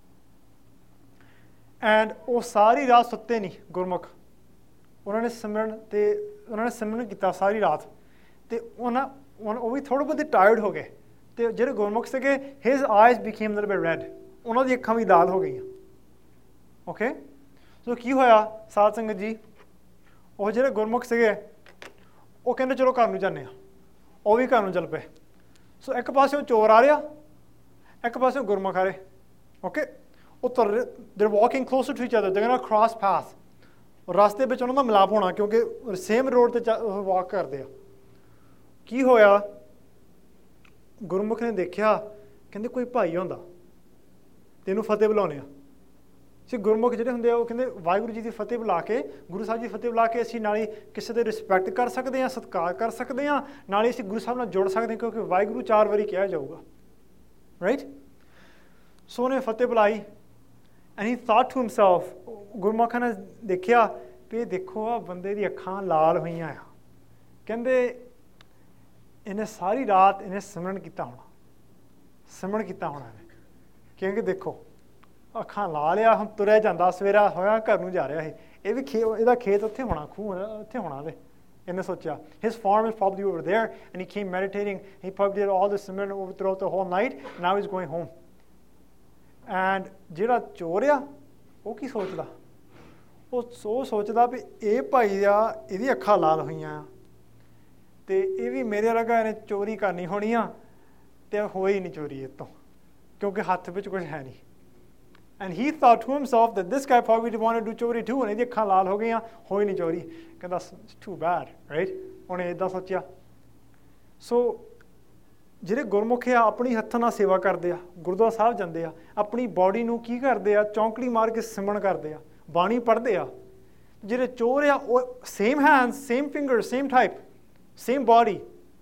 And ਉਹ ਸਾਰੀ ਰਾਤ ਸੁੱਤੇ ਨਹੀਂ ਗੁਰਮੁਖ. ਉਹਨਾਂ ਨੇ ਸਿਮਰਨ ਤੇ ਉਹਨਾਂ ਨੇ ਸਿਮਰਨ ਕੀਤਾ ਸਾਰੀ ਰਾਤ ਤੇ ਉਹਨਾਂ ਉਹ ਵੀ ਥੋੜ੍ਹੇ ਬਹੁਤੇ ਟਾਇਰਡ ਹੋ ਗਏ ਤੇ ਜਿਹੜੇ ਗੁਰਮੁਖ ਸੀਗੇ his eyes became a little bit red. ਉਹਨਾਂ ਦੀ ਅੱਖਾਂ ਵੀ ਲਾਲ ਹੋ ਗਈਆਂ. ਓਕੇ, ਸੋ ਕੀ ਹੋਇਆ ਸਾਧ ਸੰਗਤ ਜੀ, ਉਹ ਜਿਹੜੇ ਗੁਰਮੁਖ ਸੀਗੇ ਉਹ ਕਹਿੰਦੇ ਚਲੋ ਘਰ ਨੂੰ ਜਾਂਦੇ ਹਾਂ. ਉਹ ਵੀ ਘਰ ਨੂੰ ਚੱਲ ਪਏ. ਸੋ ਇੱਕ ਪਾਸਿਓਂ ਚੋਰ ਆ ਰਿਹਾ, ਇੱਕ ਪਾਸਿਓਂ ਗੁਰਮੁਖ ਆ ਰਹੇ. ਓਕੇ, ਉਹ ਤੁਰ ਰਹੇ, they're walking closer to each other, they're gonna cross path. ਰਸਤੇ ਵਿੱਚ ਉਹਨਾਂ ਦਾ ਮਿਲਾਪ ਹੋਣਾ ਕਿਉਂਕਿ ਸੇਮ ਰੋਡ 'ਤੇ ਵਾਕ ਕਰਦੇ ਆ. ਕੀ ਹੋਇਆ, ਗੁਰਮੁਖ ਨੇ ਦੇਖਿਆ, ਕਹਿੰਦੇ ਕੋਈ ਭਾਈ ਹੁੰਦਾ ਤੇ ਇਹਨੂੰ ਫਤਿਹ ਬੁਲਾਉਂਦੇ ਆ. ਸੀ ਗੁਰਮੁਖ ਜਿਹੜੇ ਹੁੰਦੇ ਆ ਉਹ ਕਹਿੰਦੇ ਵਾਹਿਗੁਰੂ ਜੀ ਦੀ ਫਤਿਹ ਬੁਲਾ ਕੇ, ਗੁਰੂ ਸਾਹਿਬ ਜੀ ਦੀ ਫਤਿਹ ਬੁਲਾ ਕੇ ਅਸੀਂ ਨਾਲ ਹੀ ਕਿਸੇ ਦੇ ਰਿਸਪੈਕਟ ਕਰ ਸਕਦੇ ਹਾਂ, ਸਤਿਕਾਰ ਕਰ ਸਕਦੇ ਹਾਂ, ਨਾਲ ਹੀ ਅਸੀਂ ਗੁਰੂ ਸਾਹਿਬ ਨਾਲ ਜੁੜ ਸਕਦੇ ਹਾਂ ਕਿਉਂਕਿ ਵਾਹਿਗੁਰੂ ਚਾਰ ਵਾਰੀ ਕਿਹਾ ਜਾਊਗਾ. ਰਾਈਟ, ਸੋ ਉਹਨੇ ਫਤਿਹ ਬੁਲਾਈ. And he thought to himself, ਗੁਰਮੁਖਾਂ ਨੇ ਦੇਖਿਆ ਵੀ ਦੇਖੋ ਆ ਬੰਦੇ ਦੀ ਅੱਖਾਂ ਲਾਲ ਹੋਈਆਂ ਆ. ਕਹਿੰਦੇ ਇਹਨੇ ਸਾਰੀ ਰਾਤ ਇਹਨੇ ਸਿਮਰਨ ਕੀਤਾ ਹੋਣਾ, ਸਿਮਰਨ ਕੀਤਾ ਹੋਣਾ ਇਹਨੇ, ਕਿਉਂਕਿ ਦੇਖੋ ਅੱਖਾਂ ਲਾਲ ਆ, ਹੁਣ ਤੁਰਿਆ ਜਾਂਦਾ, ਸਵੇਰਾ ਹੋਇਆ ਘਰ ਨੂੰ ਜਾ ਰਿਹਾ ਸੀ. ਇਹ ਵੀ ਖੇ ਇਹਦਾ ਖੇਤ ਉੱਥੇ ਹੋਣਾ, ਖੂਹ ਉੱਥੇ ਹੋਣਾ ਇਹਦੇ. ਇਹਨੇ ਸੋਚਿਆ his farm is probably over there and he came meditating. He probably did all the simran over throughout the whole night. Now he's going home. And ਜਿਹੜਾ ਚੋਰ ਆ ਉਹ ਕੀ ਸੋਚਦਾ, ਉਹ ਸੋ ਸੋਚਦਾ ਵੀ ਇਹ ਭਾਈ ਆ ਇਹਦੀ ਅੱਖਾਂ ਲਾਲ ਹੋਈਆਂ ਆ ਅਤੇ ਇਹ ਵੀ ਮੇਰੇ ਵਰਗਾ ਇਹਨੇ ਚੋਰੀ ਕਰਨੀ ਹੋਣੀ ਆ ਅਤੇ ਹੋਈ ਨਹੀਂ ਚੋਰੀ ਇਹ ਤੋਂ ਕਿਉਂਕਿ ਹੱਥ ਵਿੱਚ ਕੁਛ ਹੈ ਨਹੀਂ. And he thought to himself that this guy probably wanted to do ਚੋਰੀ too, and ਇਹਦੀ ਅੱਖਾਂ ਲਾਲ ਹੋ ਗਈਆਂ, ਹੋਈ ਨਹੀਂ ਚੋਰੀ. ਕਹਿੰਦਾ it's too bad, right? ਉਹਨੇ ਇੱਦਾਂ ਸੋਚਿਆ. ਸੋ ਜਿਹੜੇ ਗੁਰਮੁਖ ਆ ਆਪਣੀ ਹੱਥਾਂ ਨਾਲ ਸੇਵਾ ਕਰਦੇ ਆ, ਗੁਰਦੁਆਰਾ ਸਾਹਿਬ ਜਾਂਦੇ ਆ, ਆਪਣੀ ਬਾਡੀ ਨੂੰ ਕੀ ਕਰਦੇ ਆ, ਚੌਂਕੜੀ ਮਾਰ ਕੇ ਸਿਮਰਨ ਕਰਦੇ ਆ, ਬਾਣੀ ਪੜ੍ਹਦੇ ਆ. ਜਿਹੜੇ ਚੋਰ ਆ ਉਹ same hands, same finger, same type, same body,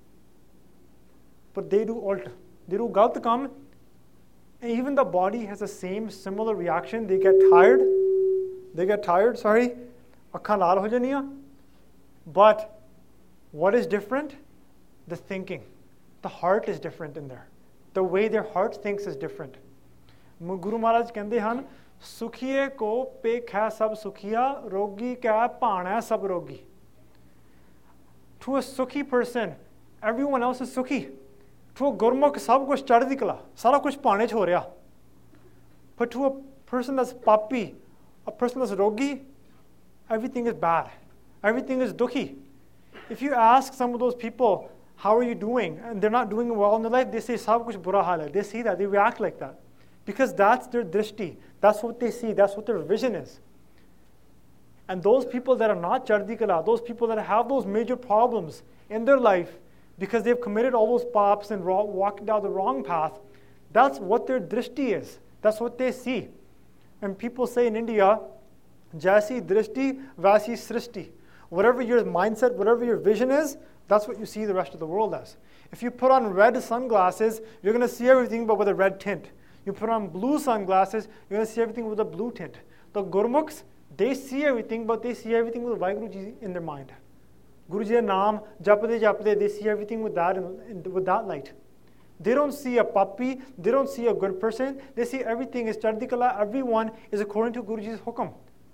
but they do ਉਲਟ, they do ਗਲਤ ਕੰਮ. And even the body has the same similar reaction. They get tired. They get tired, sorry. ਅੱਖਾਂ ਲਾਲ ਹੋ ਜਾਂਦੀਆਂ. But what is different? The thinking. The heart is different in there. The way their heart thinks is different. Guru Maharaj ਕਹਿੰਦੇ ਹਨ, ਸੁਖੀਏ ਕੋ ਪੇਖ ਹੈ ਸਭ ਸੁਖੀਆ, ਰੋਗੀ ਕੈ ਭਾਣ ਹੈ ਸਭ ਰੋਗੀ. To a sukhi person, everyone else is sukhi. To a Gurmukh, ਸਭ ਕੁਛ ਚੜ੍ਹਦੀ ਕਲਾ, ਸਾਰਾ ਕੁਛ ਪਾਣੇ 'ਚ ਹੋ ਰਿਹਾ. But to a person that's papi, a person that's rogi, everything is bad. Everything is dukhi. If you ask some of those people, how are you doing? And they're not doing well in their life, they say, sab kuch bura hal hai. They see that, they react like that. Because that's their drishti. That's what they see. That's what their vision is. And those people that are not chardhi kala, those people that have those major problems in their life, because they've committed all those paps and walked down the wrong path, that's what their drishti is. That's what they see. And people say in India, Jaisi drishti, Vasi srishti. Whatever your mindset, whatever your vision is, that's what you see the rest of the world as. If you put on red sunglasses, you're going to see everything but with a red tint. You put on blue sunglasses, you're going to see everything with a blue tint. The Gurmukhs, they see everything, but they see everything with Vaheguru Ji in their mind. Guru Ji naam, japde japde, they see everything with that, in, with that light. They don't see a puppy, they don't see a good person, they see everything is chardhi kala, everyone is according to Guru Ji's hukam.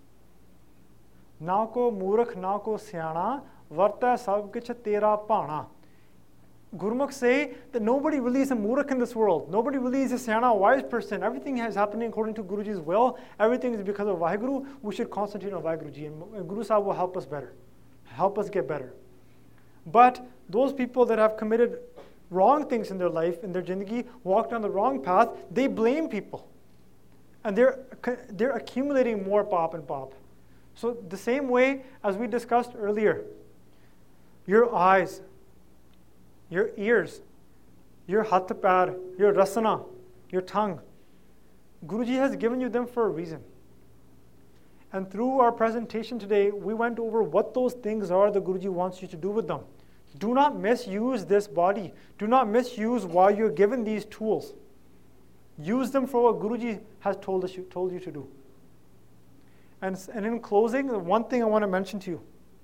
Na ko murkh, na ko syana, varta sab kich tera pana. Gurmukh say that nobody really is a murkh in this world. Nobody really is a syana, a wise person. Everything is happening according to Guru Ji's will. Everything is because of Vaheguru. We should concentrate on Vaheguru Ji, and Guru Sahib will help us better. Help us get better. But those people that have committed wrong things in their life, in their jindagi, walked on the wrong path, they blame people. And they're, they're accumulating more pop and pop. So the same way as we discussed earlier, your eyes, your ears, your hath pad, your rasana, your tongue, Guruji has given you them for a reason. And through our presentation today, we went over what those things are that Guruji wants you to do with them. Do not misuse this body. Do not misuse why you're given these tools. Use them for what Guruji has told us, told you to do. And, and in closing, one thing I want to mention to you.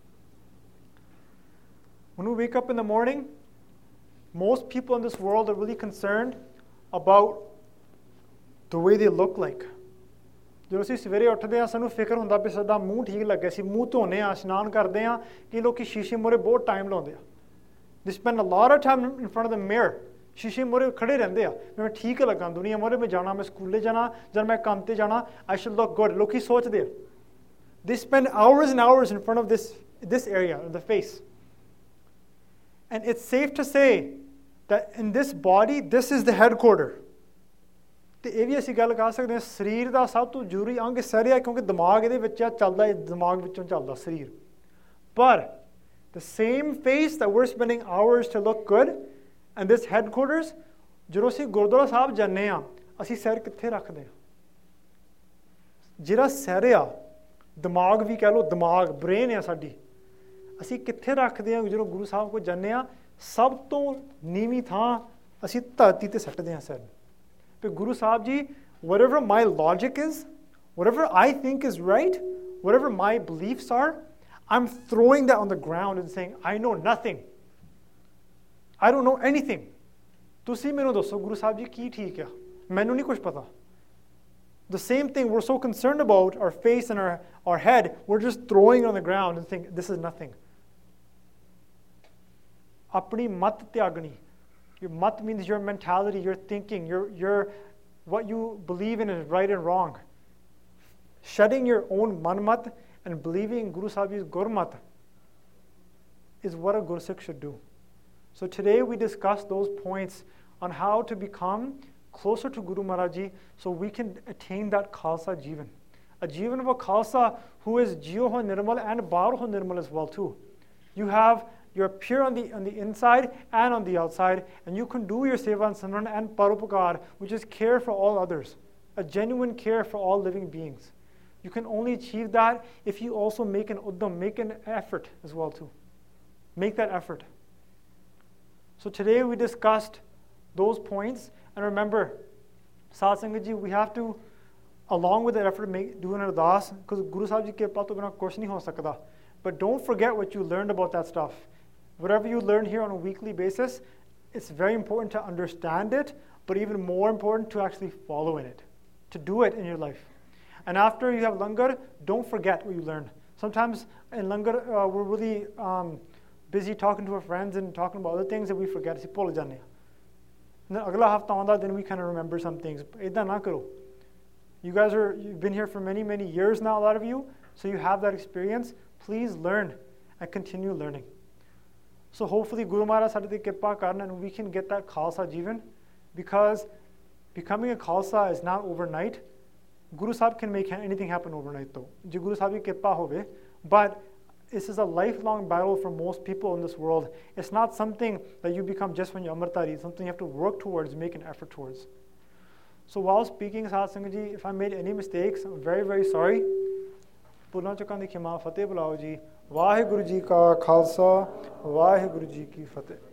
When we wake up in the morning, most people in this world are really concerned about the way they look like. ਜਦੋਂ ਅਸੀਂ ਸਵੇਰੇ ਉੱਠਦੇ ਹਾਂ ਸਾਨੂੰ ਫਿਕਰ ਹੁੰਦਾ ਵੀ ਸਾਡਾ ਮੂੰਹ ਠੀਕ ਲੱਗੇ ਅਸੀਂ ਮੂੰਹ ਧੋਨੇ ਆ ਇਸ਼ਨਾਨ ਕਰਦੇ ਹਾਂ ਕਿ ਲੋਕੀ ਸ਼ੀਸ਼ੇ ਮੂਹਰੇ ਬਹੁਤ ਟਾਈਮ ਲਾਉਂਦੇ ਆ they spend a lot of time in front of the mirror ਸ਼ੀਸ਼ੇ ਮੂਹਰੇ ਖੜੇ ਰਹਿੰਦੇ ਆ ਮੈਂ ਠੀਕ ਲੱਗਾ ਦੁਨੀਆ ਮੂਹਰੇ ਮੈਂ ਜਾਣਾ ਮੈਂ ਸਕੂਲੇ ਜਾਣਾ ਜਦ ਮੈਂ ਕੰਮ ਤੇ ਜਾਣਾ I should look good ਲੋਕੀ ਸੋਚਦੇ ਆ they spend hours and hours in front of this this area of the face and it's safe to say that in this body this is the headquarter ਤੇ ਇਹ ਵੀ ਅਸੀਂ ਗੱਲ ਕਰ ਸਕਦੇ ਹਾਂ ਸਰੀਰ ਦਾ ਸਭ ਤੋਂ ਜ਼ਰੂਰੀ ਅੰਗ ਸਿਰ ਹੈ ਕਿਉਂਕਿ ਦਿਮਾਗ ਇਹਦੇ ਵਿੱਚ ਚੱਲਦਾ ਹੈ ਦਿਮਾਗ ਵਿੱਚੋਂ ਚੱਲਦਾ ਸਰੀਰ ਪਰ the same face that we're spending hours to look good and this headquarters ਜਦੋਂ ਅਸੀਂ ਗੁਰਦੁਆਰਾ ਸਾਹਿਬ ਜਾਂਦੇ ਹਾਂ ਅਸੀਂ ਸਿਰ ਕਿੱਥੇ ਰੱਖਦੇ ਹਾਂ ਜਿਹੜਾ ਸਿਰ ਆ ਦਿਮਾਗ ਵੀ ਕਹਿ ਲਓ ਦਿਮਾਗ ਬ੍ਰੇਨ ਆ ਸਾਡੀ ਅਸੀਂ ਕਿੱਥੇ ਰੱਖਦੇ ਹਾਂ ਜਦੋਂ ਗੁਰੂ ਸਾਹਿਬ ਕੋਲ ਜਾਂਦੇ ਹਾਂ ਸਭ ਤੋਂ ਨੀਵੀਂ ਥਾਂ ਅਸੀਂ ਧਰਤੀ ਤੇ ਸੱਟਦੇ ਹਾਂ ਸਿਰ But Guru Sahib Ji, whatever my logic is, whatever I think is right, whatever my beliefs are, I'm throwing that on the ground and saying, I know nothing. I don't know anything. Tusi mainu dosso, Guru Sahib Ji ki theek hai? Mainu nahi kuch pata. The same thing we're so concerned about, our face and our, our head, we're just throwing it on the ground and think, this is nothing. Apni mat tyagni. Your mat means your mentality, your thinking, your, your, what you believe in is right and wrong. Shedding your own manmat and believing in Guru Sahib Ji's Gurmat is what a Guru Sikh should do. So today we discussed those points on how to become closer to Guru Maharaj Ji so we can attain that Khalsa Jivan. A Jivan of a Khalsa who is Jiyoho Nirmal and Baroho Nirmal as well too. You have You're pure on the on the inside and on the outside, and you can do your seva and simran and parupakar, which is care for all others, a genuine care for all living beings. You can only achieve that if you also make an uddam, make an effort as well too. Make that effort. So today we discussed those points, and remember, Sat Sangat Ji, we have to, along with that effort, make do an ardas because Guru Sahib Ji ke pato bina kuch nahi ho sakta. But don't forget what you learned about that stuff. Whatever you learn here on a weekly basis, it's very important to understand it, but even more important to actually follow in it, to do it in your life. And after you have langar, don't forget what you learned. Sometimes in langar, uh, we're really um, busy talking to our friends and talking about other things that we forget. Then agla hafta aanda, then we kind of remember some things. Idda na karo. You guys are, you've been here for many, many years now, a lot of you, so you have that experience. Please learn and continue learning. So hopefully Guru Maharaj Sade Kripa Karan and we can get that Khalsa Jivan because becoming a Khalsa is not overnight. Guru Sahib can make anything happen overnight though. Je Guru Sahib ki Kripa hove, but this is a lifelong battle for most people in this world. It's not something that you become just when you're Amritari. It's something you have to work towards, make an effort towards. So while speaking, Sat Sangat Ji, if I made any mistakes, I'm very, very sorry. ਭੁੱਲਾਂ ਚੁੱਕਾਂ ਦੀ ਖਿਮਾ ਫਤਿਹ ਬੁਲਾਓ ਜੀ ਵਾਹਿਗੁਰੂ ਜੀ ਕਾ ਖਾਲਸਾ ਵਾਹਿਗੁਰੂ ਜੀ ਕੀ ਫਤਿਹ